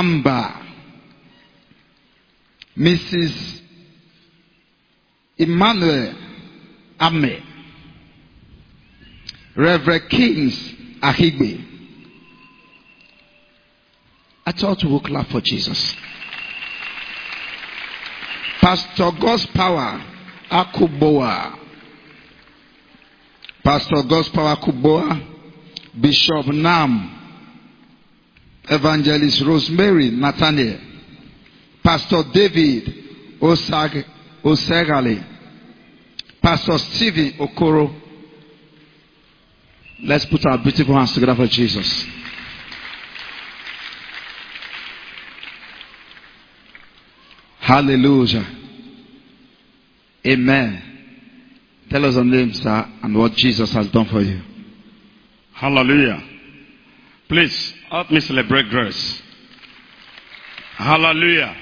Amber, Mrs. Emmanuel Ame, Reverend Kings Ahigbe. I thought we would clap for Jesus. Pastor God's Power Akuboa, Pastor God's Power Akuboa, Bishop Nam, Evangelist Rosemary Nathaniel, Pastor David Osegali, Pastor Stephen Okoro. Let's put our beautiful hands together for Jesus. Hallelujah. Amen. Tell us your name, sir, and what Jesus has done for you. Hallelujah. Please, help me celebrate grace. Hallelujah.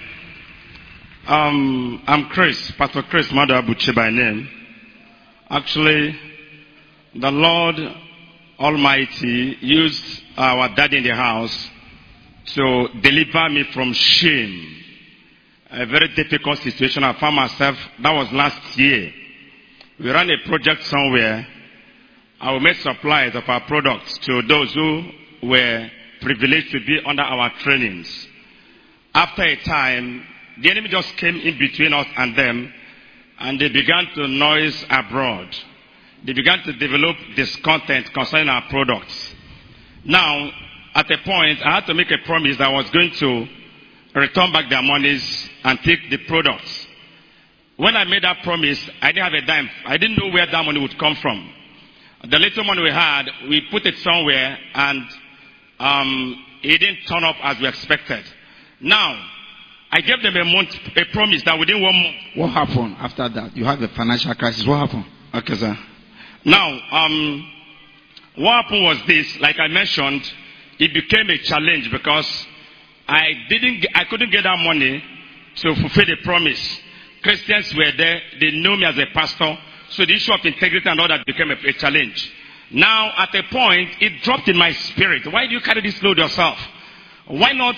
I'm Chris, Pastor Chris Madabuchi by name. Actually, the Lord Almighty used our daddy in the house to deliver me from shame. A very difficult situation I found myself. That was last year. We ran a project somewhere. I will make supplies of our products to those who were privileged to be under our trainings. After a time, the enemy just came in between us and them, and they began to noise abroad. They began to develop discontent concerning our products. Now, at a point, I had to make a promise that I was going to return back their monies and take the products. When I made that promise, I didn't have a dime. I didn't know where that money would come from. The little money we had, we put it somewhere, and it didn't turn up as we expected. Now, I gave them a promise that within 1 month. What happened after that? You had a financial crisis. What happened? Okay, sir. Now, what happened was this. Like I mentioned, it became a challenge because I couldn't get that money to fulfill the promise. Christians were there. They knew me as a pastor. So the issue of integrity and all that became a challenge. Now, at a point, it dropped in my spirit. Why do you carry this load yourself? Why not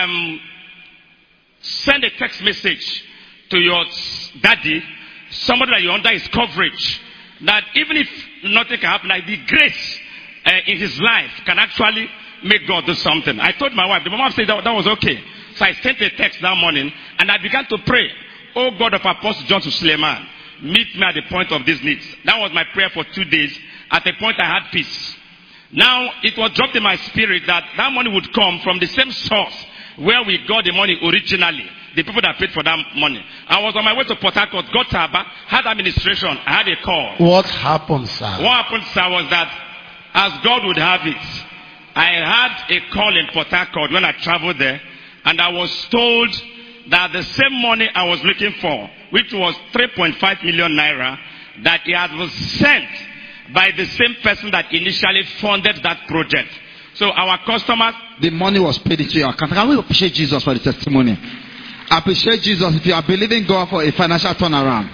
send a text message to your daddy, somebody that you're under his coverage, that even if nothing can happen, like the grace in his life can actually make God do something. I told my wife, the mom said that was okay. So I sent a text that morning, and I began to pray. Oh God of Apostle John to Suleiman, meet me at the point of these needs. That was my prayer for 2 days. At a point I had peace. Now it was dropped in my spirit that money would come from the same source where we got the money originally. The people that paid for that money. I was on my way to Port Harcourt, got to Aba, had administration, I had a call. What happened, sir? What happened, sir, was that as God would have it, I had a call in Port Harcourt when I traveled there, and I was told that the same money I was looking for, which was 3.5 million naira, that it was sent by the same person that initially funded that project. So our customers... The money was paid into your account. Can we appreciate Jesus for the testimony? Appreciate Jesus if you are believing God for a financial turnaround.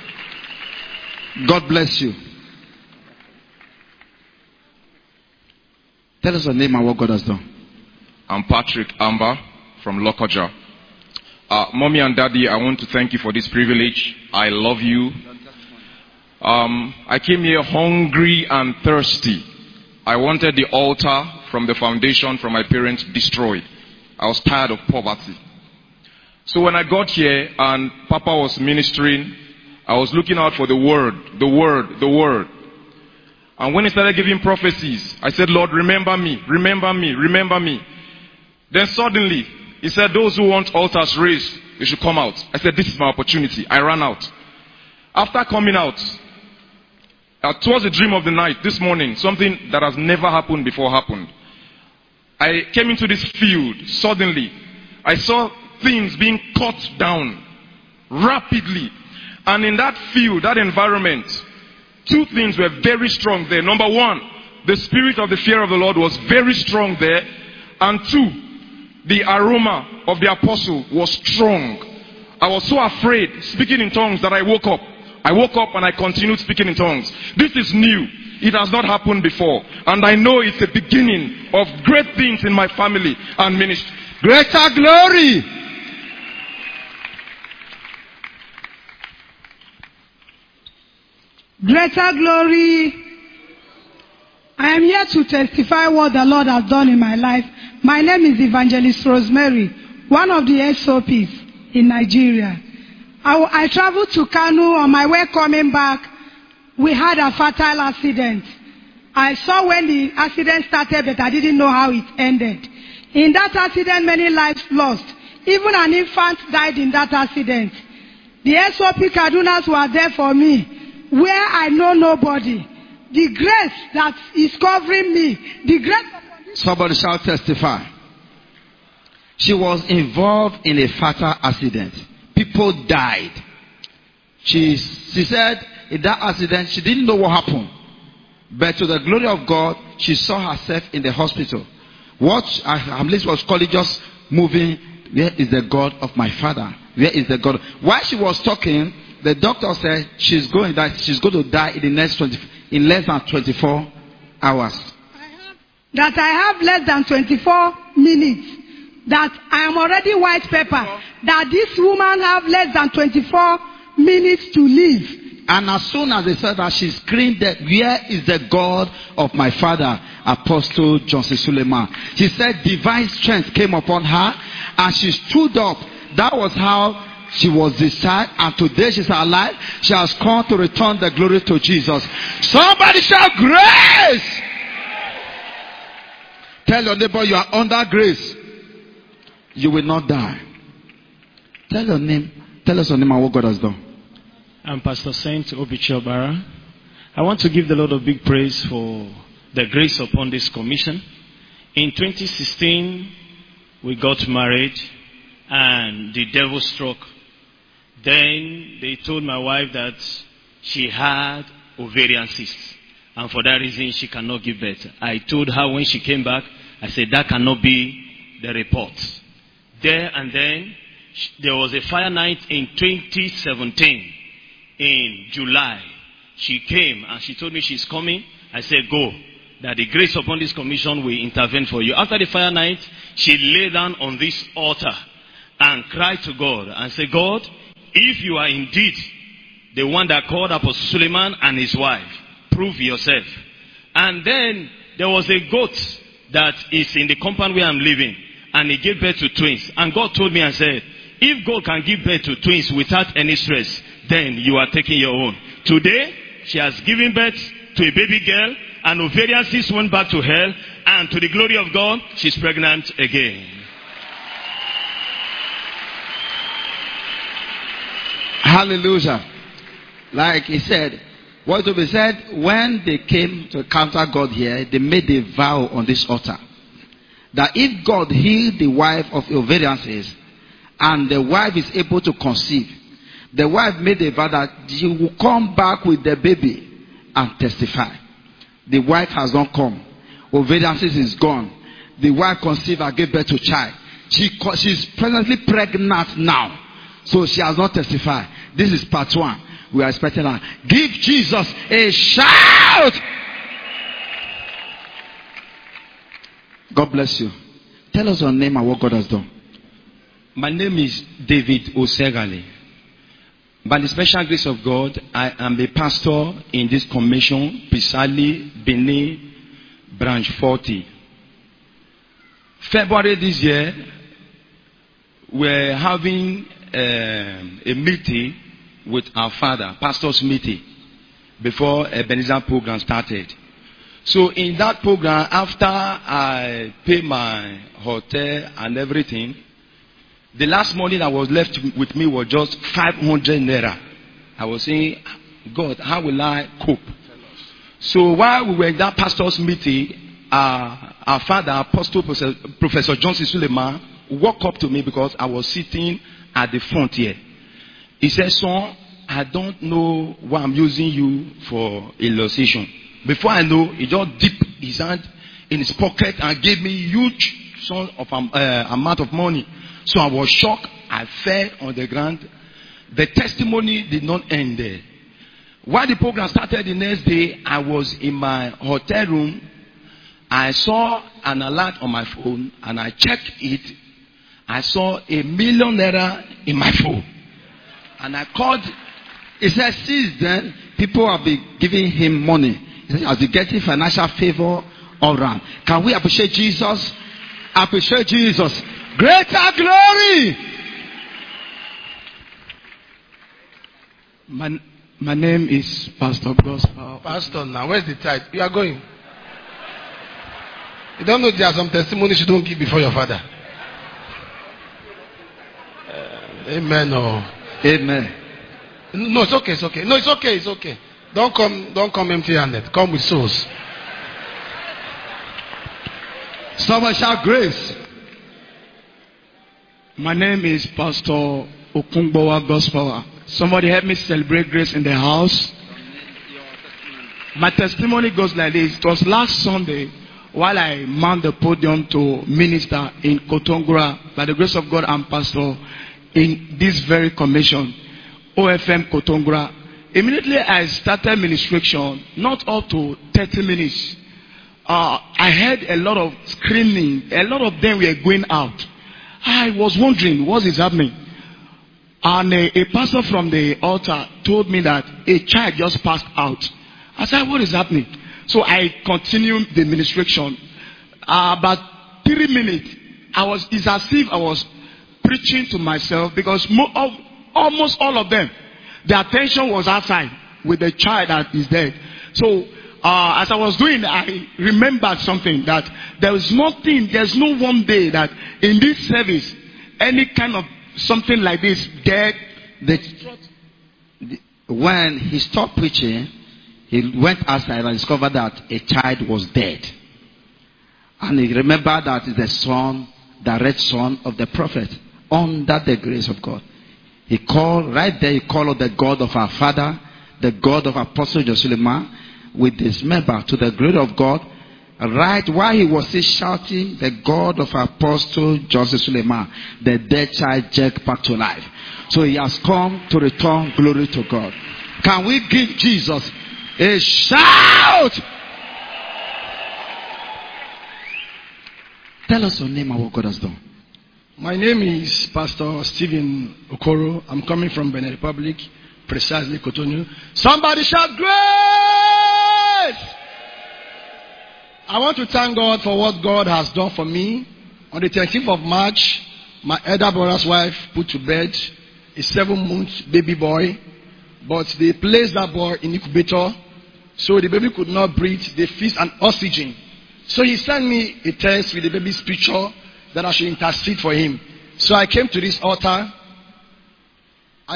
God bless you. Tell us your name and what God has done. I'm Patrick Amber from Lokoja. Mommy and Daddy, I want to thank you for this privilege. I love you. I came here hungry and thirsty. I wanted the altar from the foundation from my parents destroyed. I was tired of poverty. So when I got here and Papa was ministering, I was looking out for the word. And when he started giving prophecies, I said, Lord, remember me. Then suddenly, he said, those who want altars raised, they should come out. I said, this is my opportunity. I ran out. After coming out, towards the dream of the night, this morning, something that has never happened before happened. I came into this field, suddenly. I saw things being cut down rapidly. And in that field, that environment, two things were very strong there. Number one, the spirit of the fear of the Lord was very strong there. And two, the aroma of the apostle was strong. I was so afraid, speaking in tongues, that I woke up. And I continued speaking in tongues. This is new. It has not happened before. And I know it's the beginning of great things in my family and ministry. Greater glory. Greater glory. I am here to testify what the Lord has done in my life. My name is Evangelist Rosemary, one of the SOPs in Nigeria. I traveled to Kano. On my way coming back, we had a fatal accident. I saw when the accident started, but I didn't know how it ended. In that accident, many lives lost. Even an infant died in that accident. The SOP Kadunas were there for me, where I know nobody. The grace that is covering me, the grace upon this. Somebody shall testify. She was involved in a fatal accident. People died. She said in that accident, she didn't know what happened. But to the glory of God, she saw herself in the hospital. What Hamlet was calling just moving, where is the God of my father? Where is the God? While she was talking, the doctor said she's going to die in less than 24 hours. I have less than 24 minutes. That I am already white paper. That this woman have less than 24 minutes to live. And as soon as they said that, she screamed that, where is the God of my father, Apostle Johnson Suleiman? She said divine strength came upon her and she stood up. That was how she was discharged, and today she's alive. She has come to return the glory to Jesus. Somebody shout grace! Tell your neighbor you are under grace. You will not die. Tell us your name and what God has done. I'm Pastor Saint Obichobara. I want to give the Lord a big praise for the grace upon this commission. In 2016, we got married and the devil struck. Then they told my wife that she had ovarian cysts, and for that reason she cannot give birth. I told her when she came back, I said that cannot be the report. There and then, there was a fire night in 2017, in July. She came and she told me she's coming. I said, go, that the grace upon this commission will intervene for you. After the fire night, she lay down on this altar and cried to God and said, God, if you are indeed the one that called Apostle Suleiman and his wife, prove yourself. And then there was a goat that is in the compound where I'm living, and he gave birth to twins. And God told me and said, if God can give birth to twins without any stress, then you are taking your own. Today, she has given birth to a baby girl, and ovarian cyst went back to hell, and to the glory of God, she's pregnant again. Hallelujah. Like he said, what to be said, when they came to encounter God here, they made a vow on this altar. That if God healed the wife of ovarian cyst, and the wife is able to conceive, the wife made a vow that she will come back with the baby and testify. The wife has not come. Ovarian cyst is gone. The wife conceived and gave birth to a child. She's presently pregnant now. So she has not testified. This is part one. We are expecting her. Give Jesus a shout! God bless you. Tell us your name and what God has done. My name is David Osegali. By the special grace of God, I am a pastor in this commission, precisely Benin, branch 40. February this year, we're having a meeting with our father, pastor's meeting, before Ebenezer program started. So in that program, after I pay my hotel and everything, the last money that was left with me was just 500 naira. I was saying, God, how will I cope? So while we were in that pastor's meeting, our father, Apostle Professor Johnson Suleiman, walked up to me because I was sitting at the front here. He said, son, I don't know why I'm using you for illustration. Before I know, he just dipped his hand in his pocket and gave me huge sum of amount of money. So I was shocked. I fell on the ground. The testimony did not end there. While the program started the next day, I was in my hotel room. I saw an alert on my phone and I checked it. I saw ₦1 million in my phone. And I called. He said, since then, people have been giving him money. He said, has been getting financial favor all around. Can we appreciate Jesus? Appreciate Jesus. Greater glory. My name is Pastor Gospel. Pastor, now where's the tithe? You are going. You don't know there are some testimonies you don't give before your father. Amen. Oh. Amen. No, it's okay. It's okay. No, it's okay. It's okay. Don't come empty-handed. Come with souls. Someone shout grace. My name is Pastor Okungbowa Gospel. Somebody help me celebrate grace in the house. My testimony goes like this. It was last Sunday while I mount the podium to minister in Kotongura. By the grace of God, I'm pastor in this very commission, OFM Kotongura. Immediately I started ministration, not up to 30 minutes. I heard a lot of screaming. A lot of them were going out. I was wondering what is happening. And a pastor from the altar told me that a child just passed out. I said, what is happening? So I continued the ministration. About 3 minutes, it's as if I was preaching to myself, because almost all of them, their attention was outside with the child that is dead. So as I was doing, I remembered something, that there's no one day that in this service, any kind of something like this dead. When he stopped preaching, he went outside and discovered that a child was dead. And he remembered that is the son, direct son of the prophet, under the grace of God. He called, right there, he called on the God of our father, the God of Apostle Josulema, with this member to the glory of God. Right while he was still shouting, the God of Apostle Joseph Suleiman, the dead child jerked back to life. So he has come to return glory to God. Can we give Jesus a shout? Tell us your name and what God has done. My name is Pastor Stephen Okoro. I'm coming from Benin Republic, precisely Cotonou. Somebody shout grace! I want to thank God for what God has done for me. On the 13th of March, my elder brother's wife put to bed a 7-month baby boy. But they placed that boy in incubator, so the baby could not breathe. They fixed an oxygen. So he sent me a text with the baby's picture that I should intercede for him. So I came to this altar. I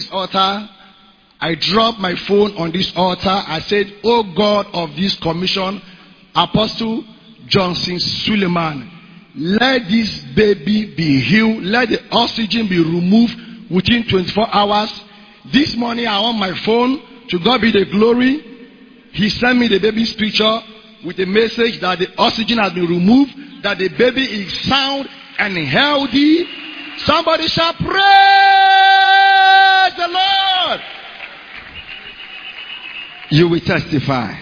dropped my phone on this altar. I said, oh God of this commission, Apostle Johnson Suleiman, let this baby be healed. Let the oxygen be removed within 24 hours. This morning I want my phone. To God be the glory. He sent me the baby's picture with a message that the oxygen has been removed, that the baby is sound and healthy. Somebody shall praise the Lord. You will testify.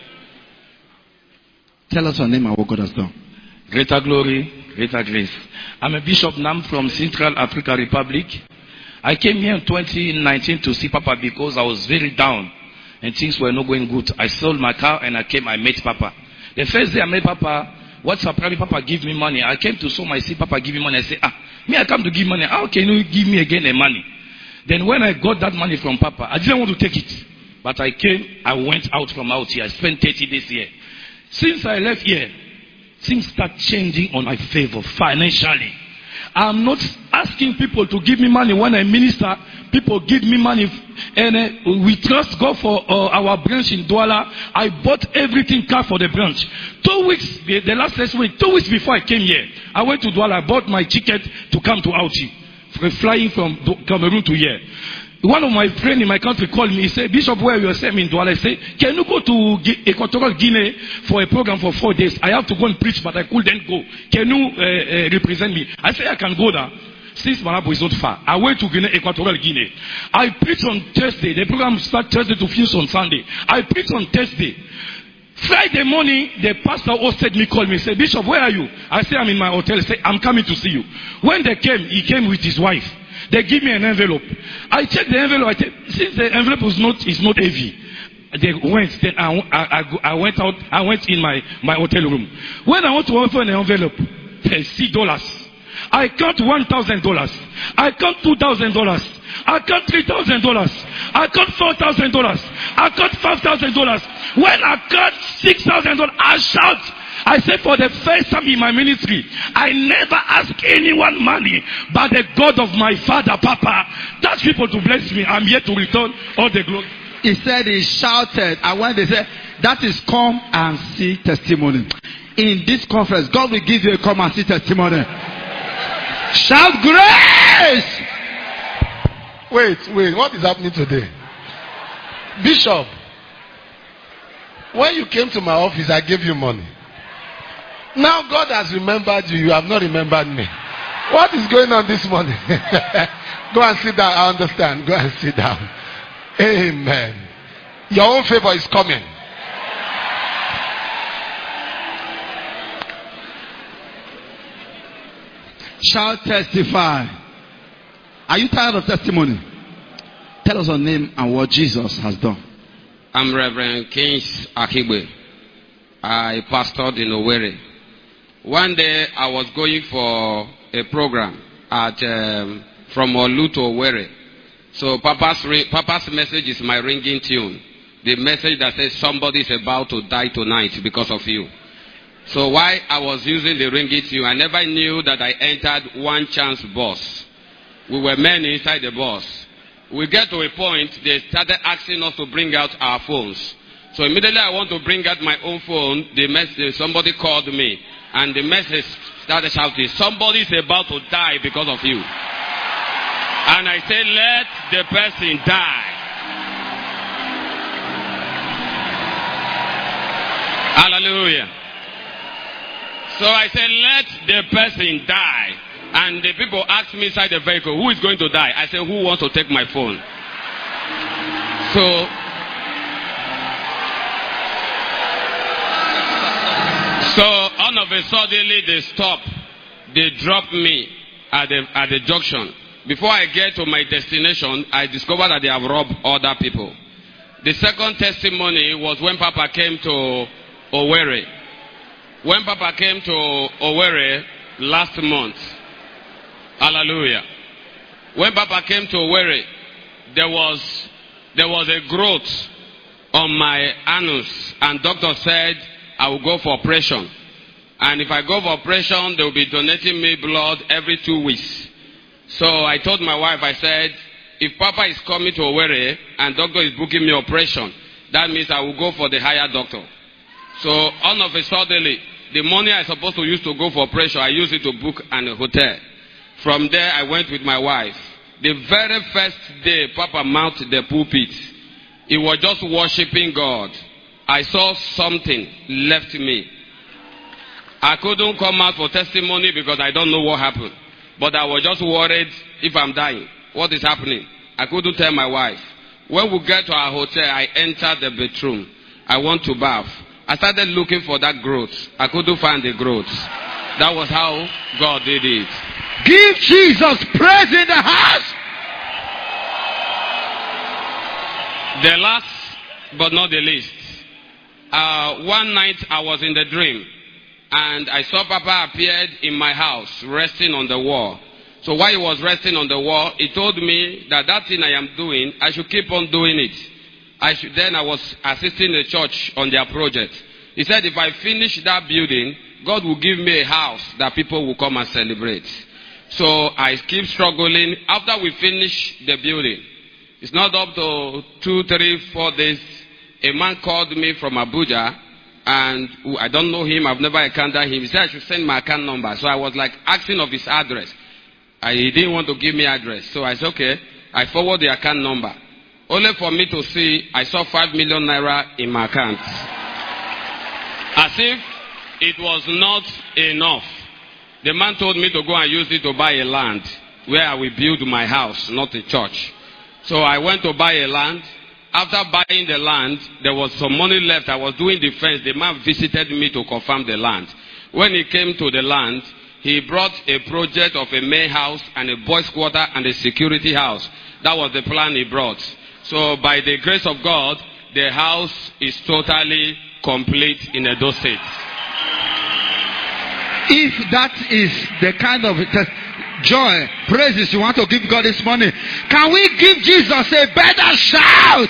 Tell us your name and what God has done. Greater glory, greater grace. I'm a bishop now from Central African Republic. I came here in 2019 to see Papa because I was very down and things were not going good. I sold my car and I met Papa. The first day I met Papa, what surprised me, Papa give me money. I came to sow my seed, Papa give me money. I said, I come to give money. How can you give me again the money? Then when I got that money from Papa, I didn't want to take it. But I went out from out here. I spent 30 days here. Since I left here, things start changing on my favor financially. I'm not asking people to give me money when I minister. People give me money, and we trust God for our branch in Douala. I bought everything car for the branch. 2 weeks, the last 2 weeks before I came here, I went to Douala. I bought my ticket to come to Auchi, flying from Cameroon to here. One of my friends in my country called me. He said, Bishop, where you are sending me in Douala? I said, can you go to Equatorial Guinea for a program for 4 days? I have to go and preach, but I couldn't go. Can you represent me? I said, I can go there. Since Malabo is not far, I went to Equatorial Guinea. I preached on Thursday. The program starts Thursday to finish on Sunday. I preached on Thursday. Friday morning, the pastor hosted me, called me, said, Bishop, where are you? I said, I'm in my hotel. He said, I'm coming to see you. When they came, he came with his wife. They give me an envelope. I checked the envelope. Since the envelope is not heavy, they went. Then I went out. I went in my hotel room. When I want to open the envelope, there's $6. I count $1,000. I count $2,000. I count $3,000. I count $4,000. I count $5,000. When I count $6,000, I shout. I said, for the first time in my ministry, I never ask anyone money, but the God of my father, Papa, that's people to bless me. I'm here to return all the glory. He said he shouted, and when they said, that is come and see testimony. In this conference, God will give you a come and see testimony. Shout grace! Wait, what is happening today? Bishop, when you came to my office, I gave you money. Now God has remembered you. You have not remembered me. What is going on this morning? Go and sit down. I understand. Go and sit down. Amen. Your own favor is coming. Shall testify. Are you tired of testimony? Tell us your name and what Jesus has done. I'm Reverend Kings Akigbe. I pastored in Owerri. One day I was going for a program at from Olu to Owerri. So Papa's message is my ringing tune. The message that says somebody is about to die tonight because of you. So while I was using the ringing tune, I never knew that I entered one chance bus. We were many inside the bus. We get to a point, they started asking us to bring out our phones. So immediately I want to bring out my own phone. Somebody called me. And the message started shouting, somebody is about to die because of you. And I said, let the person die. Hallelujah. So I said, let the person die. And the people asked me inside the vehicle, who is going to die? I said, who wants to take my phone? So all of a sudden they stopped. They dropped me at the junction. Before I get to my destination, I discovered that they have robbed other people. The second testimony was when Papa came to Owerri. When Papa came to Owerri last month. Hallelujah. When Papa came to Owerri, there was a growth on my anus, and doctor said I will go for operation. And if I go for operation, they will be donating me blood every 2 weeks. So I told my wife, I said, if Papa is coming to Owerri and doctor is booking me operation, that means I will go for the higher doctor. So all of a sudden, the money I supposed to use to go for operation, I used it to book an hotel. From there, I went with my wife. The very first day Papa mounted the pulpit, he was just worshiping God. I saw something left me. I couldn't come out for testimony because I don't know what happened. But I was just worried if I'm dying. What is happening? I couldn't tell my wife. When we get to our hotel, I entered the bedroom. I want to bath. I started looking for that growth. I couldn't find the growth. That was how God did it. Give Jesus praise in the house. The last but not the least. One night I was in the dream. And I saw Papa appeared in my house, resting on the wall. So while he was resting on the wall, he told me that thing I am doing, I should keep on doing it. Then I was assisting the church on their project. He said, if I finish that building, God will give me a house that people will come and celebrate. So I keep struggling. After we finish the building, it's not up to 2, 3, 4 days. A man called me from Abuja, and I don't know him. I've never encountered him. He said I should send my account number. So I was like asking of his address. He didn't want to give me address. So I said, okay. I forward the account number. Only for me to see, I saw 5 million naira in my account. As if it was not enough. The man told me to go and use it to buy a land where I will build my house, not a church. So I went to buy a land, after buying the land, there was some money left. I was doing the fence. The man visited me to confirm the land. When he came to the land, he brought a project of a main house and a boys' quarter and a security house. That was the plan he brought. So by the grace of God, the house is totally complete in Edo State. If that is the kind of joy, praises you want to give God this morning, can we give Jesus a better shout?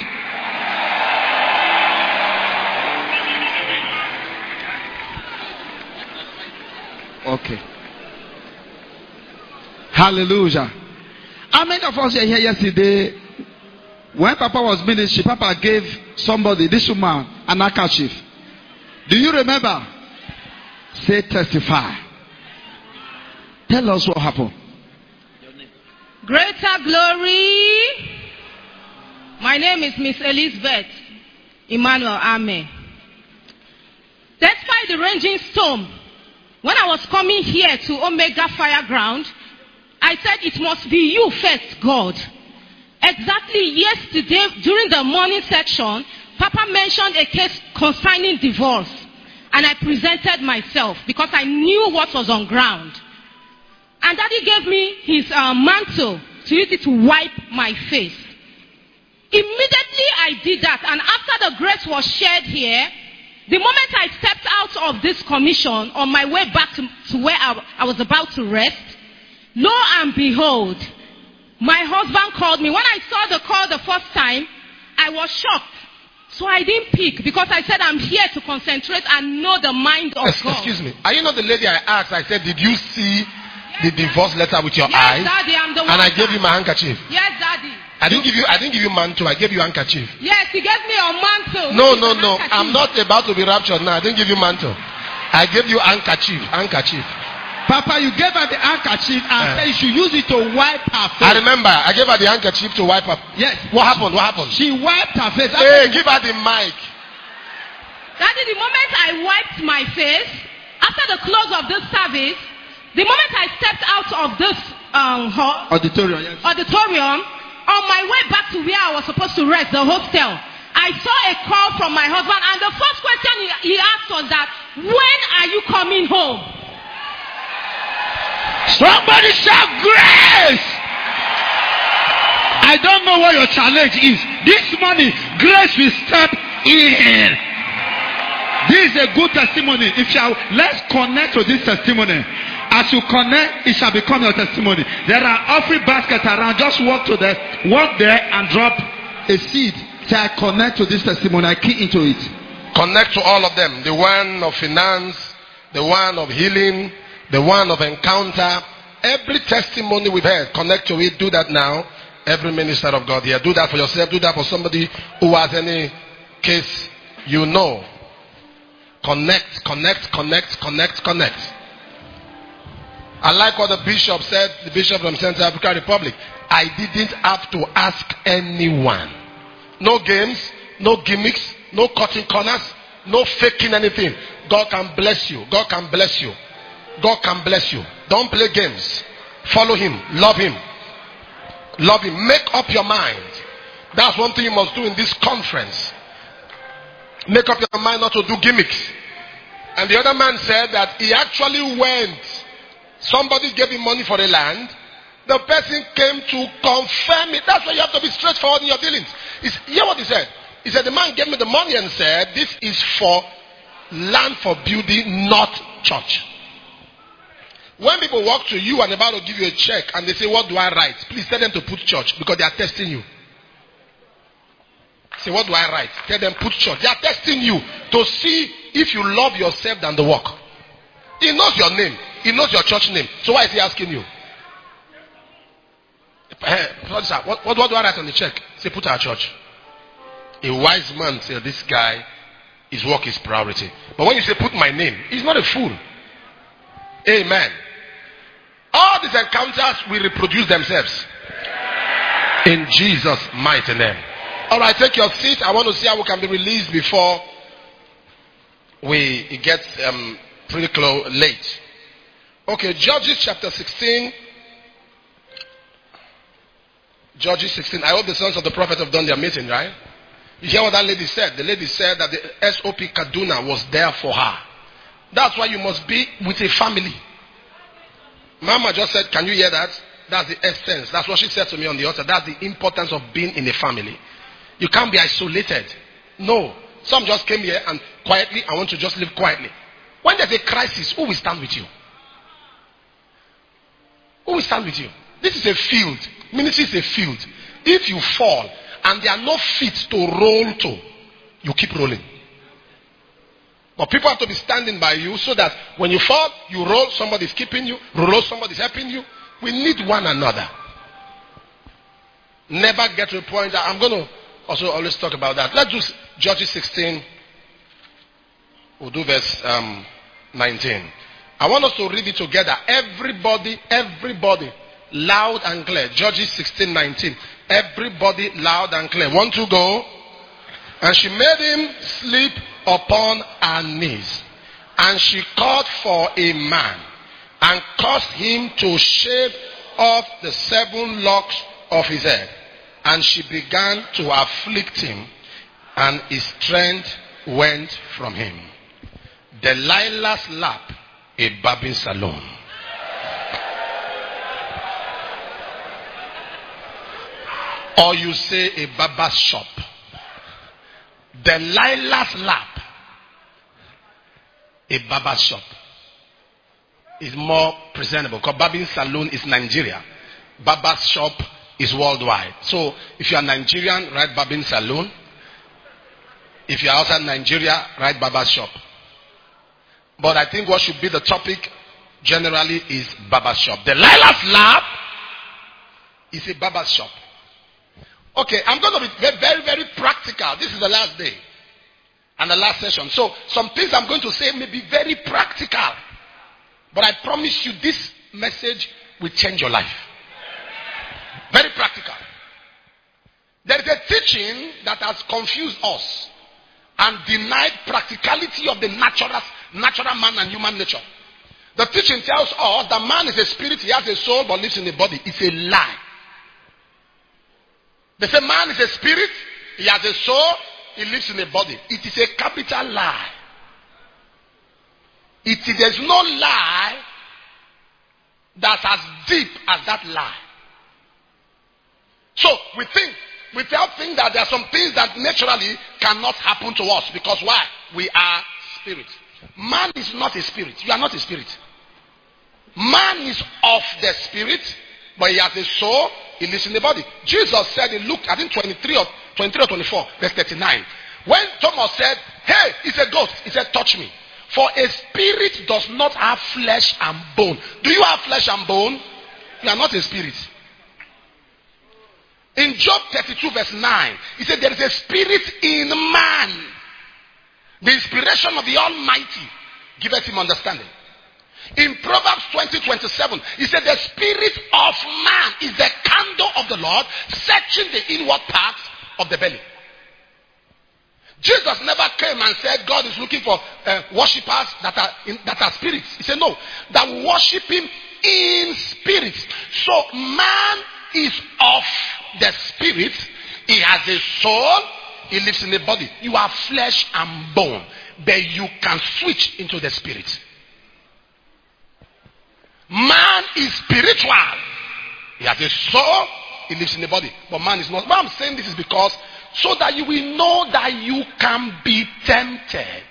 Okay. Hallelujah. How many of us were here yesterday when Papa was ministry? Papa gave somebody, this woman, an handkerchief. Do you remember? Say testify. Tell us what happened. Greater glory. My name is Miss Elizabeth Emmanuel Ame. Despite the raging storm, when I was coming here to Omega Fireground, I said it must be you first, God. Exactly yesterday, during the morning section, Papa mentioned a case concerning divorce. And I presented myself because I knew what was on ground. And Daddy gave me his mantle to use it to wipe my face. Immediately I did that. And after the grace was shared here, the moment I stepped out of this commission on my way back to where I was about to rest, lo and behold, my husband called me. When I saw the call the first time, I was shocked. So I didn't pick because I said I'm here to concentrate and know the mind of God. Excuse me. Are you not the lady I asked? I said, did you see the divorce letter with your eyes? Daddy, I'm the one. And I gave you my handkerchief. Yes, Daddy. I didn't give you mantle. I gave you handkerchief. Yes, he gave me a mantle. No. I'm not about to be raptured now. I didn't give you mantle. I gave you handkerchief. Papa, you gave her the handkerchief and said you should use it to wipe her face. I remember. I gave her the handkerchief to wipe her. Yes. What happened? She wiped her face. Hey, give her the mic. Daddy, the moment I wiped my face, after the close of this service, the moment I stepped out of this auditorium, on my way back to where I was supposed to rest, the hostel, I saw a call from my husband, and the first question he asked was that, when are you coming home? Somebody shout grace! I don't know what your challenge is. This morning, grace will step in. This is a good testimony. Let's connect to this testimony. As you connect, it shall become your testimony. There are offering baskets around. Just walk there and drop a seed. Say, I connect to this testimony. I key into it. Connect to all of them. The one of finance, the one of healing, the one of encounter. Every testimony we've heard, connect to it. Do that now. Every minister of God here. Do that for yourself. Do that for somebody who has any case you know. Connect. I like what the bishop said, the bishop from Central African Republic. I didn't have to ask anyone. No games, no gimmicks, no cutting corners, no faking anything. God can bless you. God can bless you. God can bless you. Don't play games. Follow him. Love him. Love him. Make up your mind. That's one thing you must do in this conference. Make up your mind not to do gimmicks. And the other man said that he actually went. Somebody gave him money for the land. The person came to confirm it. That's why you have to be straightforward in your dealings. Hear what he said. He said, the man gave me the money and said, this is for land for building, not church. When people walk to you and about to give you a check and they say, what do I write? Please tell them to put church because they are testing you. Say, what do I write? Tell them put church. They are testing you to see if you love yourself than the work. He knows your name. He knows your church name. So why is he asking you? What do I write on the check? Say, put our church. A wise man said, this guy, his work is priority. But when you say, put my name, he's not a fool. Amen. All these encounters will reproduce themselves. In Jesus' mighty name. Alright, take your seat. I want to see how we can be released before it gets pretty late. Okay, Judges chapter 16. Judges 16. I hope the sons of the prophet have done their meeting, right? You hear what that lady said? The lady said that the SOP Kaduna was there for her. That's why you must be with a family. Mama just said, can you hear that? That's the essence. That's what she said to me on the altar. That's the importance of being in a family. You can't be isolated. No. Some just came here and quietly, I want to just live quietly. When there's a crisis, who will stand with you? Who will stand with you? This is a field. Ministry is a field. If you fall and there are no feet to roll to, you keep rolling. But people have to be standing by you so that when you fall, you roll, somebody's keeping you, roll, somebody's helping you. We need one another. Never get to a point that I'm going to also always talk about that. Let's do Judges 16. We'll do verse 19. I want us to read it together. Everybody, loud and clear. Judges 16:19. Everybody loud and clear. 1, 2, go. And she made him sleep upon her knees. And she called for a man and caused him to shave off the 7 locks of his head. And she began to afflict him, and his strength went from him. Delilah's lap, a barbing salon. Or you say a barber's shop. Delilah's lap, a barber's shop, is more presentable. Because barbing salon is Nigeria. Barber's shop is worldwide. So if you are Nigerian, write barbing salon. If you are outside Nigeria, write barber's shop. But I think what should be the topic generally is barber's shop. Delilah's lap is a barber's shop. Okay, I'm going to be very, very practical. This is the last day and the last session. So some things I'm going to say may be very practical. But I promise you this message will change your life. Very practical. There is a teaching that has confused us and denied practicality of the natural man and human nature. The teaching tells us that man is a spirit, he has a soul but lives in a body. It's a lie. They say man is a spirit, he has a soul, he lives in a body. It is a capital lie. There's no lie that's as deep as that lie. So we tell think that there are some things that naturally cannot happen to us because why? We are spirit. Man is not a spirit. You are not a spirit. Man is of the spirit, but he has a soul, he lives in the body. Jesus said in Luke, I think 23 or 24, verse 39. When Thomas said, hey, it's a ghost, he said, touch me. For a spirit does not have flesh and bone. Do you have flesh and bone? You are not a spirit. In Job 32 verse 9, he said there is a spirit in man. The inspiration of the Almighty giveth him understanding. In Proverbs 20:27, he said the spirit of man is the candle of the Lord, searching the inward parts of the belly. Jesus never came and said God is looking for worshippers that are spirits. He said no, that worship him in spirit. So man is of the spirit. He has a soul. He lives in a body. You are flesh and bone, but you can switch into the spirit. Man is spiritual. He has a soul. He lives in the body. But man is not. Why I'm saying this is because so that you will know that you can be tempted.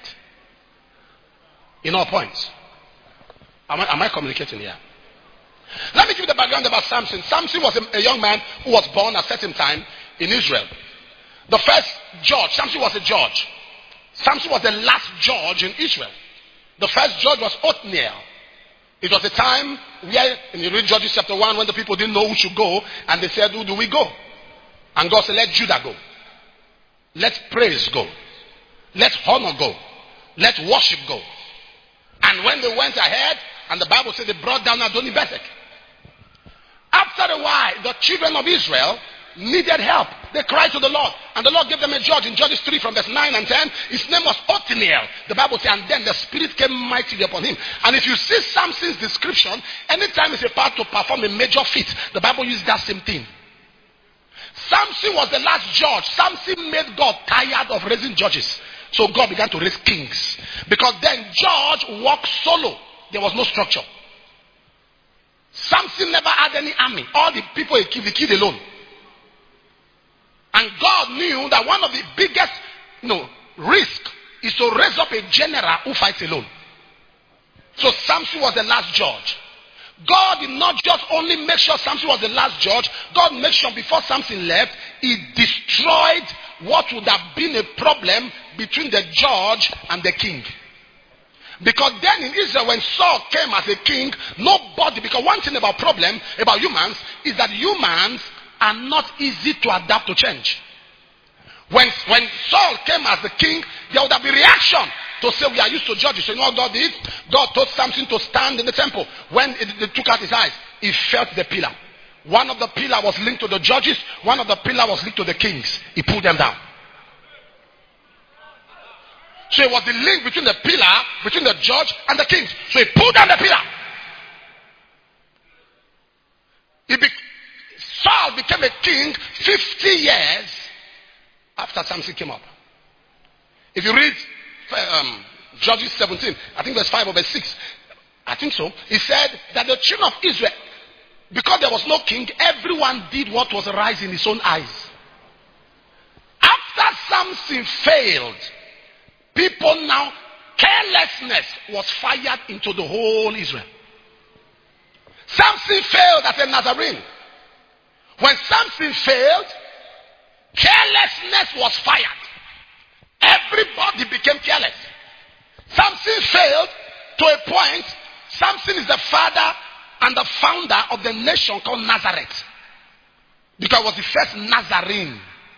In all points. Am I communicating here? Let me give you the background about Samson. Samson was a young man who was born at a certain time in Israel. The first judge, Samson was a judge. Samson was the last judge in Israel. The first judge was Othniel. It was a time where, in the read Judges chapter 1, when the people didn't know who should go, and they said, who do we go? And God said, let Judah go. Let praise go. Let honor go. Let worship go. And when they went ahead, and the Bible said they brought down Adoni-Bezek. After a while, the children of Israel needed help. They cried to the Lord. And the Lord gave them a judge in Judges 3 from verse 9 and 10. His name was Othniel. The Bible says, and then the Spirit came mightily upon him. And if you see Samson's description, anytime he's about to perform a major feat, the Bible uses that same thing. Samson was the last judge. Samson made God tired of raising judges. So God began to raise kings. Because then judge walked solo. There was no structure. Samson never had any army. All the people he killed alone. And God knew that one of the biggest risk is to raise up a general who fights alone. So Samson was the last judge. God did not just only make sure Samson was the last judge. God made sure before Samson left, he destroyed what would have been a problem between the judge and the king. Because then in Israel, when Saul came as a king, nobody, because one thing about humans is that humans are not easy to adapt to change. When Saul came as the king, there would have been reaction to say we are used to judges. So you know what God did? God told Samson to stand in the temple. When they took out his eyes, he felt the pillar. One of the pillar was linked to the judges. One of the pillar was linked to the kings. He pulled them down. So it was the link between the pillar, between the judge and the kings. So he pulled down the pillar. Saul became a king 50 years after Samson came up. If you read Judges 17, I think verse 5 or verse 6, I think so. He said that the children of Israel, because there was no king, everyone did what was right in his own eyes. After Samson failed, people now, carelessness was fired into the whole Israel. Samson failed as a Nazarene. When Samson failed, carelessness was fired. Everybody became careless. Samson failed to a point. Samson is the father and the founder of the nation called Nazareth. Because he was the first Nazarene.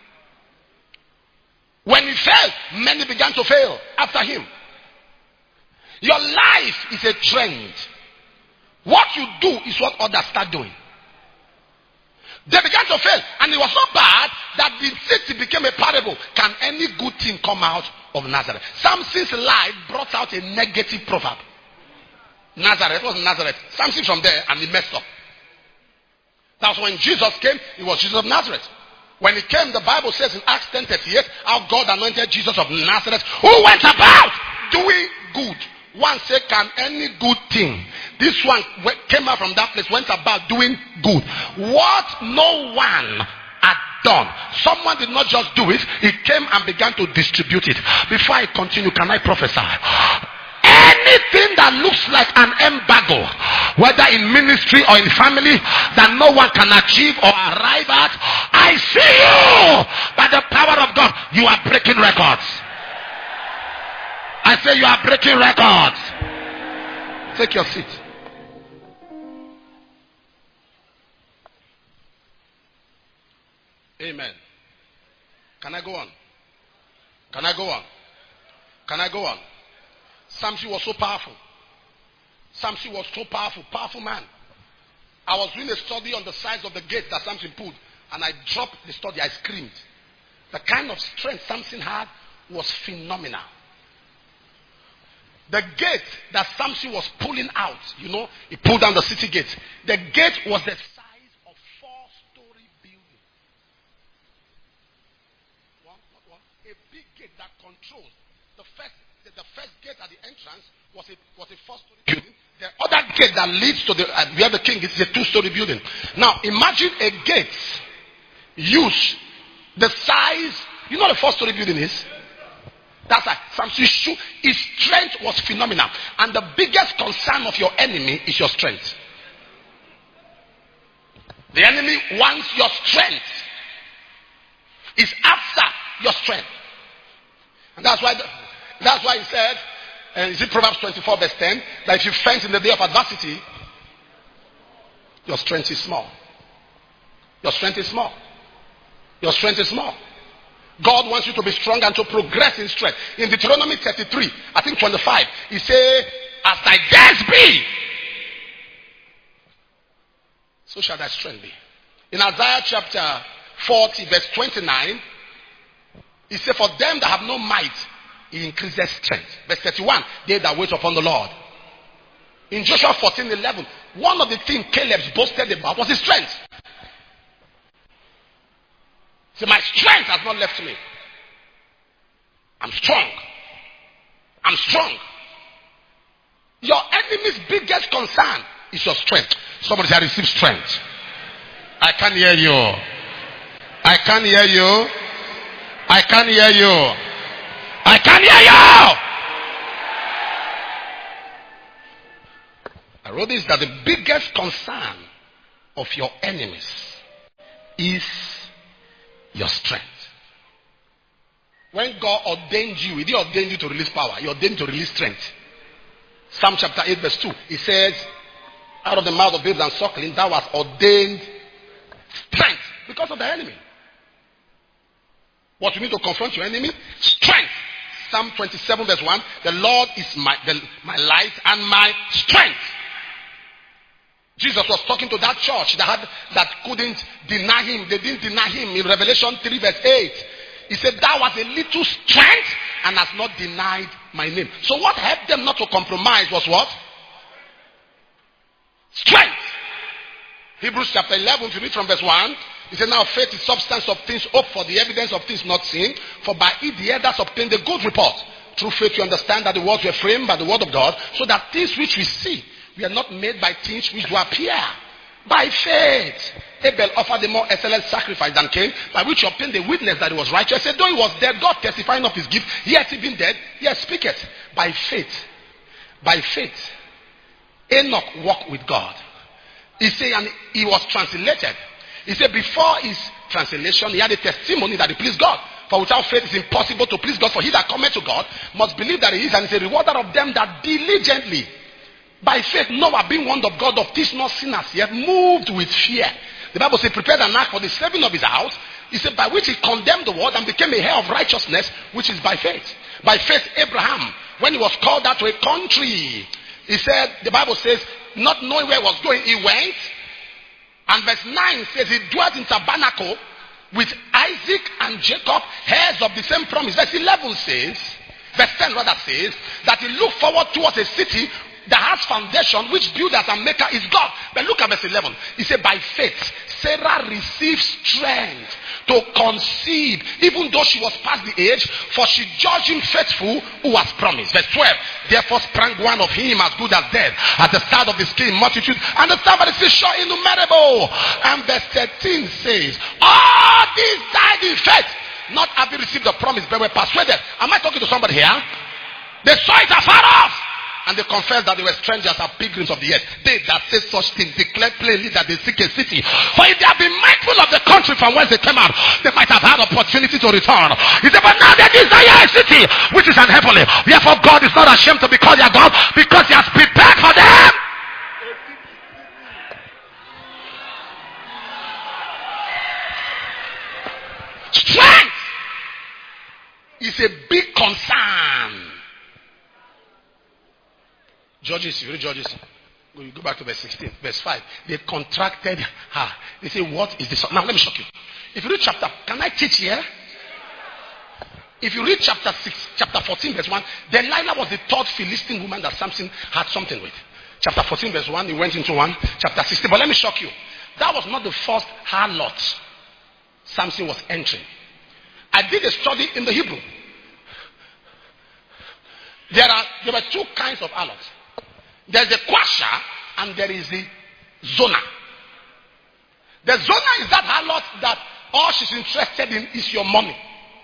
When he failed, many began to fail after him. Your life is a trend. What you do is what others start doing. They began to fail. And it was so bad that the city became a parable. Can any good thing come out of Nazareth? Samson's life brought out a negative proverb. Nazareth was Nazareth. Samson from there, and he messed up. That's when Jesus came. It was Jesus of Nazareth. When he came, the Bible says in Acts 10:38, how God anointed Jesus of Nazareth, who went about doing good. One said, can any good thing? This one came out from that place, went about doing good. What no one had done. Someone did not just do it, he came and began to distribute it. Before I continue, can I prophesy? Anything that looks like an embargo, whether in ministry or in family, that no one can achieve or arrive at, I see you by the power of God. You are breaking records. I say you are breaking records. Take your seat. Amen. Can I go on? Can I go on? Can I go on? Samson was so powerful. Samson was so powerful. Powerful man. I was doing a study on the size of the gate that Samson pulled, and I dropped the study. I screamed. The kind of strength Samson had was phenomenal. The gate that Samson was pulling out, he pulled down the city gate. The gate was the size of 4-story building. A big gate that controls the first gate at the entrance was a 4-story building. The other gate that leads to where the king is a 2-story building. Now imagine a gate used the size. You know what a 4-story building is? That's why Samson's his strength was phenomenal. And the biggest concern of your enemy is your strength. The enemy wants your strength. Is after your strength. And that's why he said, is it Proverbs 24 verse 10, that if you faint in the day of adversity, your strength is small. Your strength is small. Your strength is small. God wants you to be strong and to progress in strength. In Deuteronomy 33, I think 25, he says, as thy days be, so shall thy strength be. In Isaiah chapter 40, verse 29, he said, for them that have no might, he increases strength. Verse 31, they that wait upon the Lord. In Joshua 14:11, one of the things Caleb boasted about was his strength. Say, my strength has not left me. I'm strong. I'm strong. Your enemy's biggest concern is your strength. Somebody say, I receive strength. I can't hear you. I can't hear you. I can't hear you. I can't hear you. I wrote this, that the biggest concern of your enemies is your strength. When God ordained you, He didn't ordain you to release power. He ordained you to release strength. Psalm chapter 8 verse 2. It says, out of the mouth of babes and suckling, thou hast ordained strength because of the enemy. What you need to confront your enemy? Strength. Psalm 27 verse 1. The Lord is my light and my strength. Jesus was talking to that church that couldn't deny him. They didn't deny him. In Revelation 3 verse 8. He said, thou hast a little strength and hast not denied my name. So what helped them not to compromise was what? Strength. Hebrews chapter 11, if you read from verse 1, he said, now faith is substance of things hoped for, the evidence of things not seen. For by it the elders obtained a good report. Through faith you understand that the worlds were framed by the word of God, so that things which we see, we are not made by things which do appear. By faith, Abel offered a more excellent sacrifice than Cain, by which he obtained the witness that he was righteous. He said, though he was dead, God testifying of his gift, yet he being dead, yet speaketh. By faith, Enoch walked with God. He said, and he was translated. He said, before his translation, he had a testimony that he pleased God. For without faith, it's impossible to please God. For he that cometh to God must believe that he is, and is a rewarder of them that diligently. By faith, Noah, being warned of God of things not seen as yet, moved with fear. The Bible says, prepared an ark for the saving of his house. He said, by which he condemned the world and became a heir of righteousness, which is by faith. By faith, Abraham, when he was called out to a country, he said, the Bible says, not knowing where he was going, he went. And verse 9 says, he dwelt in tabernacle with Isaac and Jacob, heirs of the same promise. Verse 11 says, verse 10 rather says, that he looked forward towards a city that has foundation, which builders and maker is God. But look at verse 11. He said, by faith, Sarah received strength to conceive, even though she was past the age, for she judged him faithful who was promised. Verse 12. Therefore sprang one of him as good as dead, at the start of the skin multitude, and the somebody says, sure, innumerable. And verse 13 says, all these died in faith, not having received the promise, but were persuaded. Am I talking to somebody here? They saw it afar off, and they confessed that they were strangers and pilgrims of the earth. They that say such things declare plainly that they seek a city. For if they have been mindful of the country from whence they came out, they might have had opportunity to return. He said, but now they desire a city which is an heavenly. Therefore God is not ashamed to be called their God, because he has prepared for them. Strength is a big concern. Judges, you read Judges. You go back to verse 16, verse 5. They contracted her. They say, what is this? Now, let me shock you. If you read chapter, can I teach here? If you read chapter 14, verse 1, Delilah was the third Philistine woman that Samson had something with. Chapter 14, verse 1, he went into one. Chapter 16, but let me shock you. That was not the first harlot Samson was entering. I did a study in the Hebrew. There were two kinds of harlots. There's the Quasha and there is the Zona. The Zona is that harlot that all she's interested in is your money.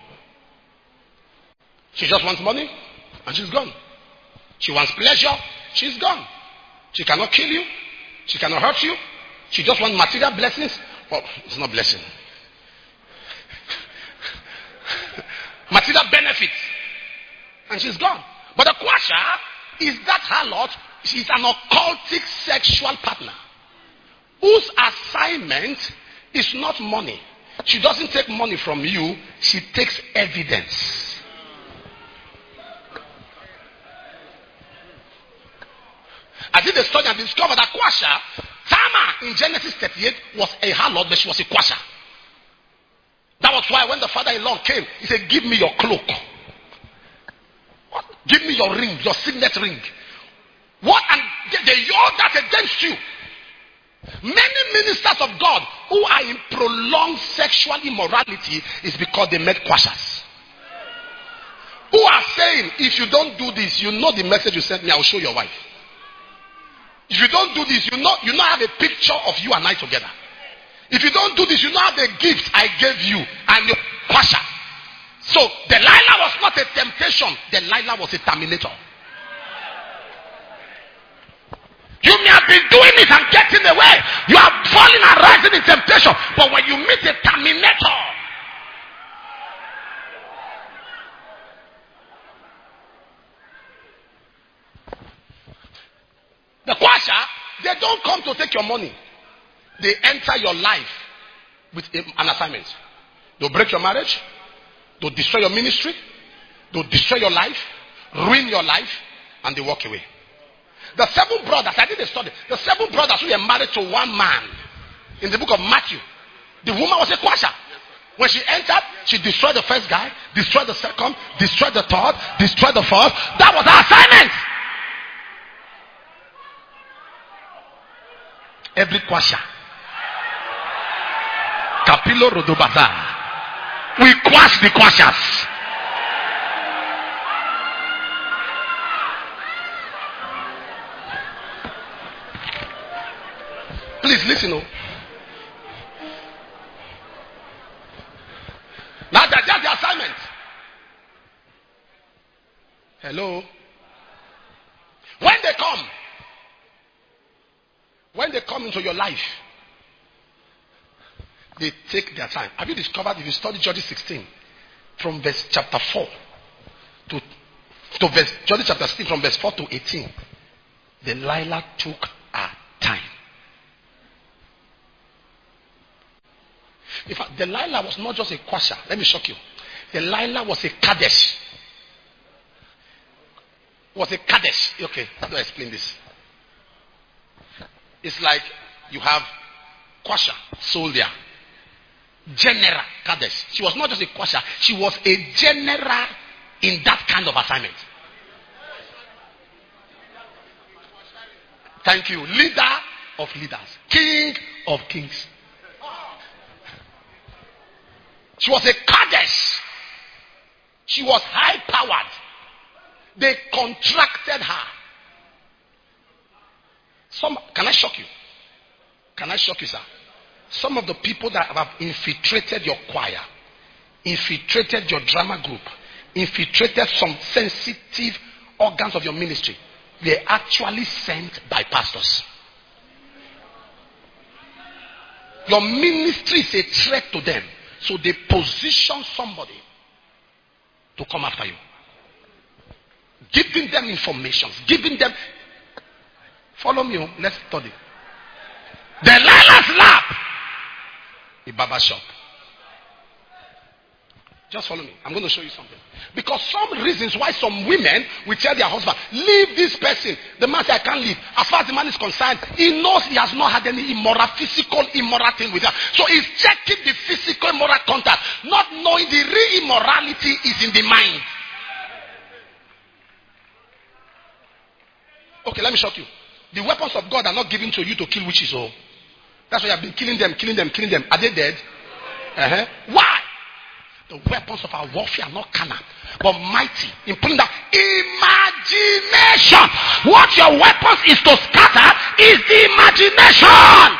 She just wants money and she's gone. She wants pleasure, she's gone. She cannot kill you, she cannot hurt you. She just wants material blessings. Well, it's not blessing. Material benefits. And she's gone. But the Quasha is that harlot. She's an occultic sexual partner whose assignment is not money. She doesn't take money from you. She takes evidence. I did a study and discovered that Quasha, Tamar in Genesis 38 was a harlot, but she was a Quasha. That was why when the father-in-law came, he said, give me your cloak. What? Give me your ring, your signet ring. What? And they yelled that against you. Many ministers of God who are in prolonged sexual immorality is because they met quashers. Who are saying, if you don't do this, you know the message you sent me, I will show your wife. If you don't do this, you know have a picture of you and I together. If you don't do this, you know have the gift I gave you and your quasher. So Delilah was not a temptation. Delilah was a terminator. You may have been doing it and getting away. You are falling and rising in temptation. But when you meet a terminator, the quasher, they don't come to take your money. They enter your life with an assignment. They'll break your marriage. They'll destroy your ministry. They'll destroy your life. Ruin your life. And they walk away. The 7 brothers, I did a study. The 7 brothers who were married to one man in the book of Matthew. The woman was a quasher. When she entered, she destroyed the first guy, destroyed the second, destroyed the third, destroyed the fourth. That was her assignment. Every quasher. Capillo Rodobaza. We quash the quashers. Please listen. Now that's just the assignment. Hello. When they come into your life, they take their time. Have you discovered, if you study Judges 16, from verse chapter 4 to verse, Judges chapter 16 from verse 4 to 18, Delilah took her time. In fact, Delilah was not just a quasher. Let me shock you. Delilah was a Kadesh. Okay, how do I explain this? It's like you have quasher, soldier, general, Kadesh. She was not just a quasher, she was a general in that kind of assignment. Thank you. Leader of leaders. King of kings. She was a Kadesh. She was high powered. They contracted her. Can I shock you? Can I shock you, sir? Some of the people that have infiltrated your choir, infiltrated your drama group, infiltrated some sensitive organs of your ministry, they're actually sent by pastors. Your ministry is a threat to them. So they position somebody to come after you. Giving them information. Giving them. Follow me. Let's study. Delilah's lap. A barber shop. Just follow me. I'm going to show you something. Because some reasons why some women will tell their husband, leave this person. The man says, I can't leave. As far as the man is concerned, he knows he has not had any physical immoral thing with her. So he's checking the physical immoral contact, not knowing the real immorality is in the mind. Okay, let me shock you. The weapons of God are not given to you to kill witches. Oh, that's why you have been killing them. Are they dead? Why? The weapons of our warfare are not carnal, but mighty. In putting that imagination. What your weapons is to scatter is the imagination.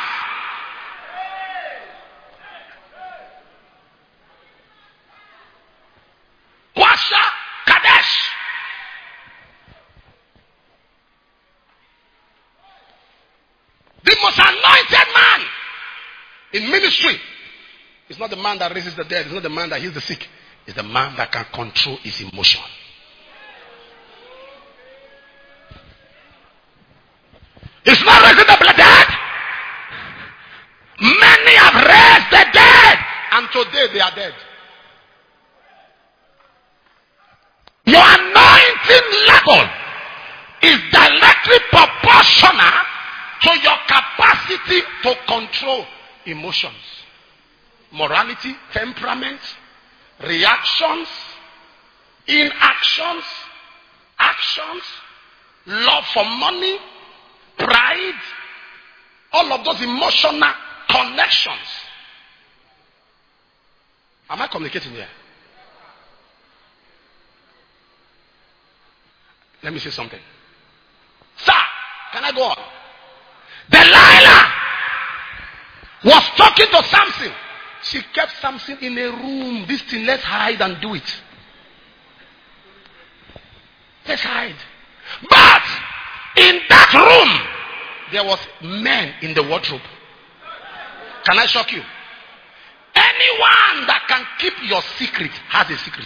Quasha Kadesh. The most anointed man in ministry. It's not the man that raises the dead. It's not the man that heals the sick. It's the man that can control his emotion. It's not raising the dead. Many have raised the dead. And today they are dead. Your anointing level is directly proportional to your capacity to control emotions. Morality, temperament, reactions, inactions, actions, love for money, pride, All of those emotional connections. Am I communicating here? Let me say something. Sir, can I go on? Delilah was talking to Samson. She kept Samson in a room. This thing, let's hide and do it. Let's hide. But in that room, there was men in the wardrobe. Can I shock you? Anyone that can keep your secret has a secret.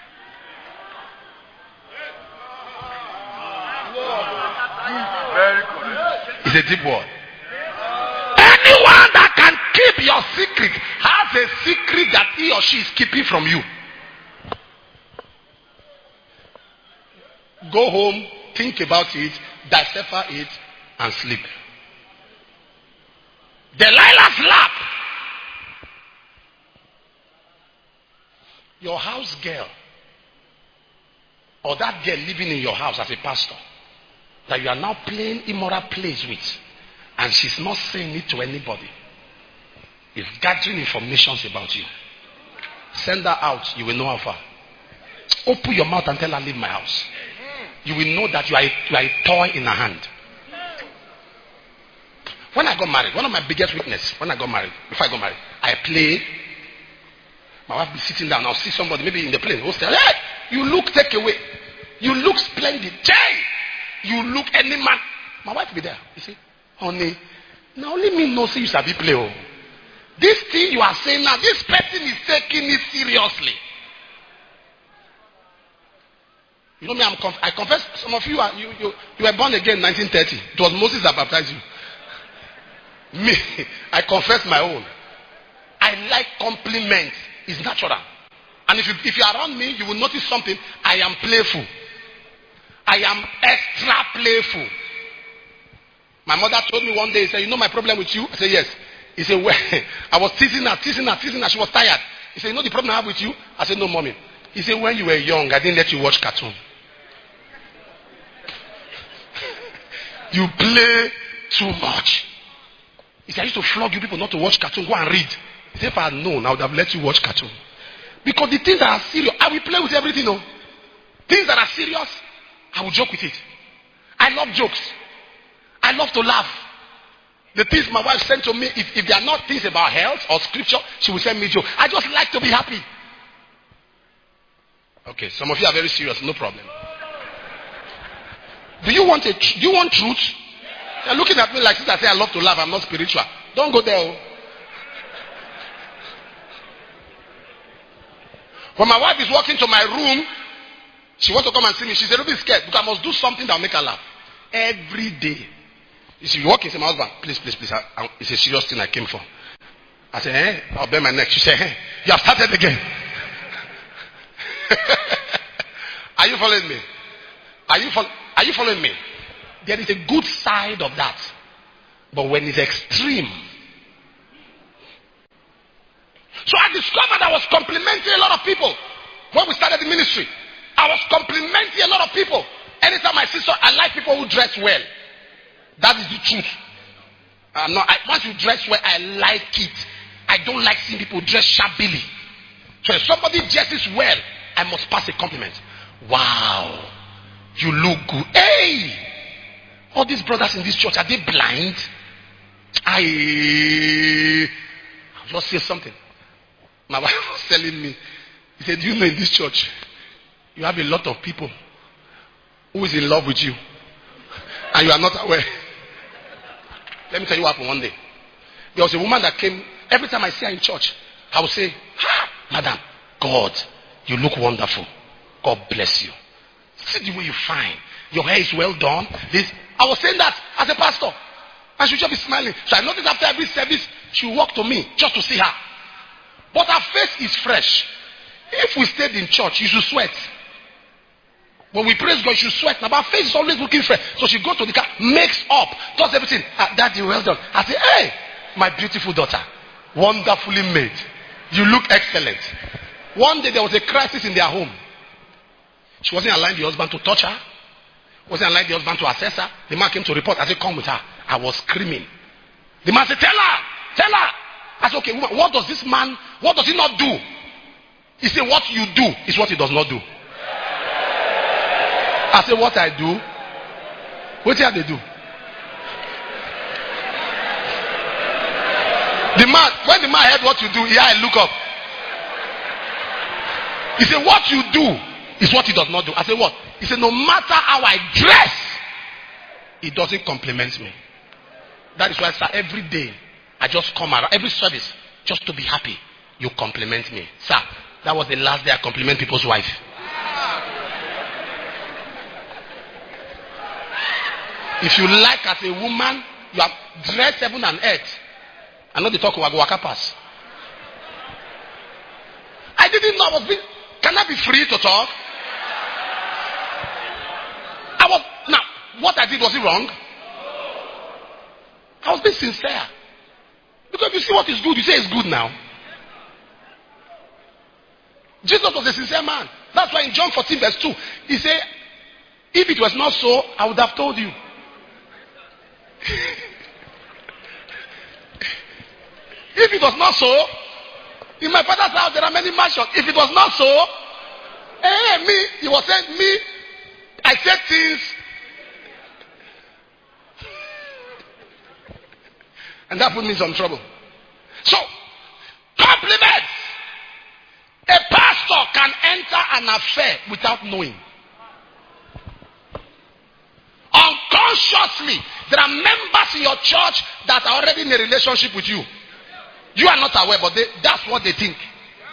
Very good. It's a deep word. Anyone that can keep your secret has a secret that he or she is keeping from you. Go home, think about it, decipher it, and sleep. Delilah's lap. Your house girl, or that girl living in your house as a pastor, that you are now playing immoral plays with, and she's not saying it to anybody, is gathering information about you. Send her out, you will know how far. Open your mouth and tell her, leave my house. You will know that you are a toy in her hand. When I got married, one of my biggest weaknesses, before I got married, I play. My wife be sitting down, I'll see somebody, maybe in the plane, who'll say, hey, you look take away. You look splendid. Jay, you look any man. My wife be there. You see, honey, now only me know see you sabi play. Oh. This thing you are saying now, this person is taking it seriously. You know me, I confess, some of you were born again in 1930. It was Moses that baptized you. Me, I confess my own. I like compliments. It's natural. And if you are around me, you will notice something. I am playful. I am extra playful. My mother told me one day, he said, you know my problem with you? I said, yes. He said, well, I was teasing her. She was tired. He said, you know the problem I have with you? I said, no, mommy. He said, when you were young, I didn't let you watch cartoon. You play too much. He said, I used to flog you people not to watch cartoon. Go and read. He said, if I had known, I would have let you watch cartoon. Because the things that are serious, I will play with everything. No? Things that are serious, I will joke with it. I love jokes. I love to laugh. The things my wife sent to me, if they are not things about health or scripture, she will send me jokes. I just like to be happy. Okay, some of you are very serious, no problem. Do you want truth? You're looking at me like since I say I love to laugh, I'm not spiritual. Don't go there. Oh. When my wife is walking to my room, she wants to come and see me. She's a little bit scared because I must do something that will make her laugh. Every day. If you walk in, say, my husband, please. It's a serious thing I came for. I say, I'll bend my neck. She say, you have started again. Are you following me? Are you following me? There is a good side of that. But when it's extreme. So I discovered I was complimenting a lot of people. When we started the ministry, I was complimenting a lot of people. Anytime I see I like people who dress well. That is the truth. Once you dress well, I like it. I don't like seeing people dress shabbily. So if somebody dresses well, I must pass a compliment. Wow, you look good. Hey, all these brothers in this church, are they blind? I'll just say something. My wife was telling me, he said, you know, in this church, you have a lot of people who is in love with you, and you are not aware. Let me tell you what happened one day. There was a woman that came. Every time I see her in church, I would say, Madam, God, you look wonderful. God bless you. See the way you fine. Your hair is well done. I was saying that as a pastor. And she would just be smiling. So I noticed after every service, she would walk to me just to see her. But her face is fresh. If we stayed in church, you should sweat. When we praise God, you should sweat. Now, her face is always looking fresh. So she goes to the car, makes up, does everything. Daddy, well done. I say, hey, my beautiful daughter, wonderfully made. You look excellent. One day there was a crisis in their home. She wasn't allowing the husband to touch her. Wasn't allowing the husband to assess her. The man came to report. I said, come with her. I was screaming. The man said, tell her. I said, okay, woman, what does this man, what does he not do? He said, what you do is what he does not do. I said, what I do? What did they do? The man, when the man heard what you do, he had to look up. He said, what you do is what he does not do. I said, what? He said, no matter how I dress, it doesn't compliment me. That is why, sir, every day I just come around, every service, just to be happy. You compliment me. Sir, that was the last day I compliment people's wife. If you like as a woman, you have dressed heaven and earth. I know they talk about waka pass. I didn't know I was being. Can I be free to talk? Now, what I did, was it wrong? I was being sincere. Because if you see what is good, you say it's good now. Jesus was a sincere man. That's why in John 14 verse 2, he said, if it was not so, I would have told you. If it was not so, in my father's house there are many mansions. If it was not so, he was saying, I said things. And that put me in some trouble. So, compliments. A pastor can enter an affair without knowing. Unconsciously, there are members in your church that are already in a relationship with you. You are not aware, but that's what they think.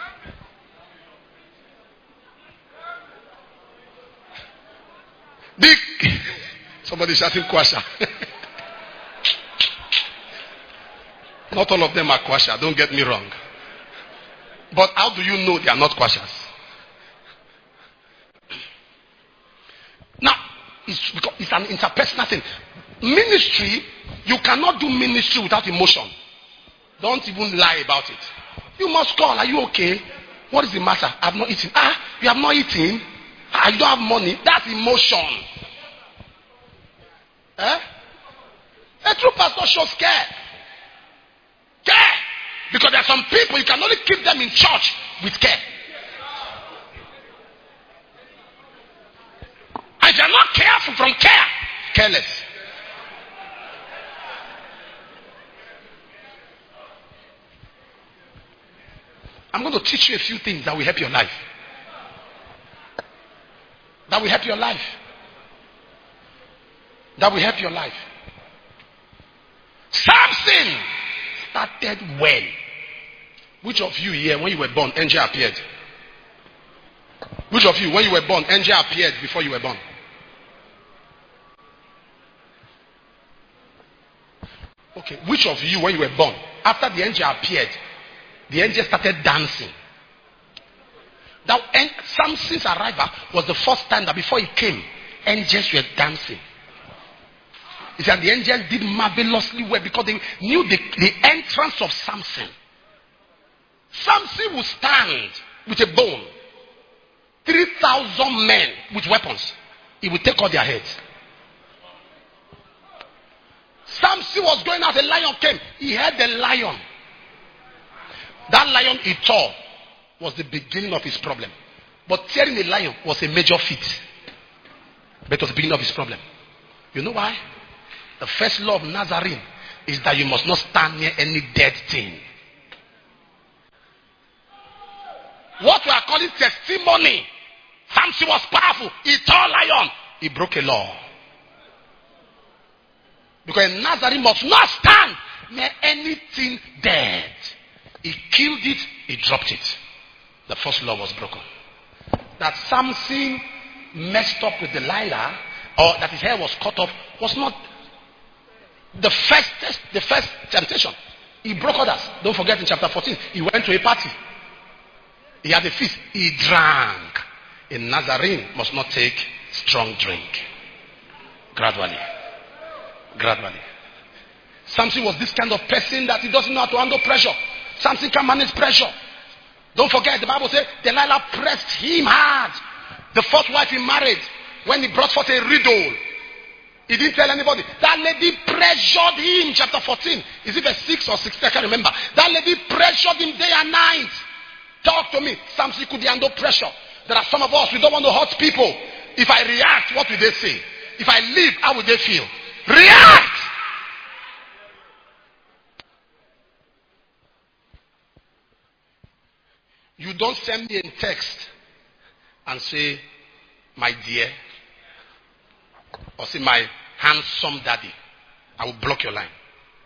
Somebody shouting Kwasha. Not all of them are Kwasha, don't get me wrong. But how do you know they are not Kwashas? Now, it's an interpersonal thing. Ministry, you cannot do ministry without emotion. Don't even lie about it. You must call. Are you okay? What is the matter? I've not eaten. You have not eaten? You don't have money? That's emotion. A true pastor shows care. Care. Because there are some people, you can only keep them in church with care. And if you're not careful from care, careless. I'm going to teach you a few things that will help your life. That will help your life. That will help your life. Samson started well. Which of you here, when you were born, angel appeared? Which of you, when you were born, angel appeared before you were born? Okay, which of you, when you were born, after the angel appeared, the angel started dancing? Now, Samson's arrival was the first time that before he came, angels were dancing. He said the angels did marvelously well because they knew the entrance of Samson. Samson would stand with a bone. 3,000 men with weapons. He would take all their heads. Samson was going out, a lion came. He had the lion. That lion he tore was the beginning of his problem. But tearing a lion was a major feat. But it was the beginning of his problem. You know why? The first law of Nazarene is that you must not stand near any dead thing. What we are calling testimony. Samson was powerful. He tore a lion. He broke a law. Because a Nazarene must not stand near anything dead. He killed it, he dropped it. The first law was broken. That Samson messed up with Delilah, or that his hair was cut off, was not the first temptation. He broke others. Don't forget in chapter 14, he went to a party. He had a feast. He drank. A Nazarene must not take strong drink. Gradually. Samson was this kind of person that he doesn't know how to handle pressure. Samson can manage pressure. Don't forget, the Bible says Delilah pressed him hard. The first wife he married, when he brought forth a riddle, He didn't tell anybody. That lady pressured him. Chapter 14. Is it verse 6 or 16? I can't remember. That lady pressured him day and night. Talk to me. Samson could handle pressure. There are some of us, we don't want to hurt people. If I react, what will they say? If I leave, how will they feel? React! You don't send me a text and say, my dear, or say, my handsome daddy. I will block your line.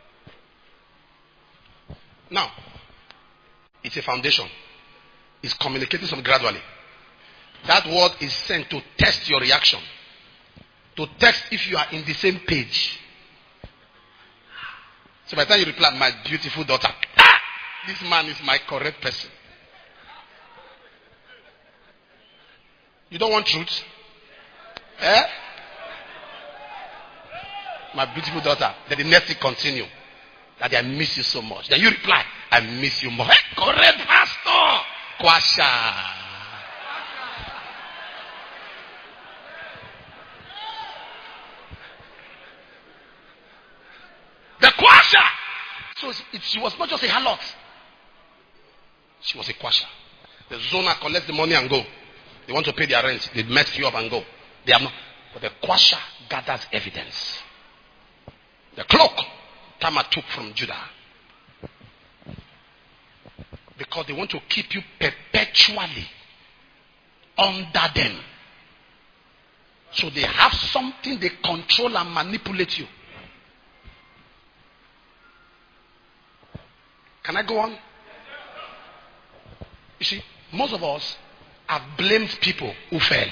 Now, it's a foundation. It's communicating something gradually. That word is sent to test your reaction. To test if you are in the same page. So by the time you reply, my beautiful daughter, this man is my correct person. You don't want truth? Eh? My beautiful daughter. Then the next thing continue. That I miss you so much. Then you reply, I miss you more. Hey, correct pastor. Kwasha. The kwasha. So she was not just a harlot. She was a kwasha. The zona collects the money and go. They want to pay their rent. They mess you up and go. They have not. But the kwasha gathers evidence. The cloak Tamar took from Judah. Because they want to keep you perpetually under them. So they have something they control and manipulate you. Can I go on? You see, most of us have blamed people who fell.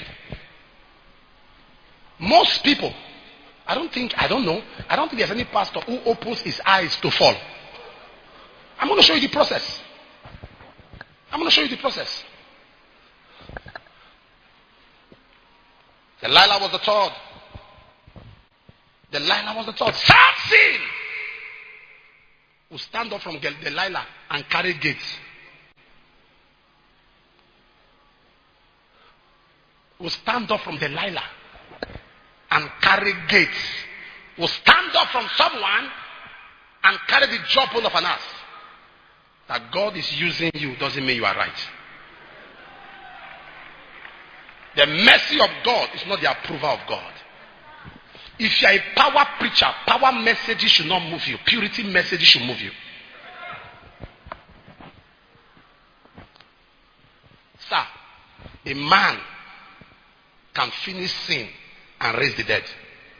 Most people, I don't think there's any pastor who opens his eyes to fall. I'm going to show you the process. Delilah was the third. Samson will stand up from Delilah and carry gates. Will stand up from Delilah and carry gates. Will stand up from someone and carry the jawbone of an ass. That God is using you doesn't mean you are right. The mercy of God is not the approval of God. If you are a power preacher, power messages should not move you. Purity messages should move you. Sir, a man can finish sin and raise the dead.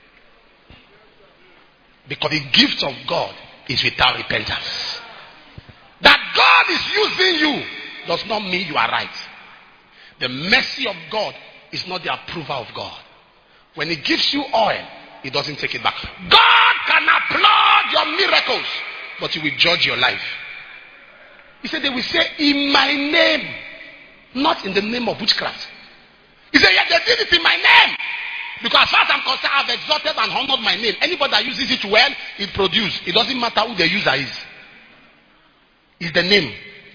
Because the gift of God is without repentance. That God is using you does not mean you are right. The mercy of God is not the approval of God. When He gives you oil, He doesn't take it back. God can applaud your miracles, but He will judge your life. He said they will say, in my name, not in the name of witchcraft. He said, yeah, they did it in my name. Because as far as I'm concerned, I've exalted and honored my name. Anybody that uses it well, it produces. It doesn't matter who the user is. It's the name.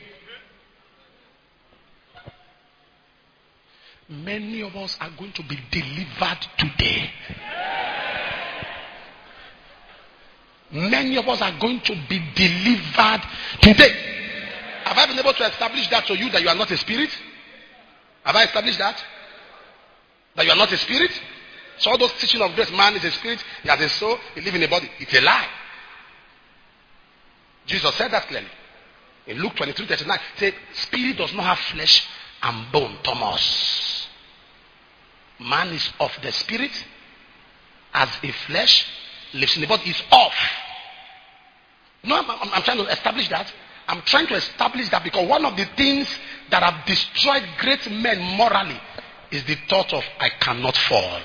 Many of us are going to be delivered today. Many of us are going to be delivered today. Have I been able to establish that to you, that you are not a spirit? Have I established that? That you are not a spirit? So all those teaching of grace, man is a spirit, he has a soul, he lives in a body. It's a lie. Jesus said that clearly. In Luke 23:39, he said, spirit does not have flesh and bone, Thomas. Man is of the spirit, as a flesh, lives in the body, is off. No, I'm trying to establish that. I'm trying to establish that because one of the things that have destroyed great men morally is the thought of, I cannot fall.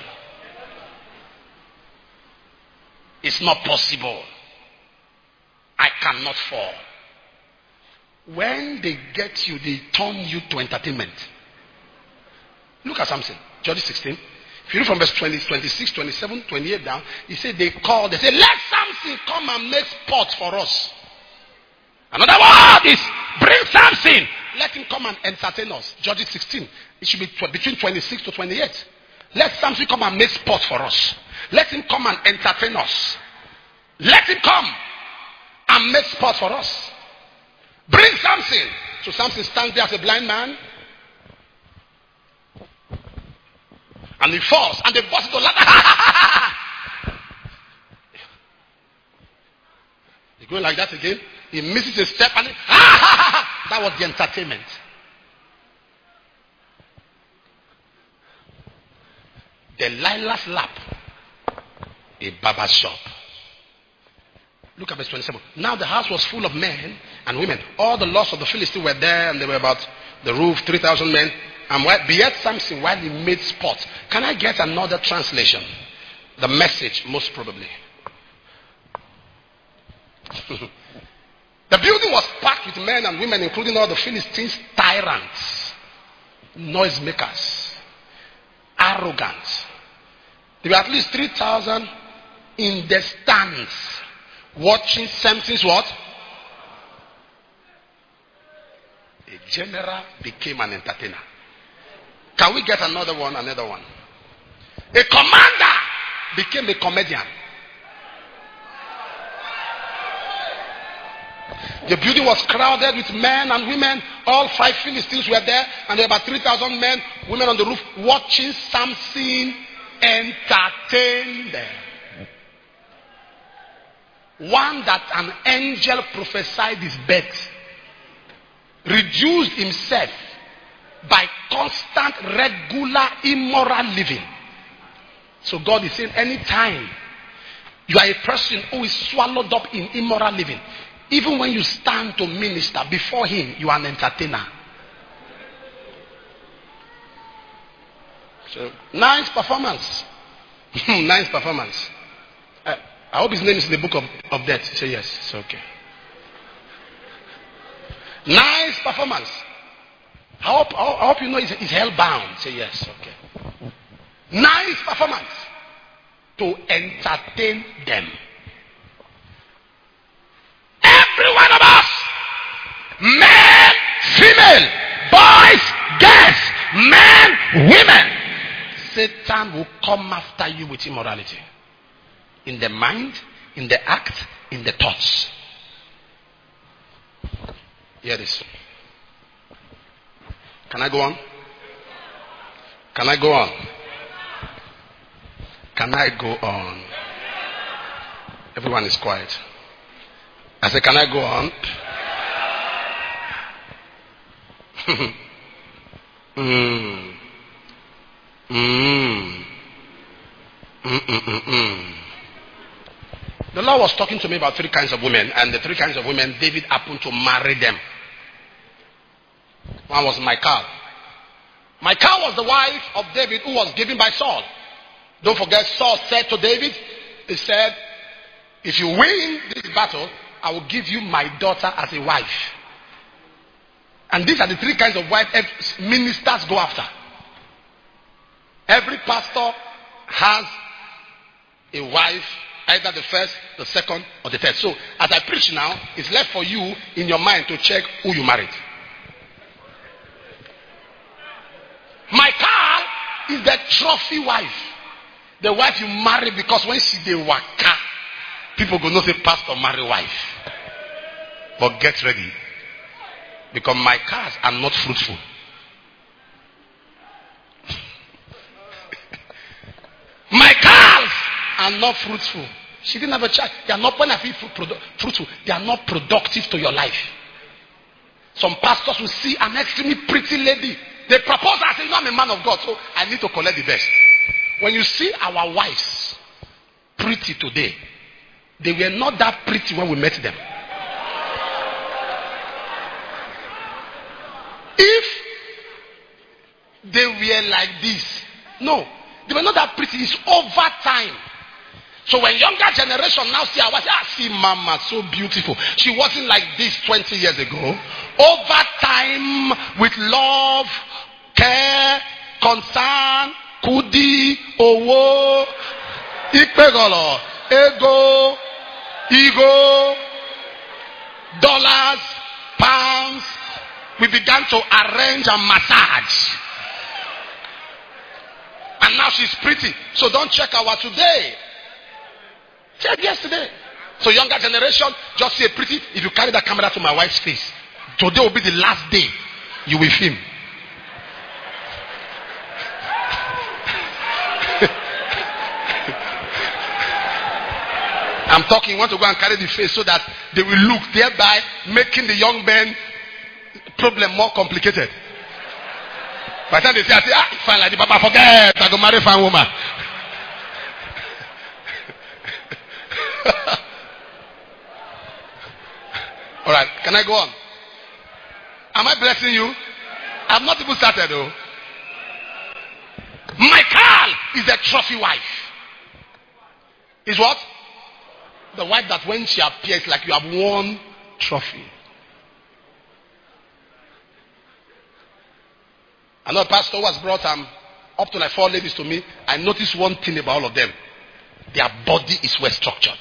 It's not possible. I cannot fall. When they get you, they turn you to entertainment. Look at Samson, Judges 16. If you read from verse 20, 26, 27, 28 down, he said they say, let Samson come and make sport for us. Another word is, bring Samson. Let him come and entertain us. Judges 16. It should be between 26 to 28. Let Samson come and make sport for us. Let him come and entertain us. Let him come and make sport for us. Bring Samson. So Samson stands there as a blind man. And he falls. And they bust into laughter. He's going like that again. He misses a step and that was the entertainment. Delilah's lap. A barber shop. Look at verse 27. Now the house was full of men and women. All the lords of the Philistines were there, and they were about the roof, 3,000 men. And behead Samson while he made sport. Can I get another translation? The Message, most probably. The building was packed with men and women, including all the Philistines, tyrants, noisemakers, arrogant. There were at least 3,000 in the stands watching Samson's what? A general became an entertainer. Can we get another one? Another one. A commander became a comedian. The building was crowded with men and women. All 5 Philistines were there, and there were about 3,000 men, women on the roof, watching Samson entertain them. One that an angel prophesied his birth, reduced himself by constant, regular, immoral living. So God is saying, anytime you are a person who is swallowed up in immoral living, even when you stand to minister before him, you are an entertainer. So, nice performance. Nice performance. I hope his name is in the book of death. Say yes. It's okay. Nice performance. I hope you know he's hell-bound. Say yes. Okay. Nice performance. To entertain them. Every one of us, men, female, boys, girls, men, women, Satan will come after you with immorality. In the mind, in the act, in the thoughts. Hear this. Can I go on? Can I go on? Can I go on? Everyone is quiet. I said, can I go on? The Lord was talking to me about 3 kinds of women, and the 3 kinds of women, David happened to marry them. One was Michal. Michal was the wife of David, who was given by Saul. Don't forget, Saul said to David, he said, if you win this battle, I will give you my daughter as a wife. And these are the 3 kinds of wives ministers go after. Every pastor has a wife, either the first, the second, or the third. So, as I preach now, it's left for you in your mind to check who you married. Michal is the trophy wife. The wife you marry because when she dey waka, people go not say pastor marry wife. But get ready. Because my cars are not fruitful. My cars are not fruitful. She didn't have a child. They are not, when I feel fruitful, they are not productive to your life. Some pastors will see an extremely pretty lady. They propose and say, I'm a man of God, so I need to collect the best. When you see our wives pretty today, they were not that pretty when we met them. If they were like this, no, they were not that pretty. It's over time. So when younger generation now see our wife, see mama, so beautiful. She wasn't like this 20 years ago. Over time, with love, care, concern, kudi, owo, ikpegolo, ego, dollars, pounds, we began to arrange and massage. And And now she's pretty. So don't check our today. Check yesterday. So younger generation, just say pretty. If you carry that camera to my wife's face, today will be the last day you will film. I'm talking, want to go and carry the face so that they will look, thereby making the young men problem more complicated. By the time they say, fine like the papa, forget, I go marry a fine woman. Alright, can I go on? Am I blessing you? I've not even started though. Michal is a trophy wife. Is what? The wife that when she appears like you have won trophy. I know a pastor who has brought up to like 4 ladies to me. I noticed one thing about all of them. Their body is well structured.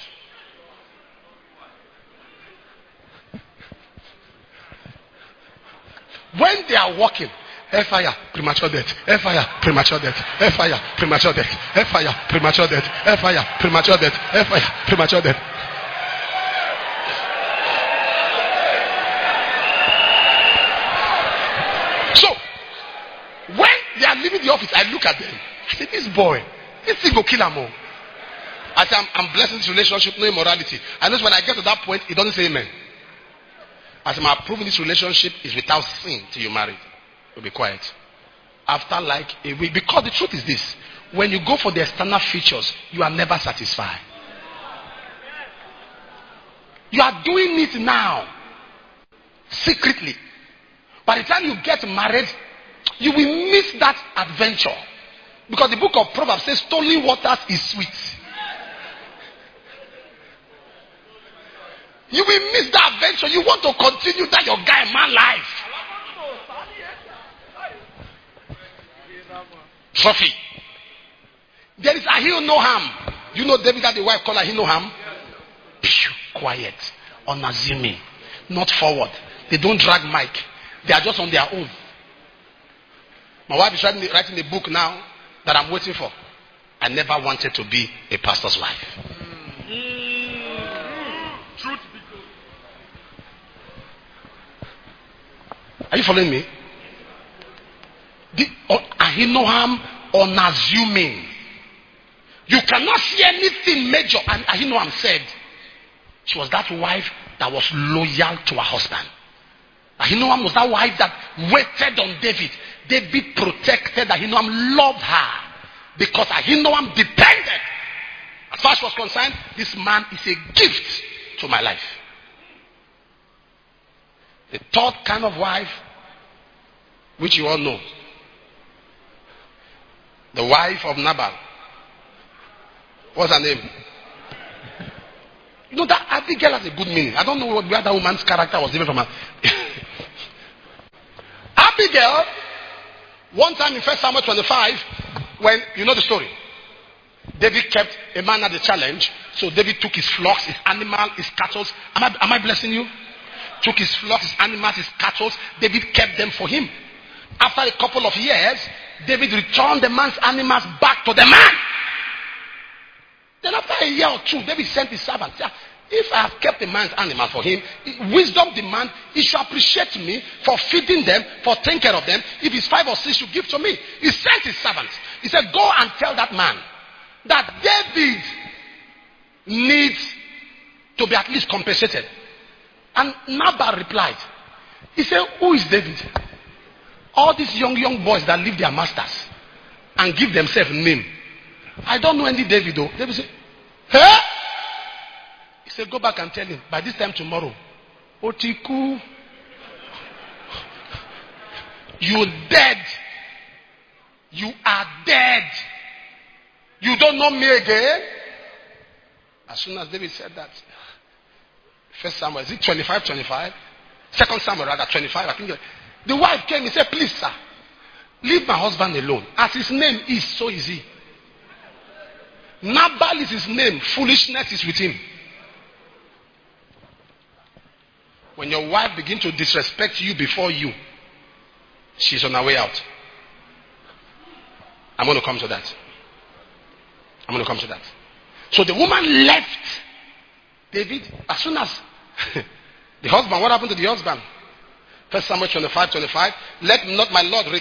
When they are walking, fire, premature death, fire, premature death, fire, premature death, fire, premature death, fire, premature death, fire, premature death. So, when they are leaving the office, I look at them. I say, this boy, this thing go kill him all. I say, I'm blessing this relationship, no immorality. I know when I get to that point, it doesn't say amen. As I'm approving this relationship is without sin till you marry. You'll be quiet. After like a week. Because the truth is this. When you go for the external features, you are never satisfied. You are doing it now. Secretly. By the time you get married, you will miss that adventure. Because the book of Proverbs says stolen waters is sweet. You will miss that adventure. You want to continue that your guy man life. Trophy. There is Ahinoam. You know David had the wife called Ahinoam? Quiet. Unassuming. Not forward. They don't drag mic. They are just on their own. My wife is writing a book now that I'm waiting for. I never wanted to be a pastor's wife. Truth. Are you following me? Ahinoam unassuming. You cannot see anything major. And Ahinoam said she was that wife that was loyal to her husband. Ahinoam was that wife that waited on David. David protected Ahinoam, loved her. Because Ahinoam depended. As far as she was concerned, this man is a gift to my life. The third kind of wife, which you all know, the wife of Nabal. What's her name? You know that Abigail has a good meaning. I don't know where that woman's character was different from her. Abigail, one time in 1 Samuel 25, when, you know the story. David kept a man at the challenge. So David took his flocks, his animals, his cattle. Am I blessing you? Took his flocks, his animals, his cattle. David kept them for him. After a couple of years, David returned the man's animals back to the man. Then after a year or two, David sent his servant. If I have kept a man's animal for him, wisdom demands he should appreciate me for feeding them, for taking care of them. If it's 5 or 6, you give to me. He sent his servants. He said, go and tell that man that David needs to be at least compensated. And Nabal replied. He said, who is David? All these young boys that leave their masters and give themselves name. I don't know any David though. David said, hey? He said, go back and tell him, by this time tomorrow, Otiku, you dead. You are dead. You don't know me again? As soon as David said that, 1 Samuel, is it 25? 2 Samuel rather, 25, I think. The wife came and said, please sir, leave my husband alone. As his name is, so is he. Nabal is his name. Foolishness is with him. When your wife begins to disrespect you before you, she's on her way out. I'm going to come to that. I'm going to come to that. So the woman left David as soon as the husband, what happened to the husband? 1 Samuel 25:25. Let not my Lord,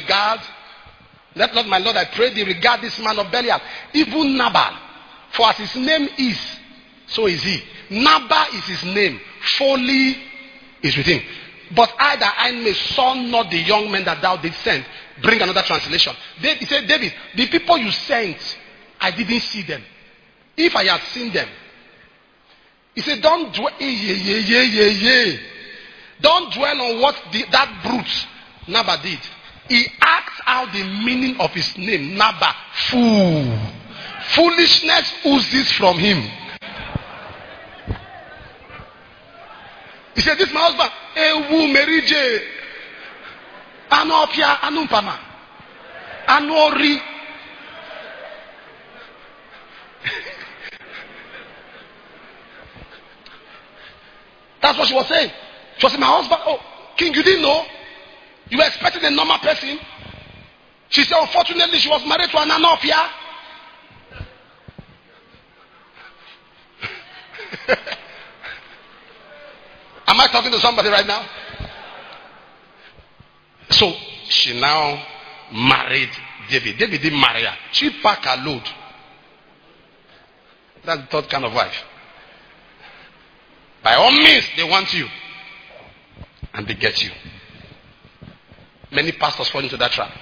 I pray thee, regard this man of Belial, even Nabal. For as his name is, so is he. Nabal is his name. Folly is with him. But I that I may saw not the young men that thou didst send. Bring another translation. He said, David, the people you sent, I didn't see them. If I had seen them. He said, don't dwell. Don't dwell on what that brute Nabal did. He asked out the meaning of his name. Nabal, fool. Foolishness oozes from him. He said, this is my husband. Ewu merije. Anopia anumpama. Anori. That's what she was saying. She was saying, my husband, oh, king, you didn't know? You were expecting a normal person? She said, unfortunately, she was married to an Anopia. Am I talking to somebody right now? So, she now married David. David didn't marry her. She packed her load. That's the third kind of wife. By all means, they want you. And they get you. Many pastors fall into that trap.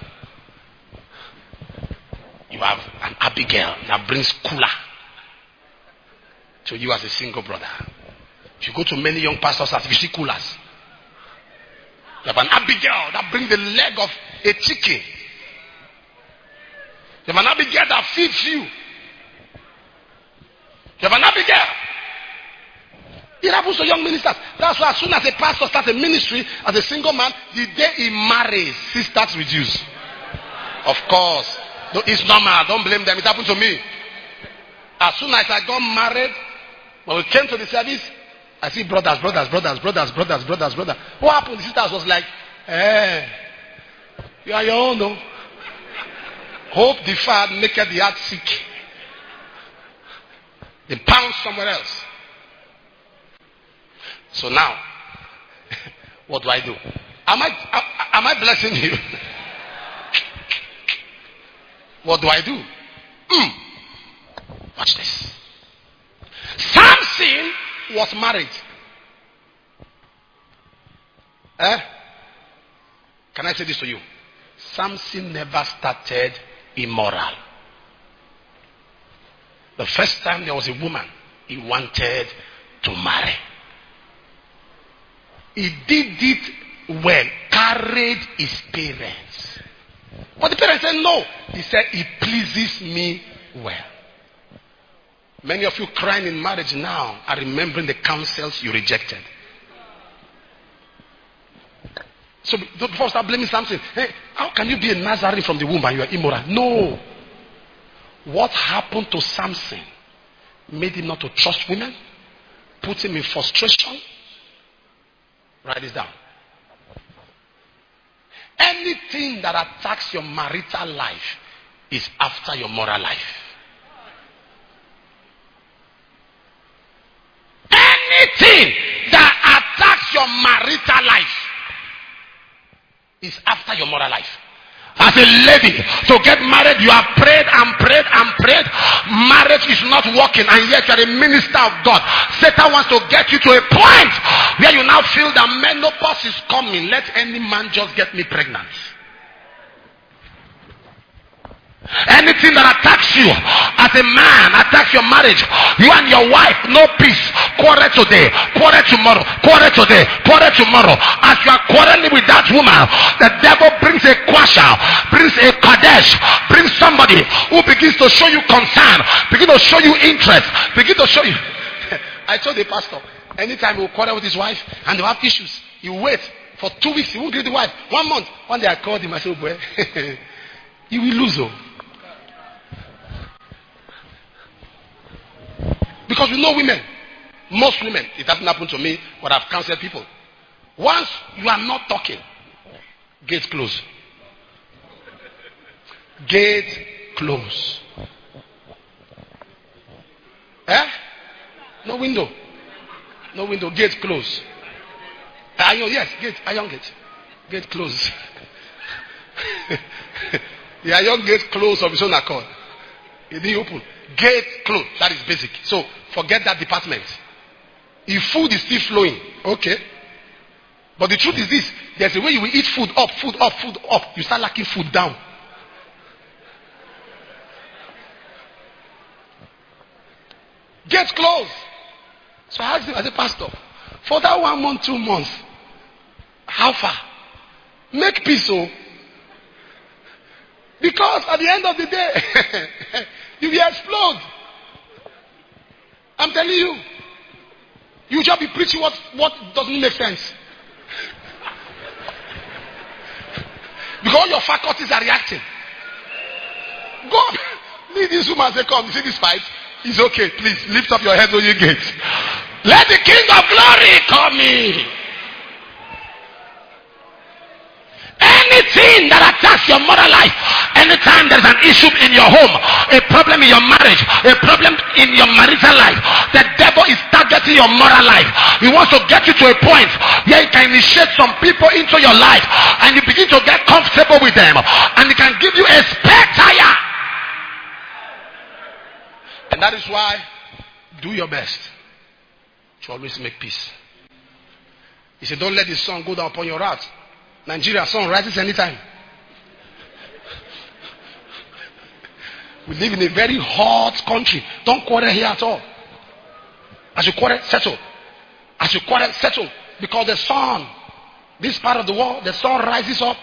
You have an Abigail that brings cooler to you as a single brother. If you go to many young pastors' house, you see coolers. You have an Abigail that brings the leg of a chicken. You have an Abigail that feeds you. You have an Abigail. It happens to young ministers. That's why as soon as a pastor starts a ministry as a single man, the day he marries, he starts reduce. Of course. It's normal. Don't blame them. It happened to me. As soon as I got married, when we came to the service, I see brothers. What happened? The sisters was like, you are your own, no? Hope deferred, naked the heart sick. They pound somewhere else. So now, what do I do? Am I blessing you? What do I do? Watch this. Samson was married. Can I say this to you? Samson never started immoral. The first time there was a woman he wanted to marry. He did it well, carried his parents. But the parents said no. He said, it pleases me well. Many of you crying in marriage now are remembering the counsels you rejected. So before you start blaming something, hey, how can you be a Nazarene from the womb and you are immoral? No. What happened to Samson made him not to trust women, put him in frustration. Write this down. Anything that attacks your marital life is after your moral life. Anything that attacks your marital life is after your moral life. As a lady, to get married, you have prayed and prayed and prayed. Marriage is not working, and yet you are a minister of God. Satan wants to get you to a point where you now feel that menopause is coming. Let any man just get me pregnant. Anything that attacks you as a man, attacks your marriage, you and your wife, no peace. Quarrel today, quarrel tomorrow, quarrel today, quarrel tomorrow. As you are quarreling with that woman, the devil brings a quasher, brings a kadesh, brings somebody who begins to show you concern, begin to show you interest, begin to show you. I told the pastor, anytime he will quarrel with his wife and they have issues, he will wait for 2 weeks, he won't greet the wife. 1 month, one day I called him, I said, oh boy, you will lose. Oh. Because we know women. Most women, it hasn't happened to me, but I've counseled people. Once you are not talking, gate close. Gate close. Eh? No window. No window. Gate close. Iron, yes, gate. Iron gate. Gate close. The iron gate closed of its own accord. It didn't open. Gate closed. That is basic. So forget that department. If food is still flowing, okay. But the truth is this: there's a way you will eat food up, food up, food up. You start lacking food down. Gate closed. So I asked him as a pastor, for that 1 month, 2 months, how far? Make peace, oh. Because at the end of the day, you will explode. I'm telling you. You just be preaching what doesn't make sense. Because all your faculties are reacting. Go. Leave this woman and say, come, you see this fight? It's okay. Please lift up your head when you get. Let the King of Glory come in. Anything that attacks your moral life, anytime there's an issue in your home, a problem in your marriage, a problem in your marital life, the devil is targeting your moral life. He wants to get you to a point where he can initiate some people into your life and you begin to get comfortable with them and he can give you a spare tire. And that is why do your best to always make peace. He said, don't let the sun go down upon your wrath. Nigeria, sun rises anytime. We live in a very hot country. Don't quarrel here at all. As you quarrel, settle. As you quarrel, settle. Because the sun, this part of the world, the sun rises up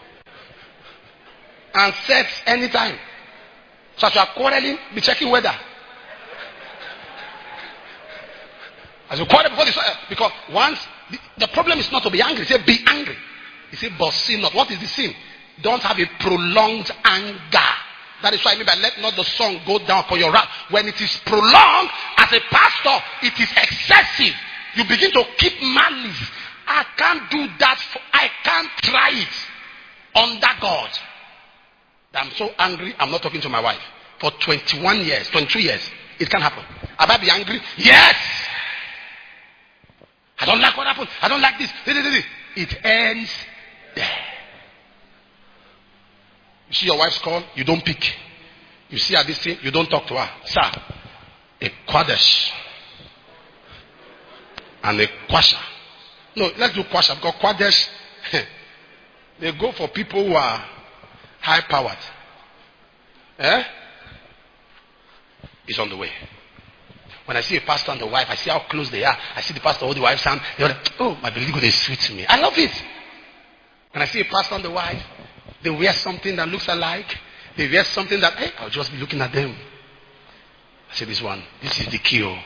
and sets anytime. So as you are quarreling, be checking weather. As you quarrel before the sun, because once, the problem is not to be angry. Say, be angry. He said, but sin not. What is the sin? Don't have a prolonged anger. That is why I mean by let not the sun go down for your wrath. When it is prolonged, as a pastor, it is excessive. You begin to keep malice. I can't do that. I can't try it under God. I'm so angry, I'm not talking to my wife. For 21 years, 22 years, it can happen. Have I be angry? Yes! I don't like what happened. I don't like this. It ends there. You see your wife's call, you don't pick. You see her this thing, you don't talk to her. Sir, a Qadesh and a Quasha. No, let's do Quasha because Qadesh, they go for people who are high powered. Eh? It's on the way. When I see a pastor and the wife, I see how close they are. I see the pastor hold the wife's hand. They're like, oh, my baby, they sweet to me. I love it. When I see a pastor and the wife, they wear something that looks alike. They wear something that, hey, I'll just be looking at them. I say, this is the cure.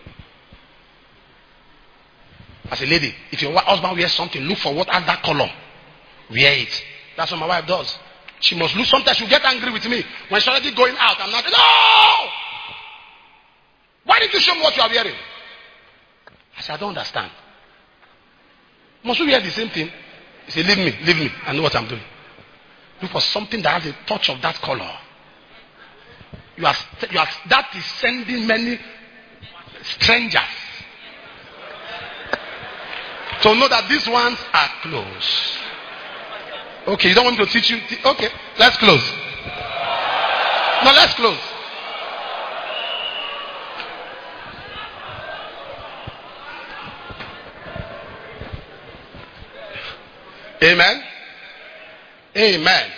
I say, lady, if your husband wears something, look for what has that color. Wear it. That's what my wife does. She must look. Sometimes she'll get angry with me. When she's already going out, I'm not, no! Why did you show me what you are wearing? I said, I don't understand. Must we wear the same thing? He said, leave me. I know what I'm doing. Look for something that has a touch of that color. That is sending many strangers to know that these ones are close. Okay, you don't want me to teach you? Okay, let's close. No, let's close. Amen. Amen.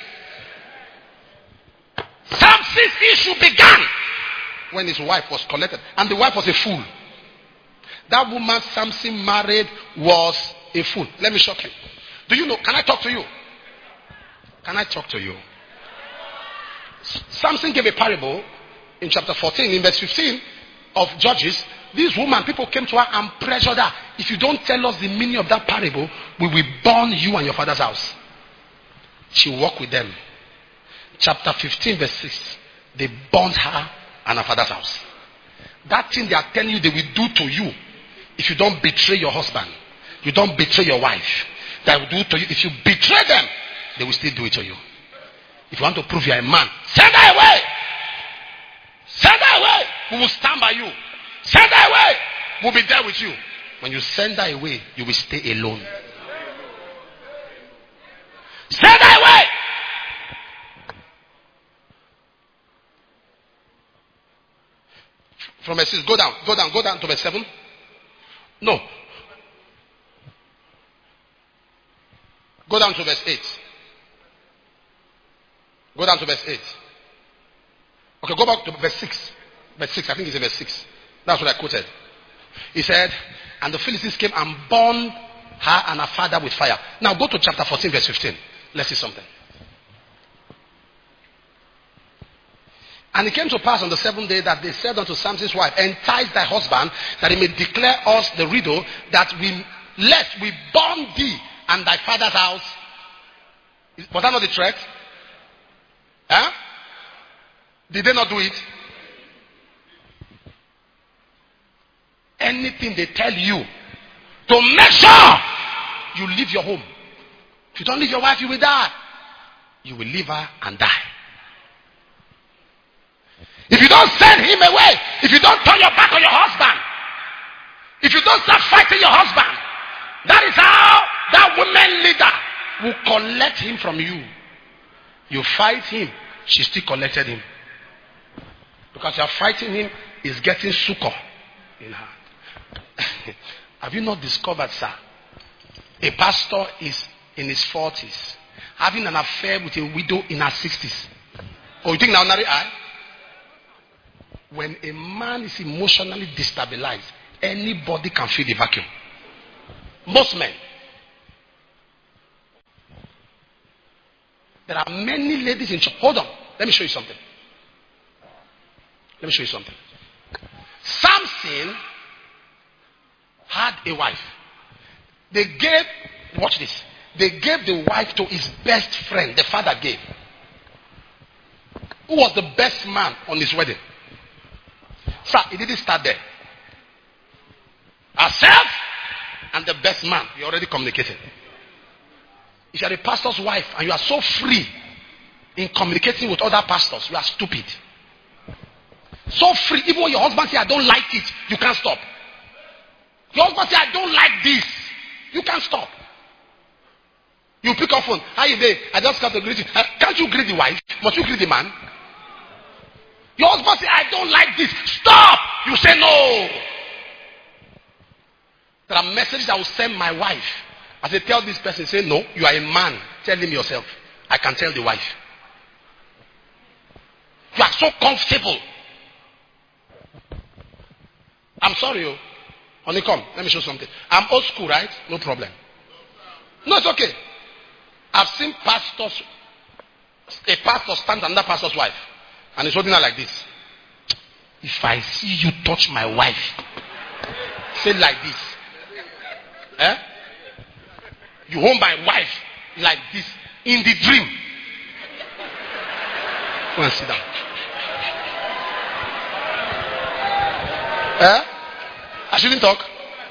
Samson's issue began when his wife was collected. And the wife was a fool. That woman Samson married was a fool. Let me shock you. Do you know? Can I talk to you? Can I talk to you? Samson gave a parable in chapter 14, in verse 15 of Judges. This woman, people came to her and pressured her. If you don't tell us the meaning of that parable, we will burn you and your father's house. She walked with them. Chapter 15, verse 6. They burned her and her father's house. That thing they are telling you they will do to you if you don't betray your husband, you don't betray your wife, they will do to you. If you betray them, they will still do it to you. If you want to prove you are a man, send her away. Send her away. We will stand by you. Send her away. We'll be there with you. When you send her away, you will stay alone. Send her away. From verse 6, go down to verse 7. No. Go down to verse 8. Go down to verse 8. Okay, go back to verse 6. Verse 6, I think it's in verse 6. That's what I quoted. He said, and the Philistines came and burned her and her father with fire. Now go to chapter 14, verse 15. Let's see something. And it came to pass on the 7th day that they said unto Samson's wife, entice thy husband, that he may declare us the riddle, that we burn thee and thy father's house. Was that not the threat? Huh? Did they not do it? Anything they tell you to make sure you leave your home. If you don't leave your wife, you will die. You will leave her and die. If you don't send him away, if you don't turn your back on your husband, if you don't start fighting your husband, that is how that woman leader will collect him from you. You fight him, she still collected him. Because you are fighting him, is getting succor in her. Have you not discovered, sir? A pastor is in his 40s, having an affair with a widow in her 60s. Oh, you think now marry I? When a man is emotionally destabilized, anybody can fill the vacuum. Most men. There are many ladies in church. Hold on. Let me show you something. Samson had a wife. Watch this. They gave the wife to his best friend, the father gave. Who was the best man on his wedding? Sir, it didn't start there. Herself and the best man, you already communicated. If you are a pastor's wife and you are so free in communicating with other pastors, you are stupid. So free, even when your husband says, I don't like it, you can't stop. Your husband says, I don't like this, you can't stop. You pick up phone, how you doing? I just got to greet you. Can't you greet the wife? Must you greet the man? Your husband says, I don't like this. Stop! You say no. There are messages I will send my wife. As I tell this person, say no, you are a man. Tell him yourself. I can tell the wife. You are so comfortable. I'm sorry, oh. Honey, come. Let me show something. I'm old school, right? No problem. No, it's okay. I've seen pastors, a pastor stand under pastor's wife. And he's holding her like this. If I see you touch my wife, say like this. Eh? You hold my wife like this in the dream. Go and sit down. Eh? I shouldn't talk.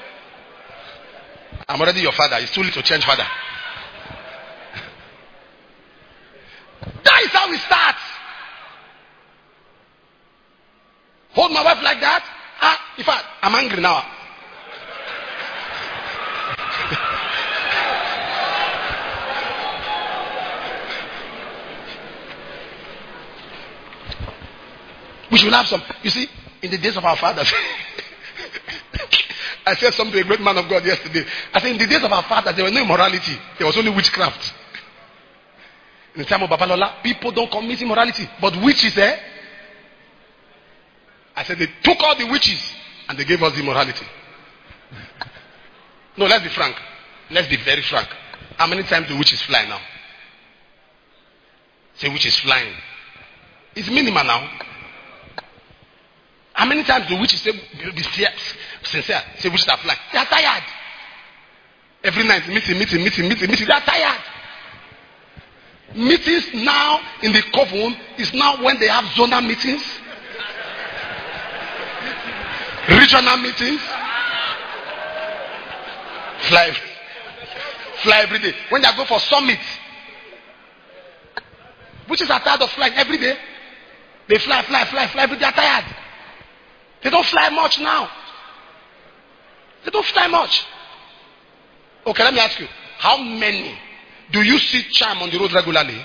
I'm already your father. It's too late to change father. That is how we start. Hold my wife like that. In fact, I'm angry now. We should have some. You see, in the days of our fathers, I said something to a great man of God yesterday. I said, in the days of our fathers, there was no immorality. There was only witchcraft. In the time of Babalola, people don't commit immorality. But witches, I said, they took all the witches and they gave us the immorality. No, let's be frank. Let's be very frank. How many times do witches fly now? Say witches flying. It's minimal now. How many times do witches say, be sincere, say witches are flying? They are tired. Every night, meeting. They are tired. Meetings now in the coven is now when they have zonal meetings, regional meetings. Fly every day. When they go for summit, Witches are tired of flying every day. They fly every day. They are tired. They don't fly much now. They don't fly much. Okay, let me ask you. How many do you see charm on the road regularly?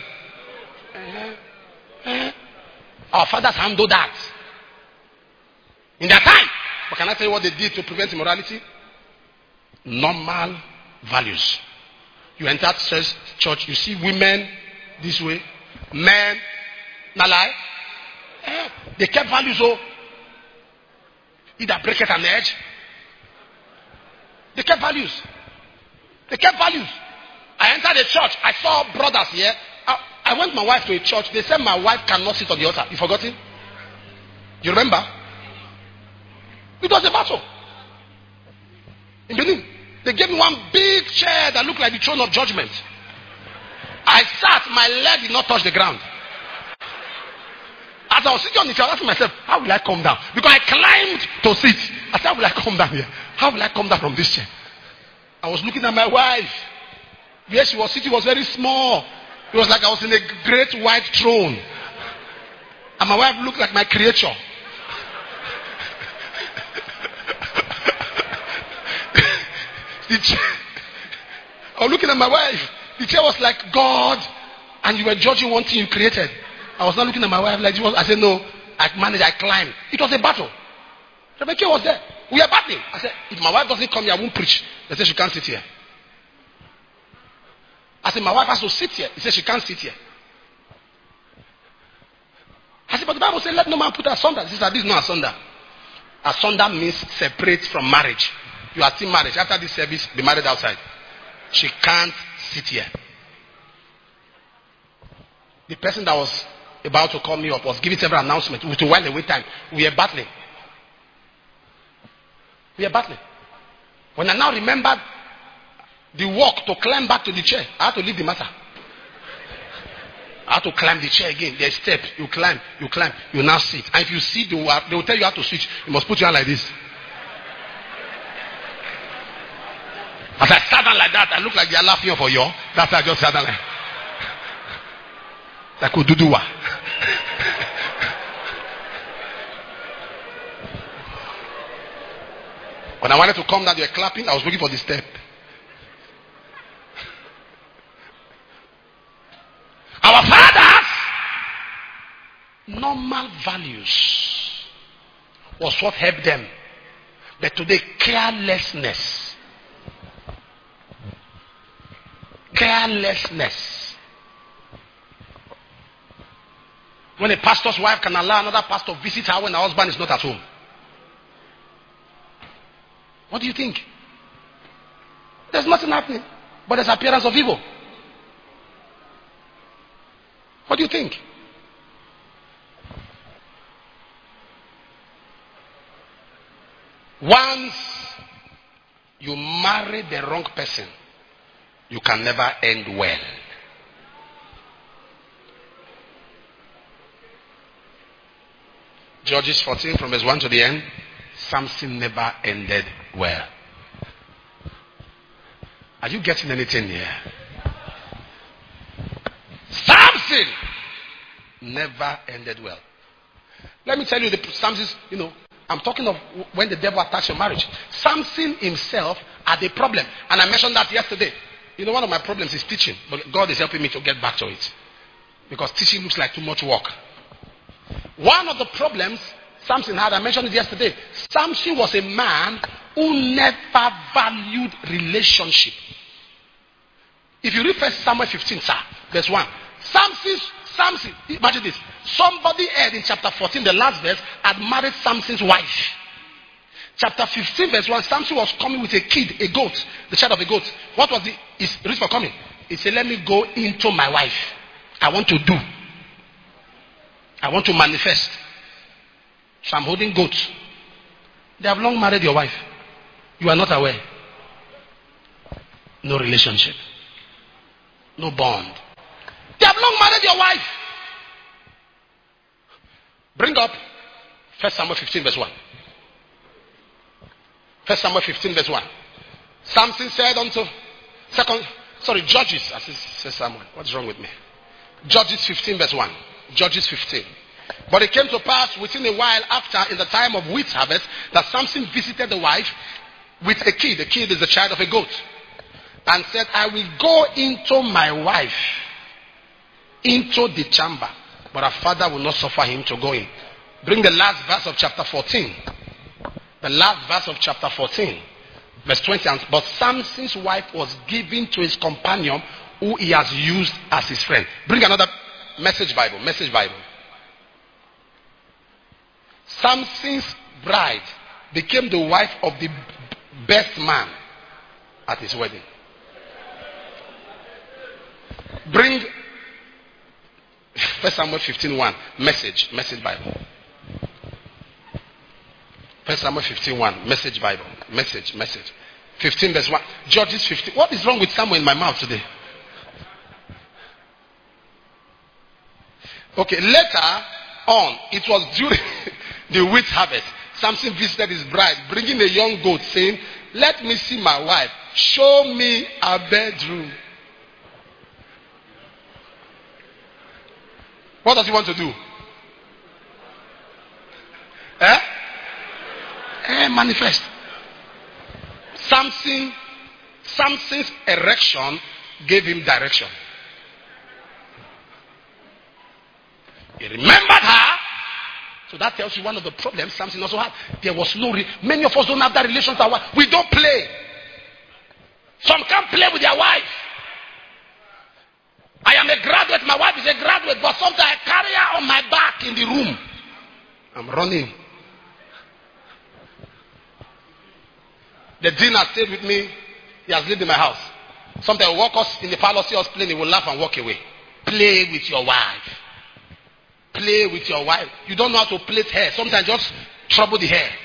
Our fathers handled that. In their time. But can I tell you what they did to prevent immorality? Normal values. You enter church, you see women this way, men, not lie. They kept values. Either break it an edge. They kept values. They kept values. I entered a church. I saw brothers here. I went with my wife to a church. They said my wife cannot sit on the altar. You forgot it? You remember? It was a battle. In Benin. They gave me one big chair that looked like the throne of judgment. I sat. My leg did not touch the ground. As I was sitting on the chair, I asked myself, how will I come down? Because I climbed to sit. I said, how will I come down here? How will I come down from this chair? I was looking at my wife. Where she was sitting was very small. It was like I was in a great white throne. And my wife looked like my creature. I was looking at my wife. The chair was like God. And you were judging one thing you created. I was not looking at my wife like she was. I said, no, I managed, I climbed. It was a battle. Rebecca was there. We are battling. I said, if my wife doesn't come here, I won't preach. They said she can't sit here. I said, my wife has to sit here. He said, she can't sit here. I said, but the Bible said, let no man put asunder. He said, this is not asunder. Asunder means separate from marriage. You are still married. After this service, be married outside. She can't sit here. The person that was about to call me up was giving several announcements. With a while away time. We are battling. We are battling. When I now remembered the walk to climb back to the chair, I had to leave the matter. I had to climb the chair again. There's step. You climb. You now sit. And if you sit, they will tell you how to switch. You must put your hand like this. As I sat down like that, I look like they are laughing for you. That's why I just sat down like Ududuwa. When I wanted to come down, they were clapping. I was looking for the step. Our fathers, normal values was what helped them. But today, carelessness. When a pastor's wife can allow another pastor to visit her when her husband is not at home. What do you think? There's nothing happening, but there's appearance of evil. What do you think? Once you marry the wrong person, you can never end well. Judges 14 from verse 1 to the end. Samson never ended well. Are you getting anything here? Samson never ended well. Let me tell you the Samson's, I'm talking of when the devil attacks your marriage. Samson himself had a problem. And I mentioned that yesterday. One of my problems is teaching. But God is helping me to get back to it. Because teaching looks like too much work. One of the problems Samson had, I mentioned it yesterday. Samson was a man who never valued relationship. If you read 1 Samuel 15, sir, verse 1. Samson, imagine this. Somebody heard in chapter 14, the last verse, had married Samson's wife. Chapter 15, verse 1, Samson was coming with a kid, a goat, the child of a goat. What was his reason for coming? He said, let me go into my wife. I want to do. I want to manifest. So I'm holding goats. They have long married your wife. You are not aware. No relationship. No bond. They have long married your wife. Bring up 1 Samuel 15 verse 1. 1 Samuel 15 verse 1. Samson said unto Judges. I said Samuel. What's wrong with me? Judges 15 verse 1. Judges 15. But it came to pass within a while after, in the time of wheat harvest, that Samson visited the wife with a kid. The kid is the child of a goat. And said, I will go into my wife, into the chamber. But her father will not suffer him to go in. Bring the last verse of chapter 14. The last verse of chapter 14. Verse 20. But Samson's wife was given to his companion, who he has used as his friend. Bring another Message Bible. Message Bible. Samson's bride became the wife of the best man at his wedding. Bring 1 Samuel 15:1. Message Bible. 1 Samuel 15:1. Message Bible. Message. 15 verse 1. Judges 15. What is wrong with Samuel in my mouth today? Okay, later on, it was during the wheat harvest. Samson visited his bride, bringing a young goat, saying, let me see my wife. Show me a bedroom. What does he want to do? Manifest. Samson's erection gave him direction. He remembered her. So that tells you one of the problems Samson also had. There was no... Many of us don't have that relation with our wife. We don't play. Some can't play with their wife. I am a graduate. My wife is a graduate. But sometimes I carry her on my back in the room. I'm running. The dean has stayed with me. He has lived in my house. Sometimes he will walk us in the parlor, see us playing. He will laugh and walk away. Play with your wife. Play with your wife. You don't know how to plait hair. Sometimes just trouble the hair.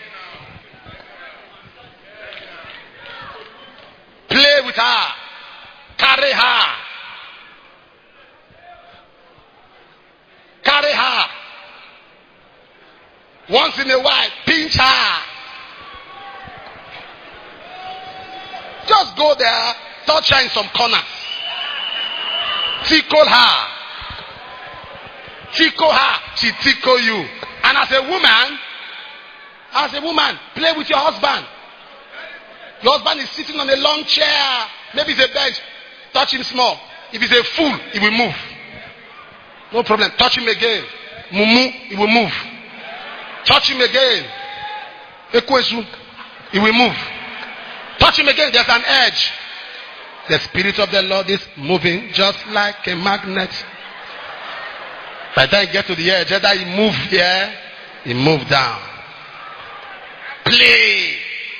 Play with her. Carry her. Carry her. Once in a while, pinch her. Just go there, touch her in some corners. Tickle her. Tickle her, she tickle you. And as a woman, play with your husband. Your husband is sitting on a long chair. Maybe it's a bench. Touch him small. If he's a fool, he will move. No problem. Touch him again. Mumu, he will move. Touch him again. Ekwesu, he will move. Touch him again. There's an edge. The Spirit of the Lord is moving just like a magnet. By the time you get to the edge, either he move here, he move down. Play.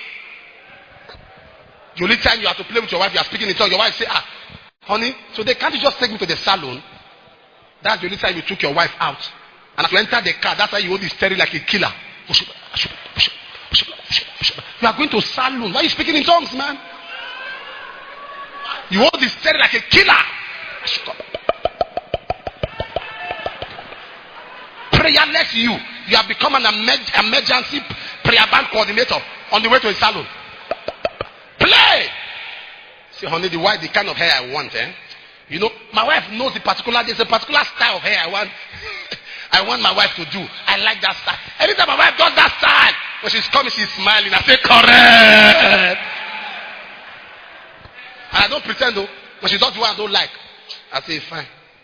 The only time you have to play with your wife, you are speaking in tongues. Your wife say, honey, so they can't you just take me to the salon? That's the only time you took your wife out. And as you enter the car, that's why you hold the steering like a killer. You are going to salon. Why are you speaking in tongues, man? You hold the steering like a killer. Prayerless you have become an emergency prayer band coordinator on the way to a salon. Play. Say, honey, the kind of hair I want, You know, my wife knows there's a particular style of hair I want. I want my wife to do. I like that style. Anytime my wife does that style, when she's coming, she's smiling. I say, correct. And I don't pretend though. When she does what I don't like, I say, fine.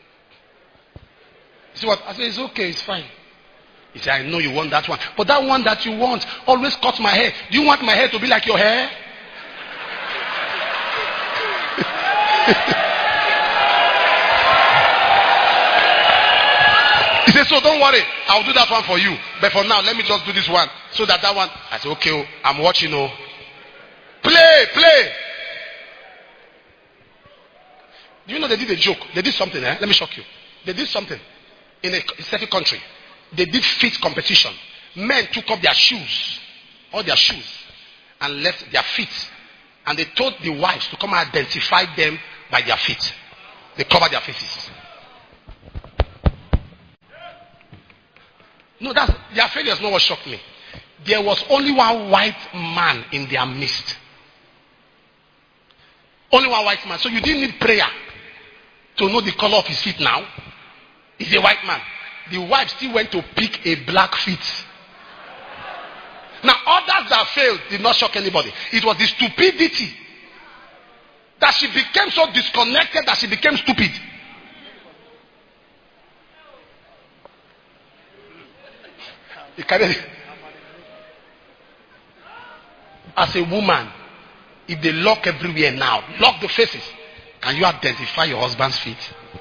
You see what? I say, it's okay, it's fine. He said, I know you want that one. But that one that you want always cuts my hair. Do you want my hair to be like your hair? He said, so don't worry. I'll do that one for you. But for now, let me just do this one. So that one. I said, okay, I'm watching. Play. Do you know they did a joke? They did something. Let me shock you. They did something in a certain country. They did feet competition. Men took up their shoes, all their shoes, and left their feet. And they told the wives to come and identify them by their feet. They covered their faces. No, their failure is not what shocked me. There was only one white man in their midst. Only one white man. So you didn't need prayer to know the color of his feet now. He's a white man. The wife still went to pick a black feet. Now, others that failed did not shock anybody. It was the stupidity that she became so disconnected that she became stupid. As a woman, if they lock everywhere now, lock the faces, can you identify your husband's feet?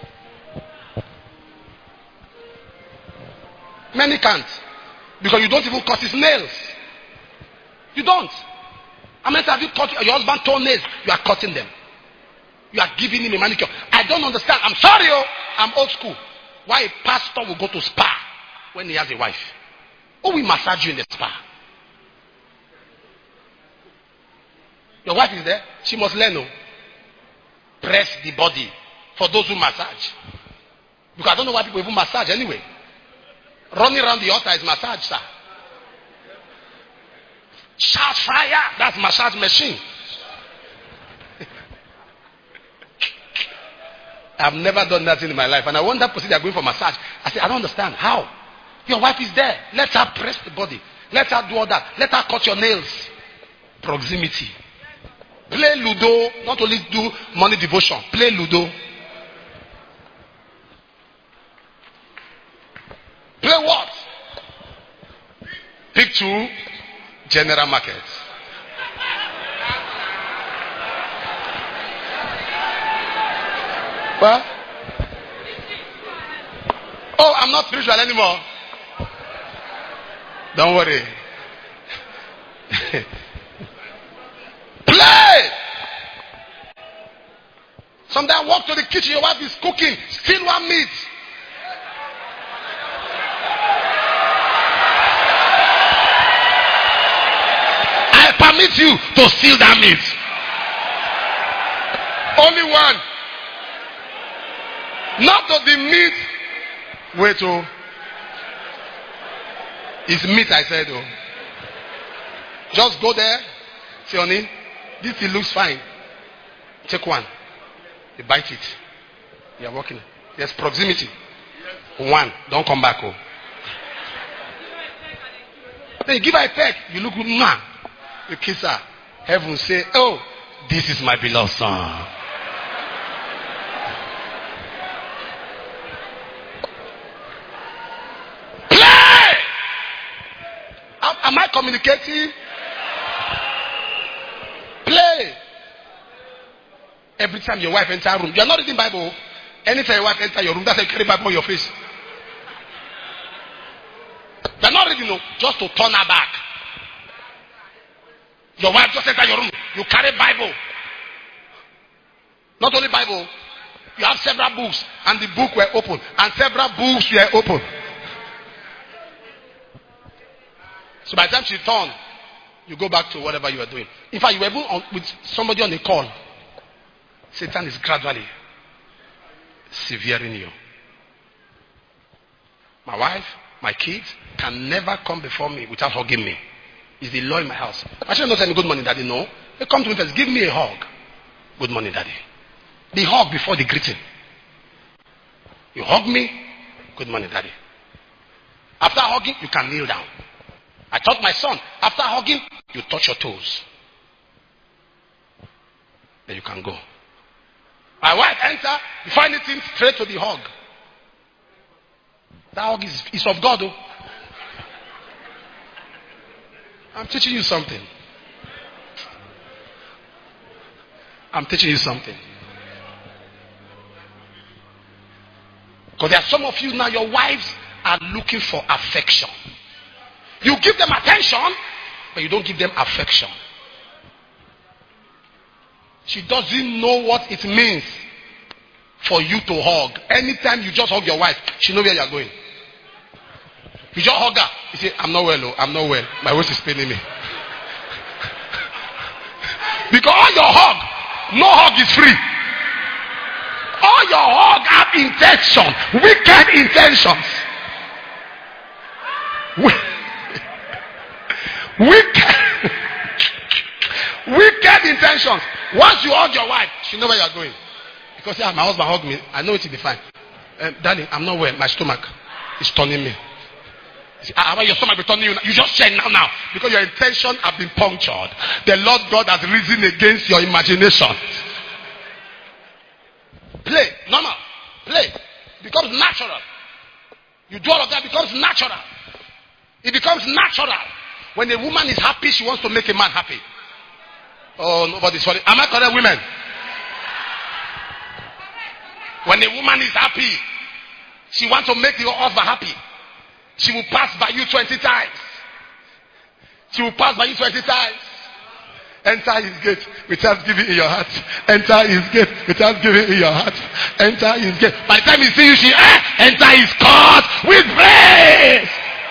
Many can't. Because you don't even cut his nails. You don't. How many times have you cut your husband's toenails? You are cutting them. You are giving him a manicure. I don't understand. I'm sorry, I'm old school. Why a pastor will go to spa when he has a wife? Who will massage you in the spa? Your wife is there. She must learn. Press the body for those who massage. Because I don't know why people even massage anyway. Running around the altar is massage, sir. Shout fire. That's massage machine. I've never done that in my life. And I want that person they are going for massage. I say, I don't understand. How? Your wife is there. Let her press the body. Let her do all that. Let her cut your nails. Proximity. Play Ludo. Not only do money devotion. Play Ludo. Play what? Pick 2. General market. What? Oh, I'm not spiritual anymore. Don't worry. Play. Sometimes walk to the kitchen, your wife is cooking, still one meat. I permit you to steal that meat. Only one. Not of the meat. Wait, it's meat, I said, Just go there. Say, honey, this thing looks fine. Take one. You bite it. You are walking. There's proximity. One. Don't come back. Then you give her a peck. You look, man. You kiss her. Heaven say, oh, this is my beloved son. Am I communicating? Play. Every time your wife enters a room, you are not reading Bible. Anytime your wife enters your room, that's a carry Bible on your face. You are not reading, just to turn her back. Your wife just enters your room, you carry Bible. Not only Bible, you have several books, and the book were open, and several books were open. So by the time she turned, you go back to whatever you were doing. In fact, you were even with somebody on the call. Satan is gradually severing you. My wife, my kids can never come before me without hugging me. It's the law in my house. I should not tell me good morning, daddy. No. They come to me first, give me a hug. Good morning, daddy. The hug before the greeting. You hug me, good morning, daddy. After hugging, you can kneel down. I taught my son, after hugging, you touch your toes. Then you can go. My wife enter, before anything, straight to the hug. That hug is of God. I'm teaching you something. I'm teaching you something. Because there are some of you now, your wives are looking for affection. You give them attention, but you don't give them affection. She doesn't know what it means for you to hug. Anytime you just hug your wife, she knows where you are going. You just hug her. You say, I'm not well, I'm not well. My waist is paining me. Because all your hug, no hug is free. All your hug have intention, wicked intentions. Wicked intentions. Once you hug your wife, she knows where you are going. Because my husband hugged me, I know it will be fine. Darling, I'm not well. My stomach is turning me. How about your stomach be turning you? You just said now. Because your intention have been punctured. The Lord God has risen against your imagination. Play. Normal. Play. Becomes natural. You do all of that, becomes natural. It becomes natural. When a woman is happy, she wants to make a man happy. Oh, nobody's sorry. Am I correct, women? When a woman is happy, she wants to make your husband happy. She will pass by you 20 times. She will pass by you 20 times. Enter his gate with thanksgiving in your heart. Enter his gate with thanksgiving in your heart. Enter his gate. By the time he sees you, she enter his court with praise.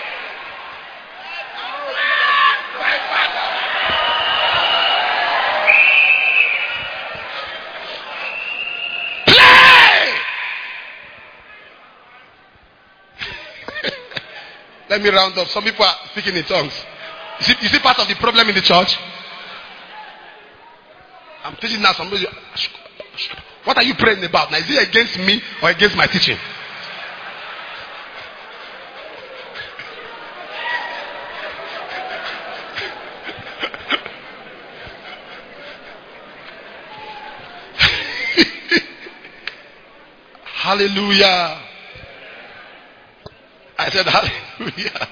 Let me round up. Some people are speaking in tongues. You see part of the problem in the church? I'm teaching now. Somebody, what are you praying about? Now, is it against me or against my teaching? Hallelujah. I said hallelujah.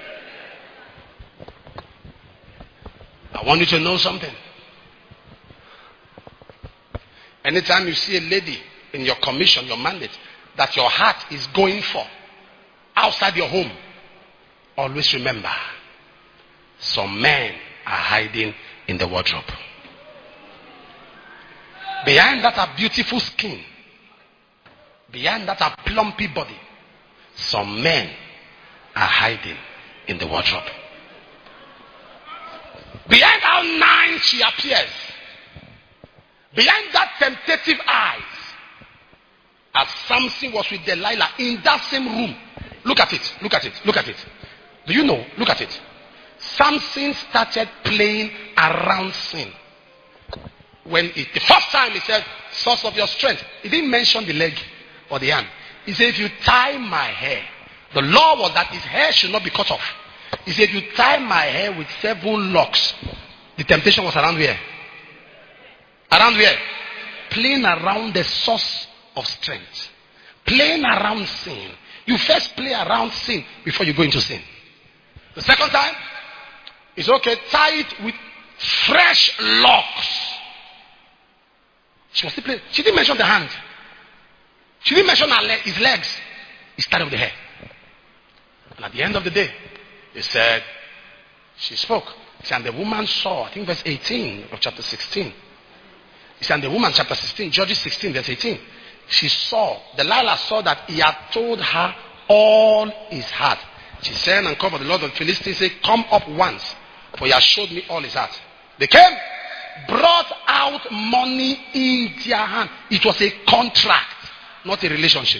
I want you to know something. Anytime you see a lady in your commission, your mandate, that your heart is going for outside your home, always remember, some men are hiding in the wardrobe. Behind that are beautiful skin, behind that are plumpy body, some men are hiding in the wardrobe. Behind how nice she appears, behind that temptative eyes, as Samson was with Delilah in that same room. Look at it, look at it, look at it. Do you know? Look at it. Samson started playing around sin. The first time he said, source of your strength, he didn't mention the leg or the hand. He said, if you tie my hair, the law was that his hair should not be cut off. He said, if you tie my hair with 7 locks, the temptation was around where? Around where? Playing around the source of strength. Playing around sin. You first play around sin before you go into sin. The second time, it's okay, tie it with fresh locks. She was still playing. She didn't mention the hand. She didn't mention his legs. He started with the hair. And at the end of the day, he said, she spoke. He said, and the woman saw, I think verse 18 of chapter 16. He said, and the woman, chapter 16, Judges 16, verse 18. She saw, Delilah saw that he had told her all his heart. She said, and called for the Lord of the Philistines, said, come up once, for he has showed me all his heart. They came, brought out money in their hand. It was a contract, not a relationship.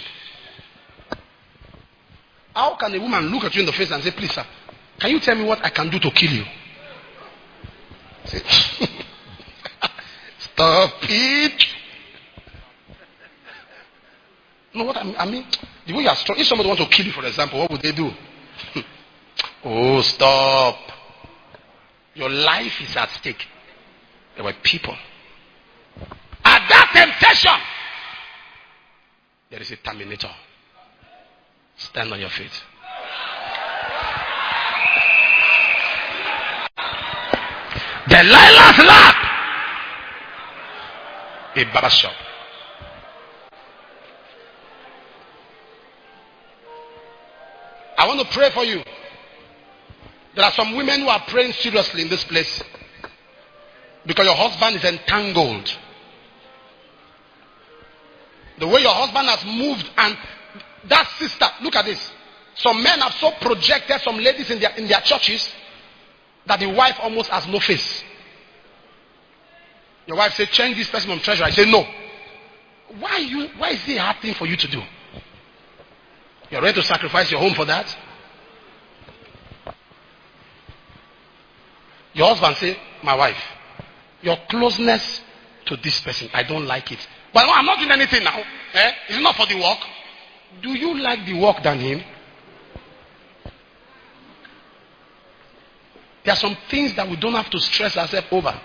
How can a woman look at you in the face and say, please sir, can you tell me what I can do to kill you? Say, stop it. No, what I mean, the way you are strong, if somebody wants to kill you, for example, what would they do? Oh, stop. Your life is at stake. There were people. At that temptation, there is a terminator. Stand on your feet. Delilah's lap. A barber shop. I want to pray for you. There are some women who are praying seriously in this place because your husband is entangled. The way your husband has moved, and that sister, look at this. Some men have so projected some ladies in their churches that the wife almost has no face. Your wife said, change this person from treasurer. I say, no. Why is it a hard thing for you to do? You're ready to sacrifice your home for that? Your husband say, my wife, your closeness to this person, I don't like it. But no, I'm not doing anything now. It's not for the work. Do you like the work than him? There are some things that we don't have to stress ourselves over.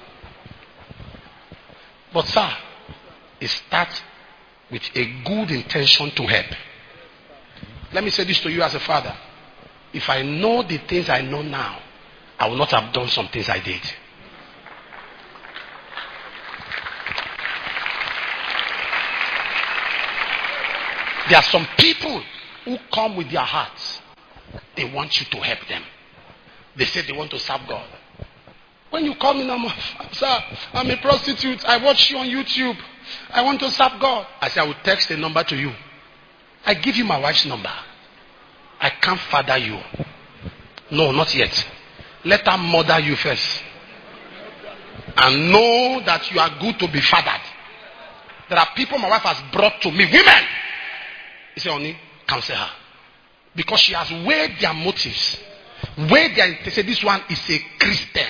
But sir, it starts with a good intention to help. Let me say this to you as a father. If I know the things I know now, I will not have done some things I did. There are some people who come with their hearts. They want you to help them. They say they want to serve God. When you call me now, sir, I'm a prostitute. I watch you on YouTube. I want to serve God. I say, I will text a number to you. I give you my wife's number. I can't father you. No, not yet. Let her mother you first. And know that you are good to be fathered. There are people my wife has brought to me. Women! He said, honey, counsel her. Because she has weighed their motives. They say this one is a Christian.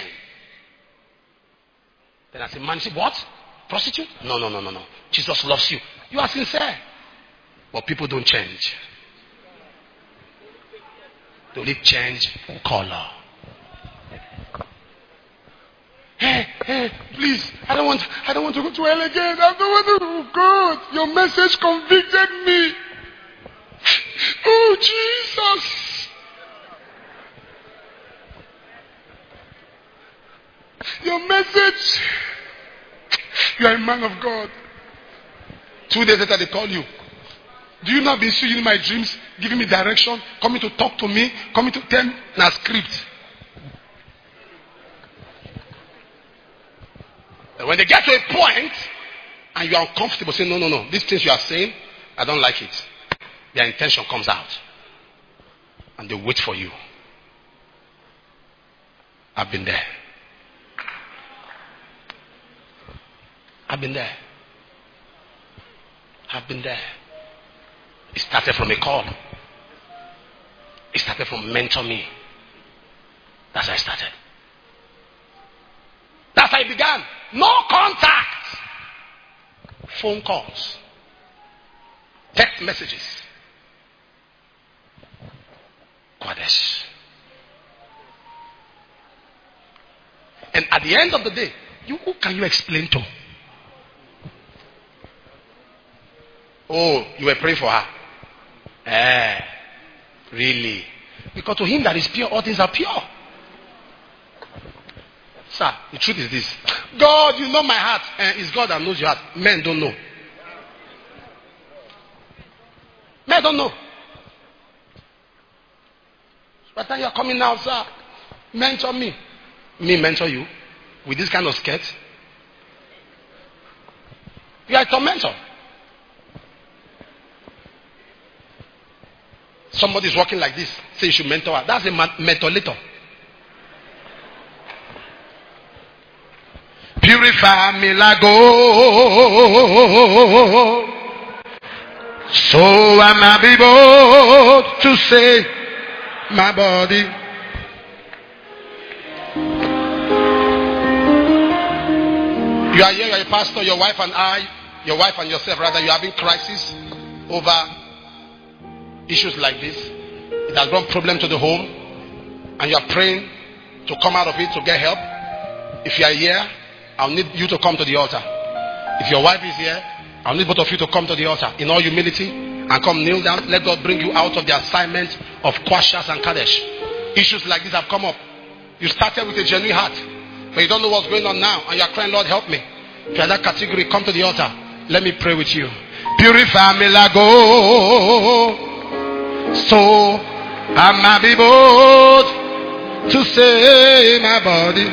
Then I say, man, say, what? Prostitute? No. Jesus loves you. You are sincere. But people don't change. They only change color. Hey, please, I don't want to go to hell again. I don't want to go. God, your message convicted me. Oh, Jesus. Your message. You are a man of God. 2 days later, they call you. Do you not be seeing in my dreams, giving me direction, coming to talk to me, coming to tell me a script? And when they get to a point, and you are uncomfortable, say, no, these things you are saying, I don't like it. Their intention comes out. And they wait for you. I've been there. I've been there. It started from a call. It started from mentor me. That's how I started. That's how it began. No contact. Phone calls. Text messages. Qadesh. And at the end of the day, who can you explain to? Oh, you were praying for her. Really? Because to him that is pure, all things are pure. Sir, the truth is this. God, you know my heart. It's God that knows your heart. Men don't know. Men don't know. By the time you're coming now, sir, mentor me. Me mentor you? With this kind of skirt? You are a tormentor. Somebody is walking like this. Say you should mentor her. That's a mentor-lator. Purify me like gold, so I might be able to say my body. You are here, you are a pastor, your wife and yourself, rather, you are having crisis over issues like this. It has brought problem to the home, and you are praying to come out of it, to get help. If you are here, I'll need you to come to the altar. If your wife is here, I'll need both of you to come to the altar in all humility and come kneel down. Let God bring you out of the assignment of Kwashas and Kadesh. Issues like this have come up. You started with a genuine heart, but you don't know what's going on now, and you are crying, Lord, help me. If you are that category, come to the altar. Let me pray with you. Purify me like gold, so I might be bold to say my body.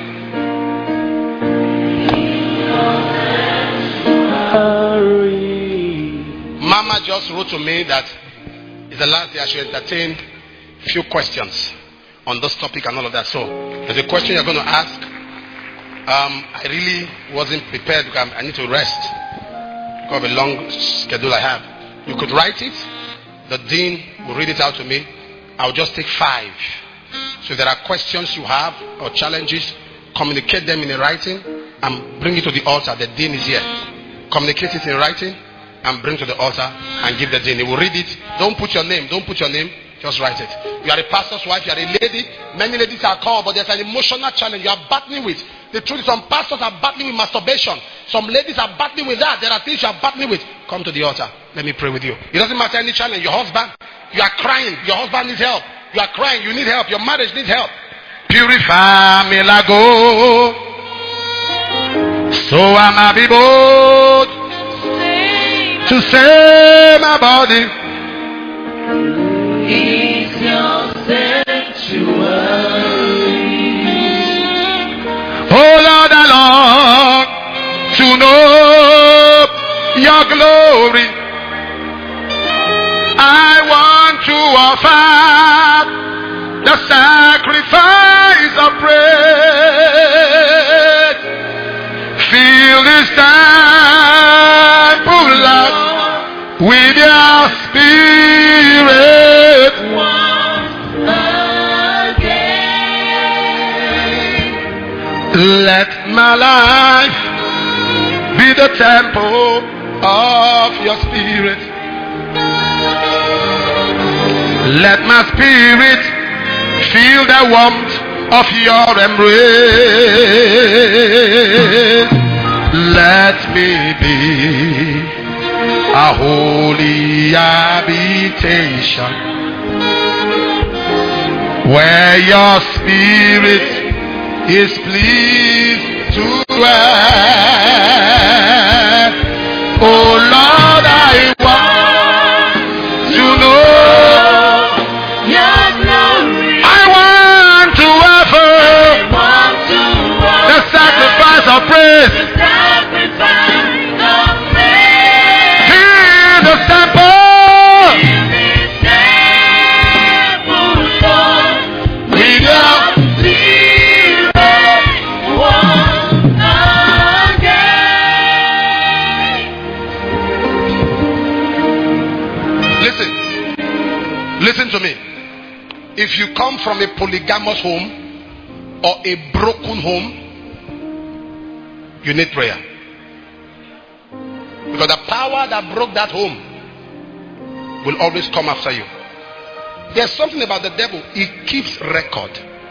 Mama just wrote to me that it's the last day I should entertain a few questions on this topic and all of that. So there's a question you're going to ask. I really wasn't prepared because I need to rest because of a long schedule I have. You could write it. The dean will read it out to me. I'll just take 5. So if there are questions you have or challenges, communicate them in a writing and bring it to the altar. The dean is here. Communicate it in writing and bring to the altar and give the dean. He will read it. Don't put your name. Don't put your name. Just write it. You are a pastor's wife. You are a lady. Many ladies are called, but there's an emotional challenge you are battling with. The truth is, some pastors are battling with masturbation. Some ladies are battling with that. There are things you are battling with. Come to the altar. Let me pray with you. It doesn't matter any challenge. Your husband, you are crying. Your husband needs help. You are crying. You need help. Your marriage needs help. Purify me, Lago. So am I be bold to save my body. Is your sanctuary. Oh Lord, I long to know your glory. I want to offer the sacrifice of praise. Fill this temple, Lord, with your spirit. Let my life be the temple of your spirit. Let my spirit feel the warmth of your embrace. Let me be a holy habitation where your spirit is pleased to dwell. Oh Lord, I want to know your glory. I want to offer the sacrifice of praise. Fill the temple with your Listen to me. If you come from a polygamous home or a broken home, you need prayer. Because the power that broke that home will always come after you. There's something about the devil. He keeps record.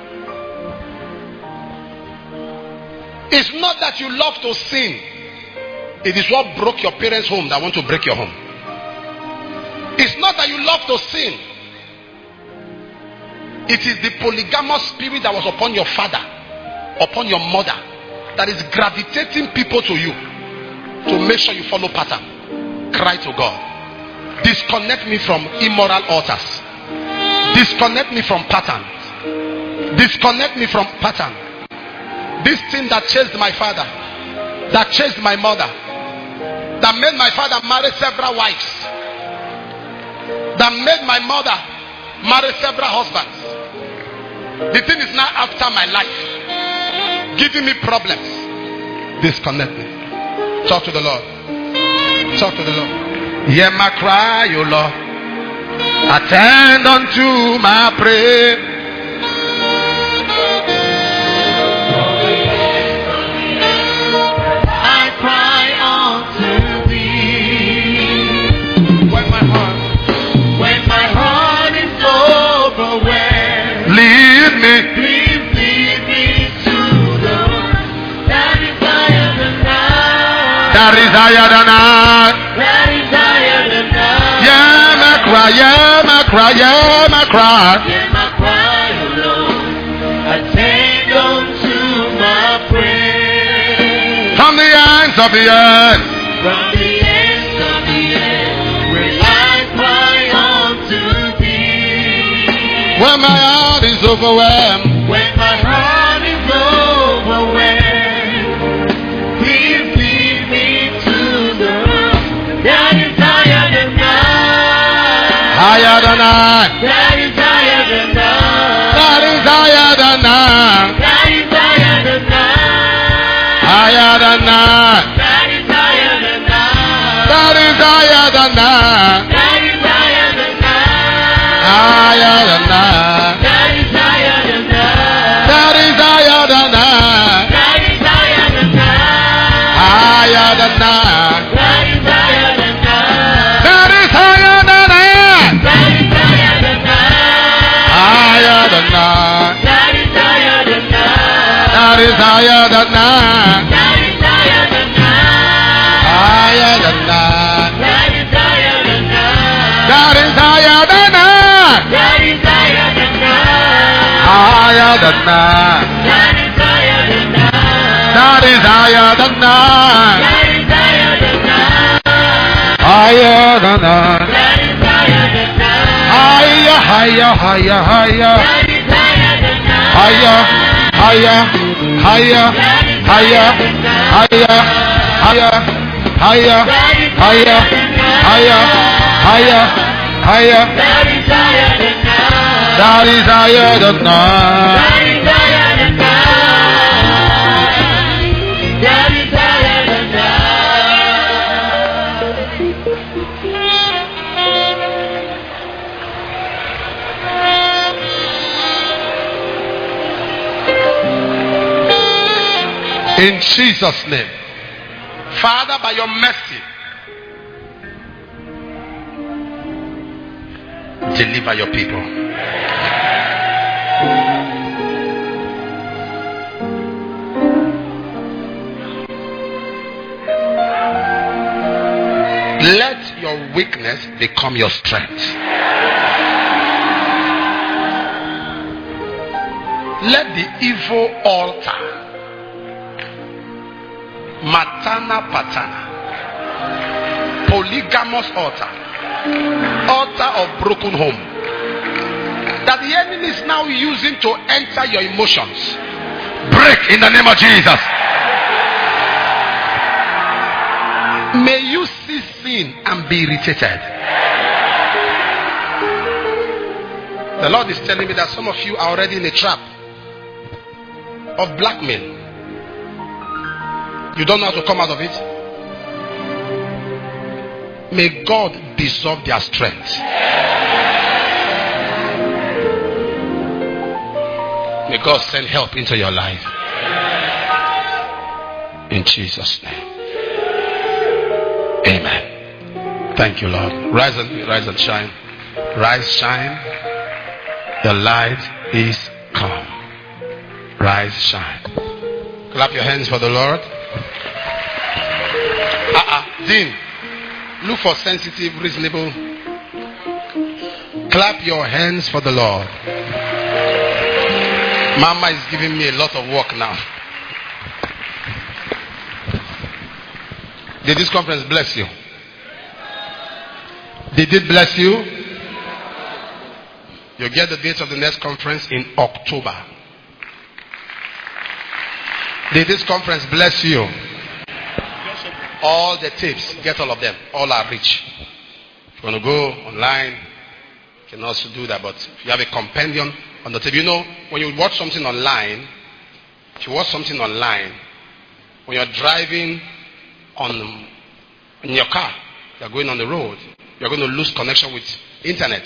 It's not that you love to sin. It is what broke your parents' home that want to break your home. It's not that you love to sin. It is the polygamous spirit that was upon your father, upon your mother, that is gravitating people to you to make sure you follow pattern. Cry to God. Disconnect me from immoral altars. Disconnect me from patterns. Disconnect me from pattern. This thing that chased my father, that chased my mother, that made my father marry several wives, that made my mother marry several husbands. The thing is now after my life, giving me problems. Disconnect me. Talk to the Lord. Talk to the Lord. Hear my cry, O Lord. Attend unto my prayer. I cry unto thee. When my heart is overwhelmed, lead me. Please lead me to the that is higher than I. That is higher than I. That is higher than I. Yeah, my cry, yeah, my cry, yeah, my cry. Hear my cry, O Lord. Attend unto my prayer. From the ends of the earth. From the ends of the earth, will I cry unto thee. When my heart is overwhelmed. When my heart is overwhelmed, please lead me to the room that is higher than I. Higher than I. That is higher than I. That is higher than I. That is higher than I. Higher than I. That is higher than I. That is higher than I. That is higher than I. Higher than I. That is higher than I. That is higher than I. That is higher than I. Higher than I. That is higher than I. higher than night. That is higher than night. Higher than night. Higher, higher, higher, higher. Higher, higher, higher, higher, higher, higher, higher, higher, higher, higher, higher. That is higher than night. In Jesus' name. Father, by your mercy, deliver your people. Let your weakness become your strength. Let the evil altar, matana patana, polygamous altar, altar of broken home, that the enemy is now using to enter your emotions, break in the name of Jesus. May you see sin and be irritated. The Lord is telling me that some of you are already in a trap of blackmail. You don't know how to come out of it. May God dissolve their strength. May God send help into your life. In Jesus' name. Amen. Thank you, Lord. Rise and shine. Rise, shine. The light is come. Rise, shine. Clap your hands for the Lord. Dean, look for sensitive, reasonable. Clap your hands for the Lord. Mama is giving me a lot of work now. Did this conference bless you? Did it bless you? You'll get the dates of the next conference in October. Did this conference bless you? All the tapes, get all of them. All are rich. If you want to go online, you can also do that. But if you have a compendium on the tape, you know, when you watch something online, if you watch something online, when you're driving in your car, you're going on the road, you're going to lose connection with internet.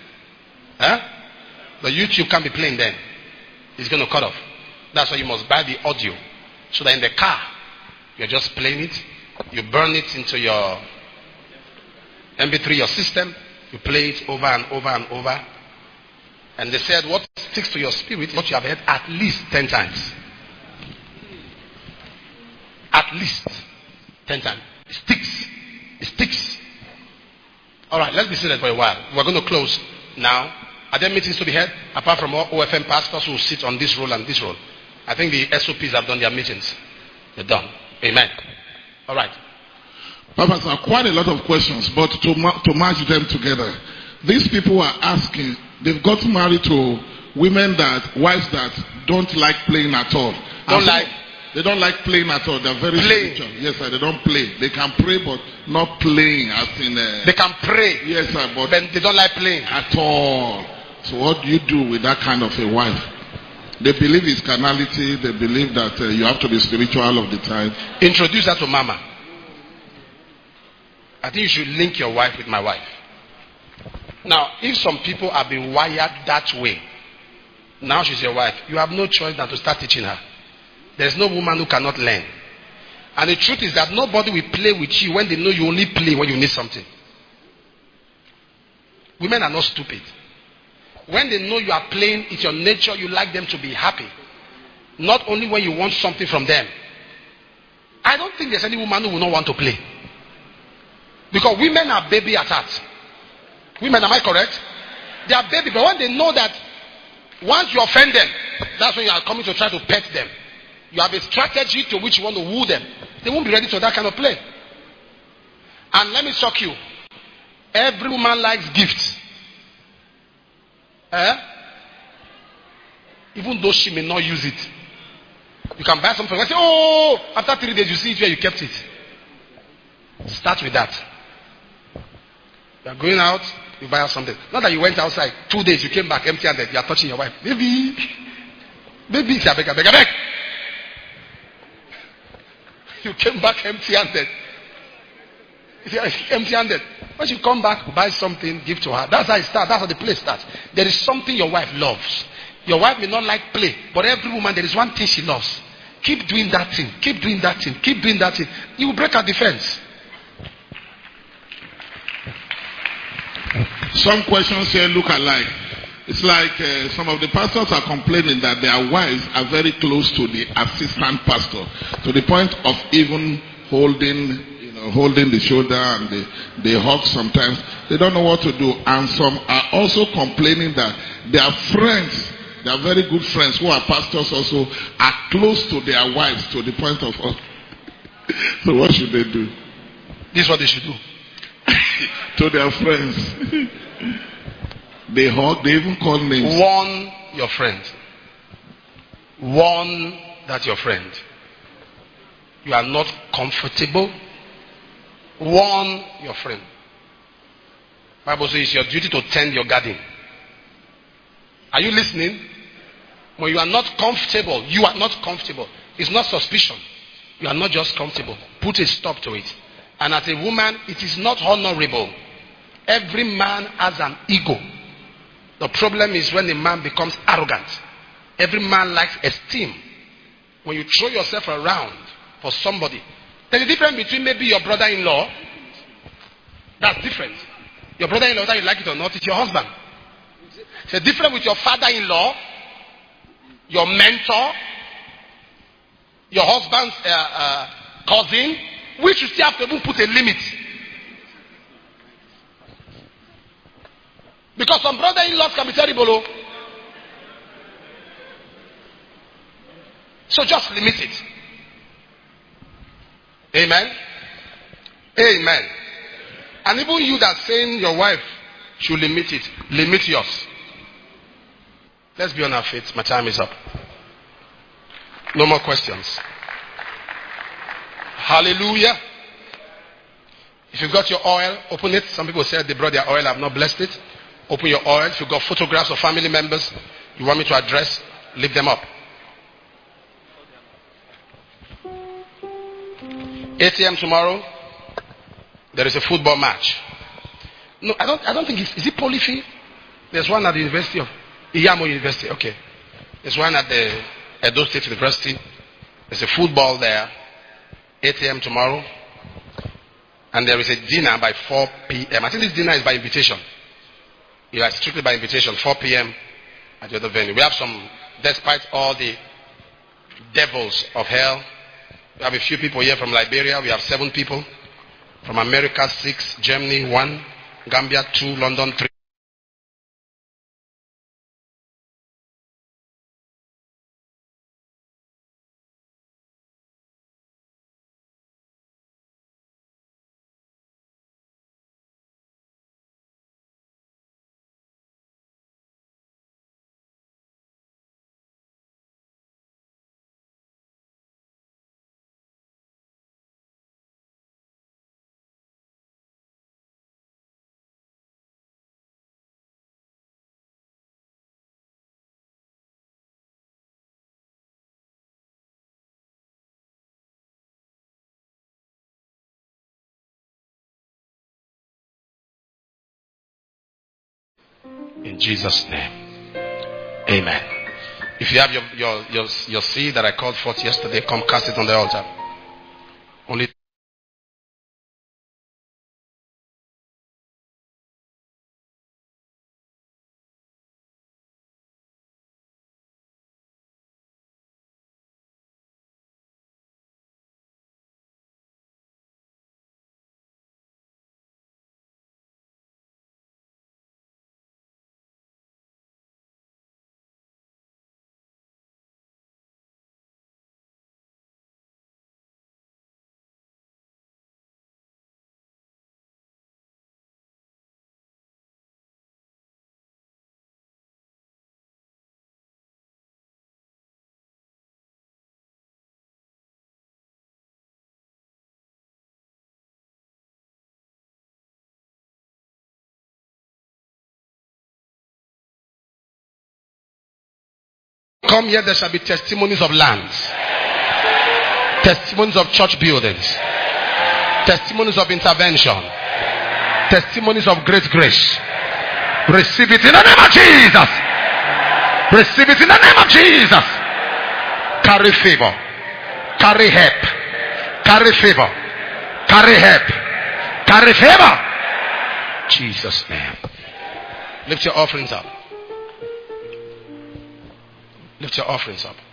The YouTube can't be playing then. It's going to cut off. That's why you must buy the audio. So that in the car, you're just playing it. You burn it into your MP3, your system. You play it over and over and over. And they said what sticks to your spirit is what you have heard at least 10 times. At least 10 times. It sticks. It sticks. Alright, let's be seated for a while. We're going to close now. Are there meetings to be held? Apart from all OFM pastors who sit on this role and this role. I think the SOPs have done their meetings. They're done. Amen. Alright. Papa, sir, quite a lot of questions, but to match them together. These people are asking, they've got married to wives that don't like playing at all. They don't like playing at all. They're very spiritual. Yes, sir. They don't play. They can pray, but not playing as in. They can pray. Yes, sir. But they don't like playing at all. So what do you do with that kind of a wife? They believe it's carnality. They believe that you have to be spiritual all of the time. Introduce that to Mama. I think you should link your wife with my wife. Now, if some people have been wired that way, now she's your wife, you have no choice than to start teaching her. There's no woman who cannot learn. And the truth is that nobody will play with you when they know you only play when you need something. Women are not stupid. When they know you are playing, it's your nature, you like them to be happy. Not only when you want something from them. I don't think there's any woman who will not want to play. Because women are baby at heart. Women, am I correct? They are baby, but when they know that once you offend them, that's when you are coming to try to pet them. You have a strategy to which you want to woo them. They won't be ready for that kind of play. And let me shock you. Every woman likes gifts. Even though she may not use it. You can buy something and say, oh, after 3 days you see it where you kept it. Start with that. You are going out, you buy out something. Not that you went outside, 2 days, you came back empty-handed, you are touching your wife. Baby, say, I beg. You came back empty-handed. Empty-handed. Once you come back, buy something, give to her. That's how it starts. That's how the play starts. There is something your wife loves. Your wife may not like play, but every woman, there is one thing she loves. Keep doing that thing. Keep doing that thing. Keep doing that thing. You will break her defense. Some questions here look alike. It's like some of the pastors are complaining that their wives are very close to the assistant pastor, to the point of even holding the shoulder, and they hug sometimes. They don't know what to do. And some are also complaining that their friends, their very good friends who are pastors also, are close to their wives to the point of... So what should they do? This is what they should do. To their friends. They hug, they even call names. Warn your friend. Warn that your friend. You are not comfortable. Warn your friend. Bible says it's your duty to tend your garden. Are you listening? When you are not comfortable, you are not comfortable. It's not suspicion. You are not just comfortable. Put a stop to it. And as a woman, it is not honorable. Every man has an ego. The problem is when a man becomes arrogant. Every man likes esteem. When you throw yourself around for somebody, there's a difference between maybe your brother-in-law. That's different. Your brother-in-law, whether you like it or not, it's your husband. There's a difference with your father-in-law, your mentor, your husband's cousin, which you still have to even put a limit. Because some brother-in-laws can be terrible. Oh. So just limit it. Amen. Amen. And even you that saying your wife should limit it, limit yours. Let's be on our feet. My time is up. No more questions. Hallelujah. If you've got your oil, open it. Some people said they brought their oil. I've not blessed it. Open your oil. If you've got photographs of family members you want me to address, leave them up. 8 a.m. tomorrow, there is a football match. No, I don't think is it Polyfi? There's one at the University of Iyamo University. Okay. There's one at the Edo State University. There's a football there. 8 a.m. tomorrow. And there is a dinner by 4 p.m. I think this dinner is by invitation. Yeah, strictly by invitation. 4 p.m. at the other venue. We have some, despite all the devils of hell, we have a few people here from Liberia. We have 7 people. From America, 6. Germany, 1. Gambia, 2. London, 3. In Jesus' name. Amen. If you have your seed that I called forth yesterday, come cast it on the altar. Only come here, there shall be testimonies of lands, testimonies of church buildings, testimonies of intervention, testimonies of great grace. Receive it in the name of Jesus. Receive it in the name of Jesus. Carry favor. Carry help. Carry favor. Carry help. Carry favor. Jesus' name. Lift your offerings up. Lift your offerings up.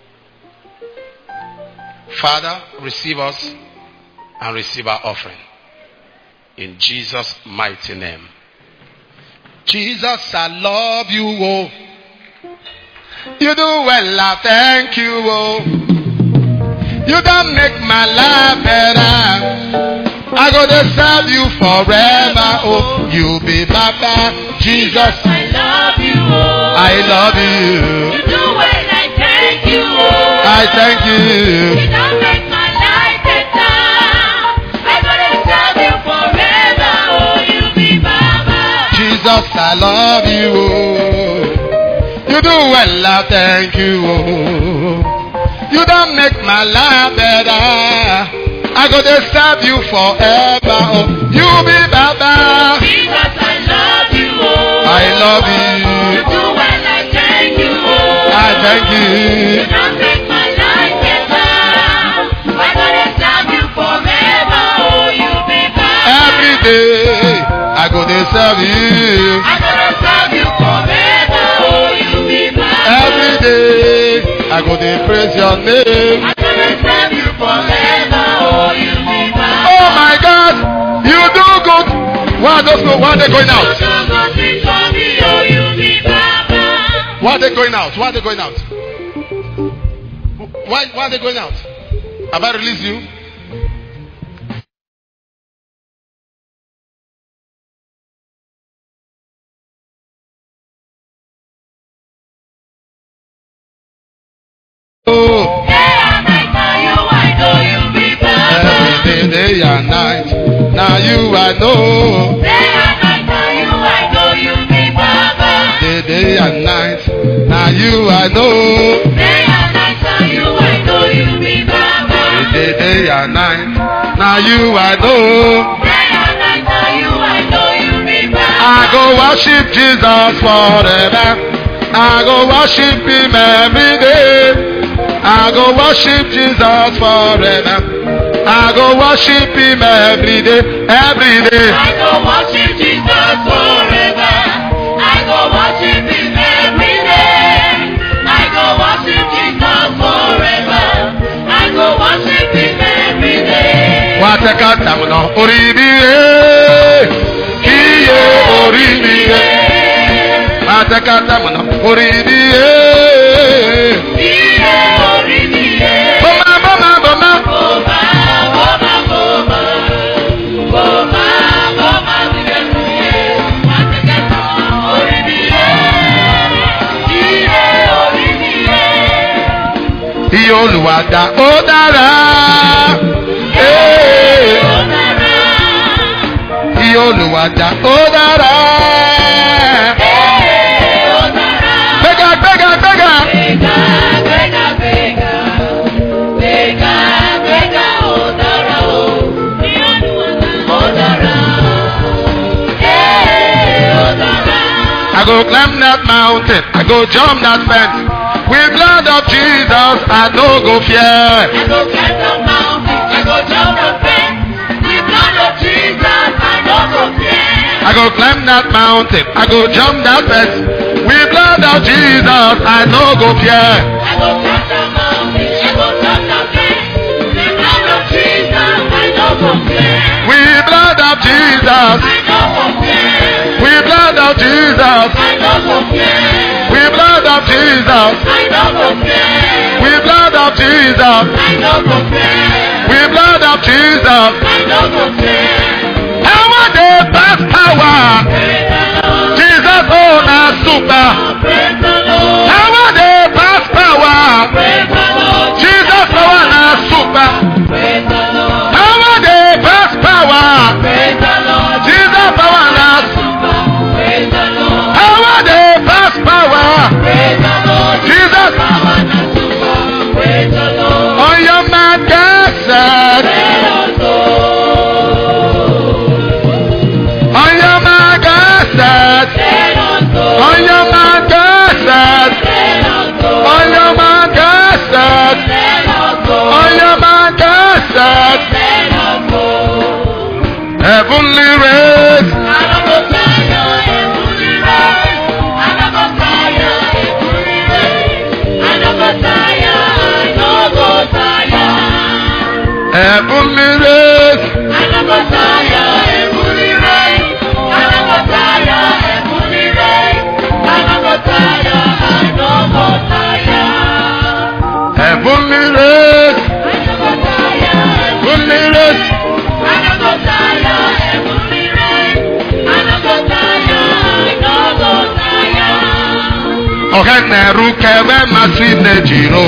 Father, receive us and receive our offering. In Jesus' mighty name. Jesus, I love you, oh. You do well, I thank you, oh. You don't make my life better. I gonna serve you forever, oh. You be Baba, Jesus. I love you, oh. I love you. You do well, I thank you, oh. I thank you. You don't make my life better. I gonna serve you forever, oh. You be Baba. Jesus, I love you, oh. You do well, I thank you, oh. You don't make my life better. I gonna serve you forever, oh. You be Baba. Jesus, I love you, oh. I love you. You do well, I thank you, oh. I thank you. You don't make my life better. I gonna serve you forever, oh. You be Baba. Every day, I gonna serve you. I gonna serve you forever, oh. You be Baba. Every day, I gonna praise your name. I gonna serve you forever, oh. You be Baba. Oh my God, you do good. Why are those why are they going out? You do good things for me, oh. You be Baba. Why are they going out? Why are they going out? Why are they going out? Have I released you? Oh. Day and night, now you I know you be Baba. Every day and night, now you I know. Day and night, now you I know you be Baba. Day and night, now you I know. Day and night, now you I know you be Baba. Day and night, now you I know. Day and night, now you I know you be Baba. I go worship Jesus forever. I go worship him every day. I go worship Jesus forever. I go worship him every day, every day. I go worship Jesus forever. I go worship him every day. I go worship Jesus forever. I go worship him every day. Watakata muna orimiye, kiye orimiye. Watakata muna orimiye, kiye orimiye. Boma boma boma, boma boma boma, boma boma orimiye. Watakata orimiye, kiye orimiye. Iye Olúwadá ó dára. Iye Olúwadá ó dára. Gbéga gbéga gbéga. Gbéga gbéga gbéga gbéga ó dára o. Iye Olúwadá ó dára. Ó dára. I go climb that mountain. I go jump that fence. With blood of Jesus, I no go fear. I go climb the mountain. I go jump the fence. With blood of Jesus, I no go fear. I go climb that mountain. I go jump that fence. With blood of Jesus, I no go fear. I go climb the mountain. I go jump the fence. With blood of Jesus, I no go fear. With blood of Jesus, I no go fear. with blood of Jesus, I no go fear. with blood of Jesus, I no go fear. with blood of Jesus, I no go fear. with blood of Jesus. I no go fear. Power dey pass power. Praise the Lord. Jesus own na super. Praise the Lord. Power dey pass power. Praise the Lord. Jesus power na super. Praise the Lord. Power dey pass power. Praise the Lord. Jesus power na Super. Praise the Lord. power dey pass power. Praise the Lord. Jesus heavenly race. Heavenly race. Heavenly race. Heavenly race. Ogeneru kebe masine jiro.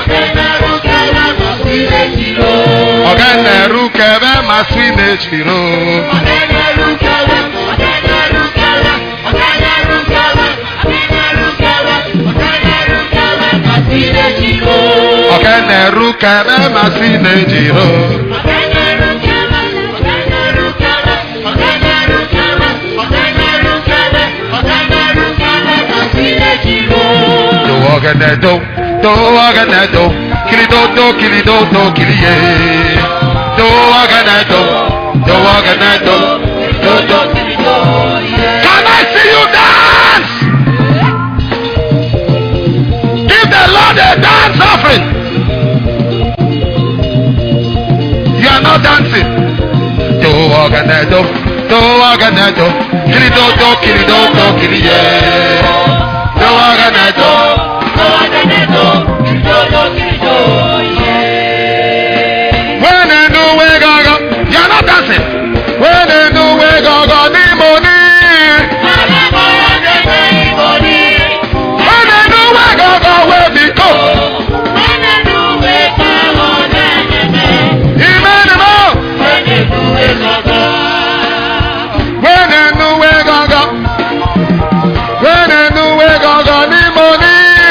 Ogeneru kebe masine jiro. Ogeneru kebe masine jiro. Do kilido kiliye. Do kilido. Can I see you dance? Give the Lord a dance offering. You are not dancing. Do kilido kiliye. Do when I know where go, you're not dancing. When I know where go, the money. When I know where go, where we go. When I know where go, Emmanuel. When I know where go, when I know where go, the money.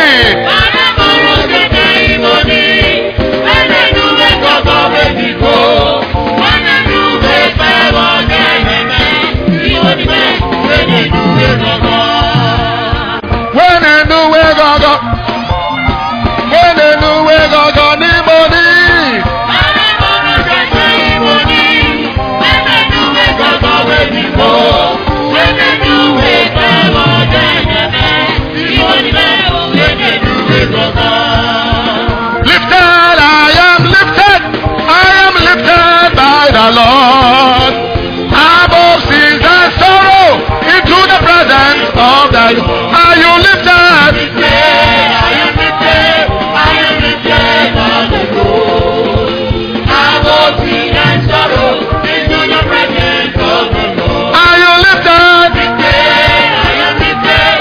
Lord, above sins and sorrow, into the presence of the Lord. Are you lifted? I am lifted by the Lord. Above sins and sorrow, into the presence of the Lord. Are you lifted? I am lifted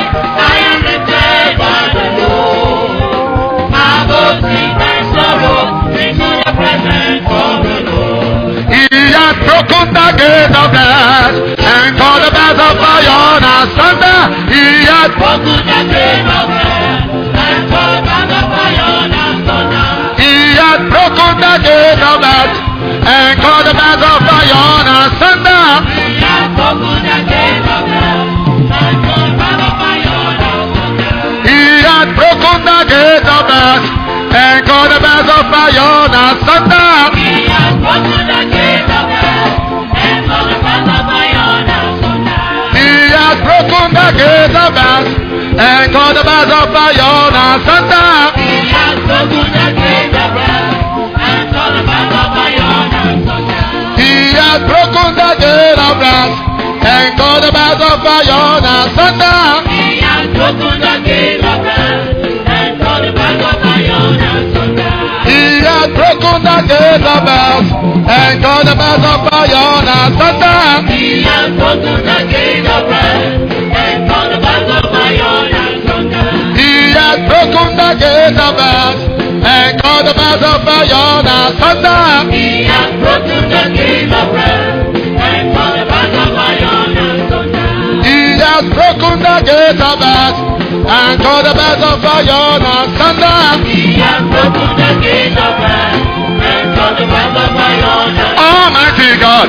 by the Lord. Above sins and sorrow, into the presence of the Lord. He has broken the gate of death and called the bells of Zion asunder. He has broken the gate of death and called the bells of Zion asunder. He has broken the gate of death and called the bells of Zion asunder. He has broken the gate of death and called the bells of Zion asunder. He has broken the gate of death and called the bells of Zion asunder. He has broken the gate of death and called the bells of Zion asunder. He has broken the gate of death and called the bells of Zion asunder. He has broken the gate of death and called the bells of Zion asunder. He has broken the gate of death and called the bells of Zion asunder. He has broken the gate of death and called the bells of Zion asunder. He has broken the gate of death and called the bells of Zion asunder. He has broken the gate of death and called the bells of Zion asunder. He has broken the gate of death and called the bells of Zion asunder. He has broken the gate of death and called the bells of Zion asunder. He has broken the gate of death and called the bells of Zion asunder. He has broken the gate of death and called the bells of Zion asunder. Almighty God,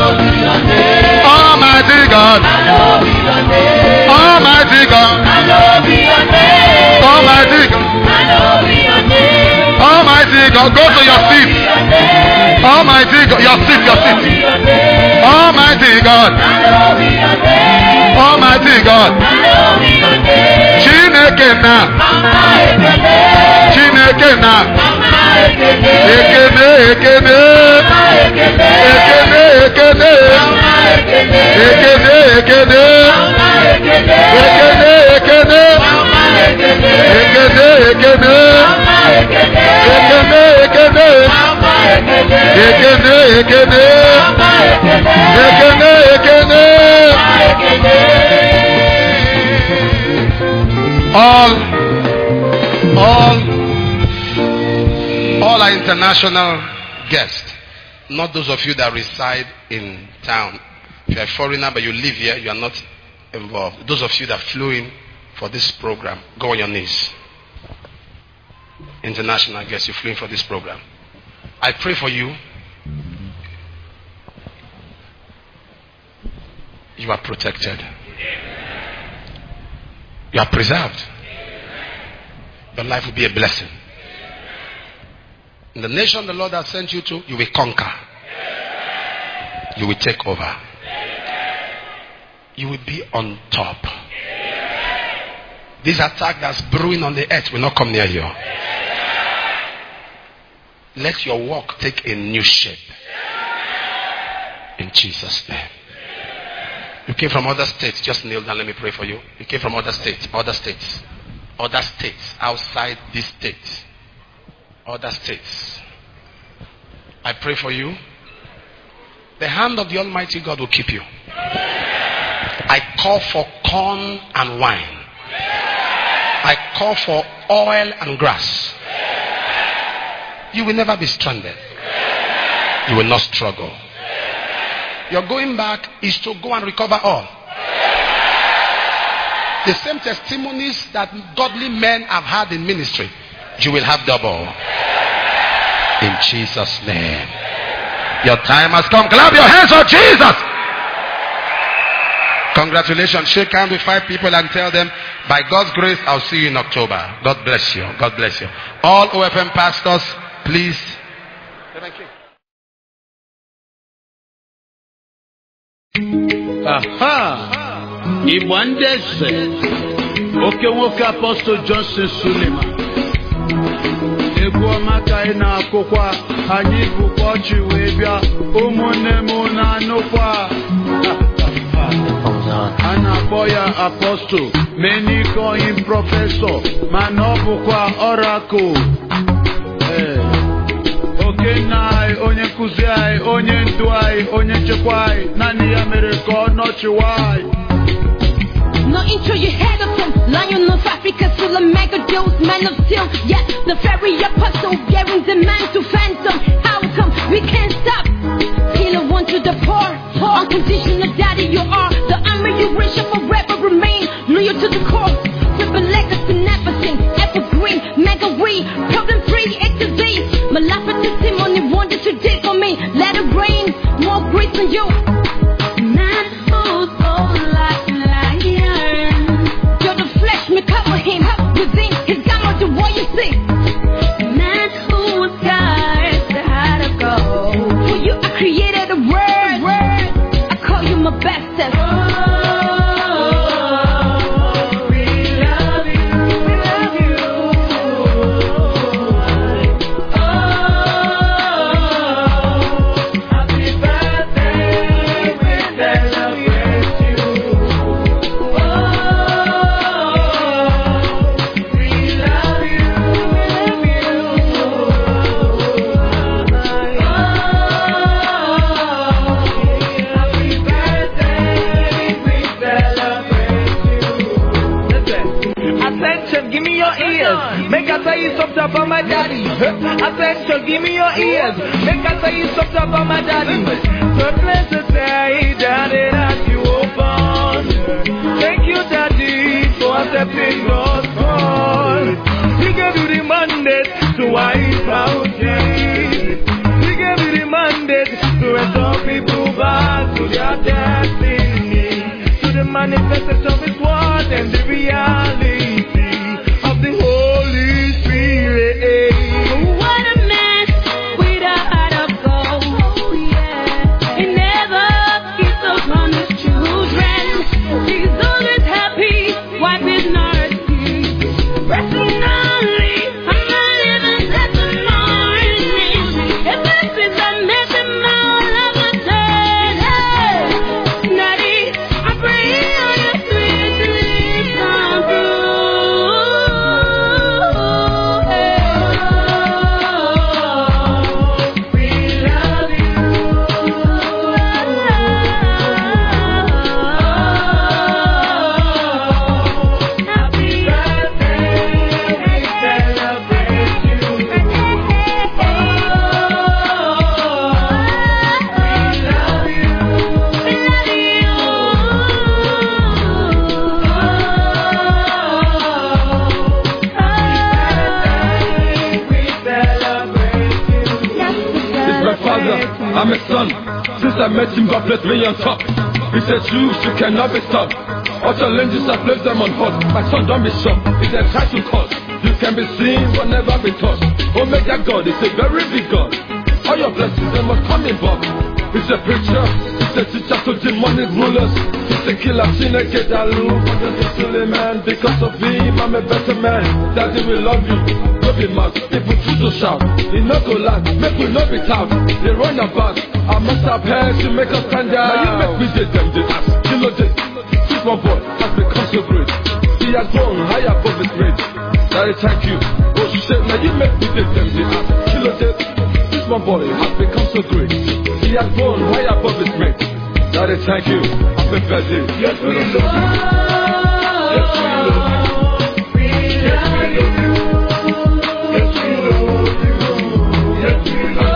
Almighty God, Almighty God, Almighty God, Almighty God, go to your seat. Almighty God, your seat, your seat. Almighty God. Almighty God. Chineke na. Chineke na. Ekene, ekene. Ekene, ekene. Ekene, ekene. Ekene, ekene. Ekene, ekene. Ekene, ekene. Ekene, ekene. Ekene, ekene. All our international guests, not those of you that reside in town. If you're a foreigner but you live here, you are not involved. Those of you that flew in for this program, go on your knees. International guests, you flew in for this program. I pray for you. You are protected. You are preserved. Your life will be a blessing. In the nation the Lord has sent you to, you will conquer. You will take over. You will be on top. This attack that's brewing on the earth will not come near you. Let your walk take a new shape. In Jesus' name. You came from other states. Just kneel down. Let me pray for you. You came from other states. Other states. Other states. Outside this state. Other states. I pray for you. The hand of the Almighty God will keep you. I call for corn and wine. I call for oil and grass. You will never be stranded. You will not struggle. Your going back is to go and recover all. The same testimonies that godly men have had in ministry, you will have double. In Jesus' name. Your time has come. Clap your hands for Jesus. Congratulations. Shake hands with 5 people and tell them, by God's grace, I'll see you in October. God bless you. God bless you. All OFM pastors, please. Aha! Ibwandese. Oke woke Apostle Johnson Suleiman. Egwu maka ina akwụkwọ anyị bụkwa ọchị wee bịa ụmụnne m na anụkwa a na-akpọ ya Apostle many call him Professor mana ọ bụkwa Oracle. Okenna anyị, onye nkụzi anyị, onye ndu anyị, onye nchekwa anyị, naanị ya mere ka ọ nọchiwa anyị. No intro, you heard of him. Lion of Africa, still a mega dose, man of steel. Yeah, the fairy apostle, bearing the man to phantom. How come we can't stop? Healer one to the poor. Unconditional daddy, you are. The armor you wish shall forever remain. Loyal to the core. Triple legacy, never sing. Evergreen, mega we. Problem free, A to Z. My life a testimony, wonder to did for me. Let it rain, more grace than you. Man who's old like lion. You're the flesh, me cover him. Within his gamma, the war you see. Man who's guys the how to go. For you, I created a word. I call you my bestest. Make I tell you something about my daddy. Attention, give me your ears. Make I tell you something about my daddy. So blessed to say, Daddy, that you open. Thank you, Daddy, for accepting God's call. He gave you the mandate to wipe out change. He gave you the mandate to restore people back to their destiny, to the manifestation of His word and the reality of the Holy Spirit. What a man with a heart of gold. He never gives I'm a son. Since I met him, God blessed me on top. He said, you cannot be stopped. All challenges, I place them on hold. My son, don't be shocked. It's a try to cause. You can be seen, but never be touched. Omega God is a very big God. All your blessings, they must come in bulk. He's a preacher. He's a teacher to demonic rulers. He's a killer, Chineke Dalu. But a silly man. Because of him, I'm a better man. Daddy will love you. No be mad. People choose to shout. He no go laugh. Make we no be tout. They run about. I must have heard to make us stand down. Now you make me did them, did us. You know this. This one boy has become so great. He has grown high above his grade. Daddy, thank you. Oh shit, now you make me did them, did us. You know this. This one boy has become so great. He has grown high above his grade. Daddy, thank you. Happy birthday. Yes, we love you. Yes, we love you. Yes, we love you. Yes, we love you. Yes, we love you.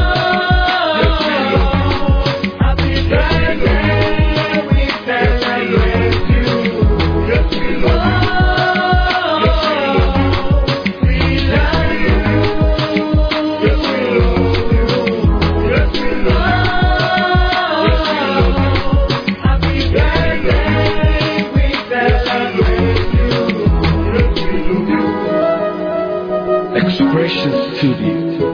Yes, we love you. Happy birthday. We celebrate you. Yes, we love you. Yes, we love you. We love you. Yes, we love you. Yes, we love you. Expression Studio.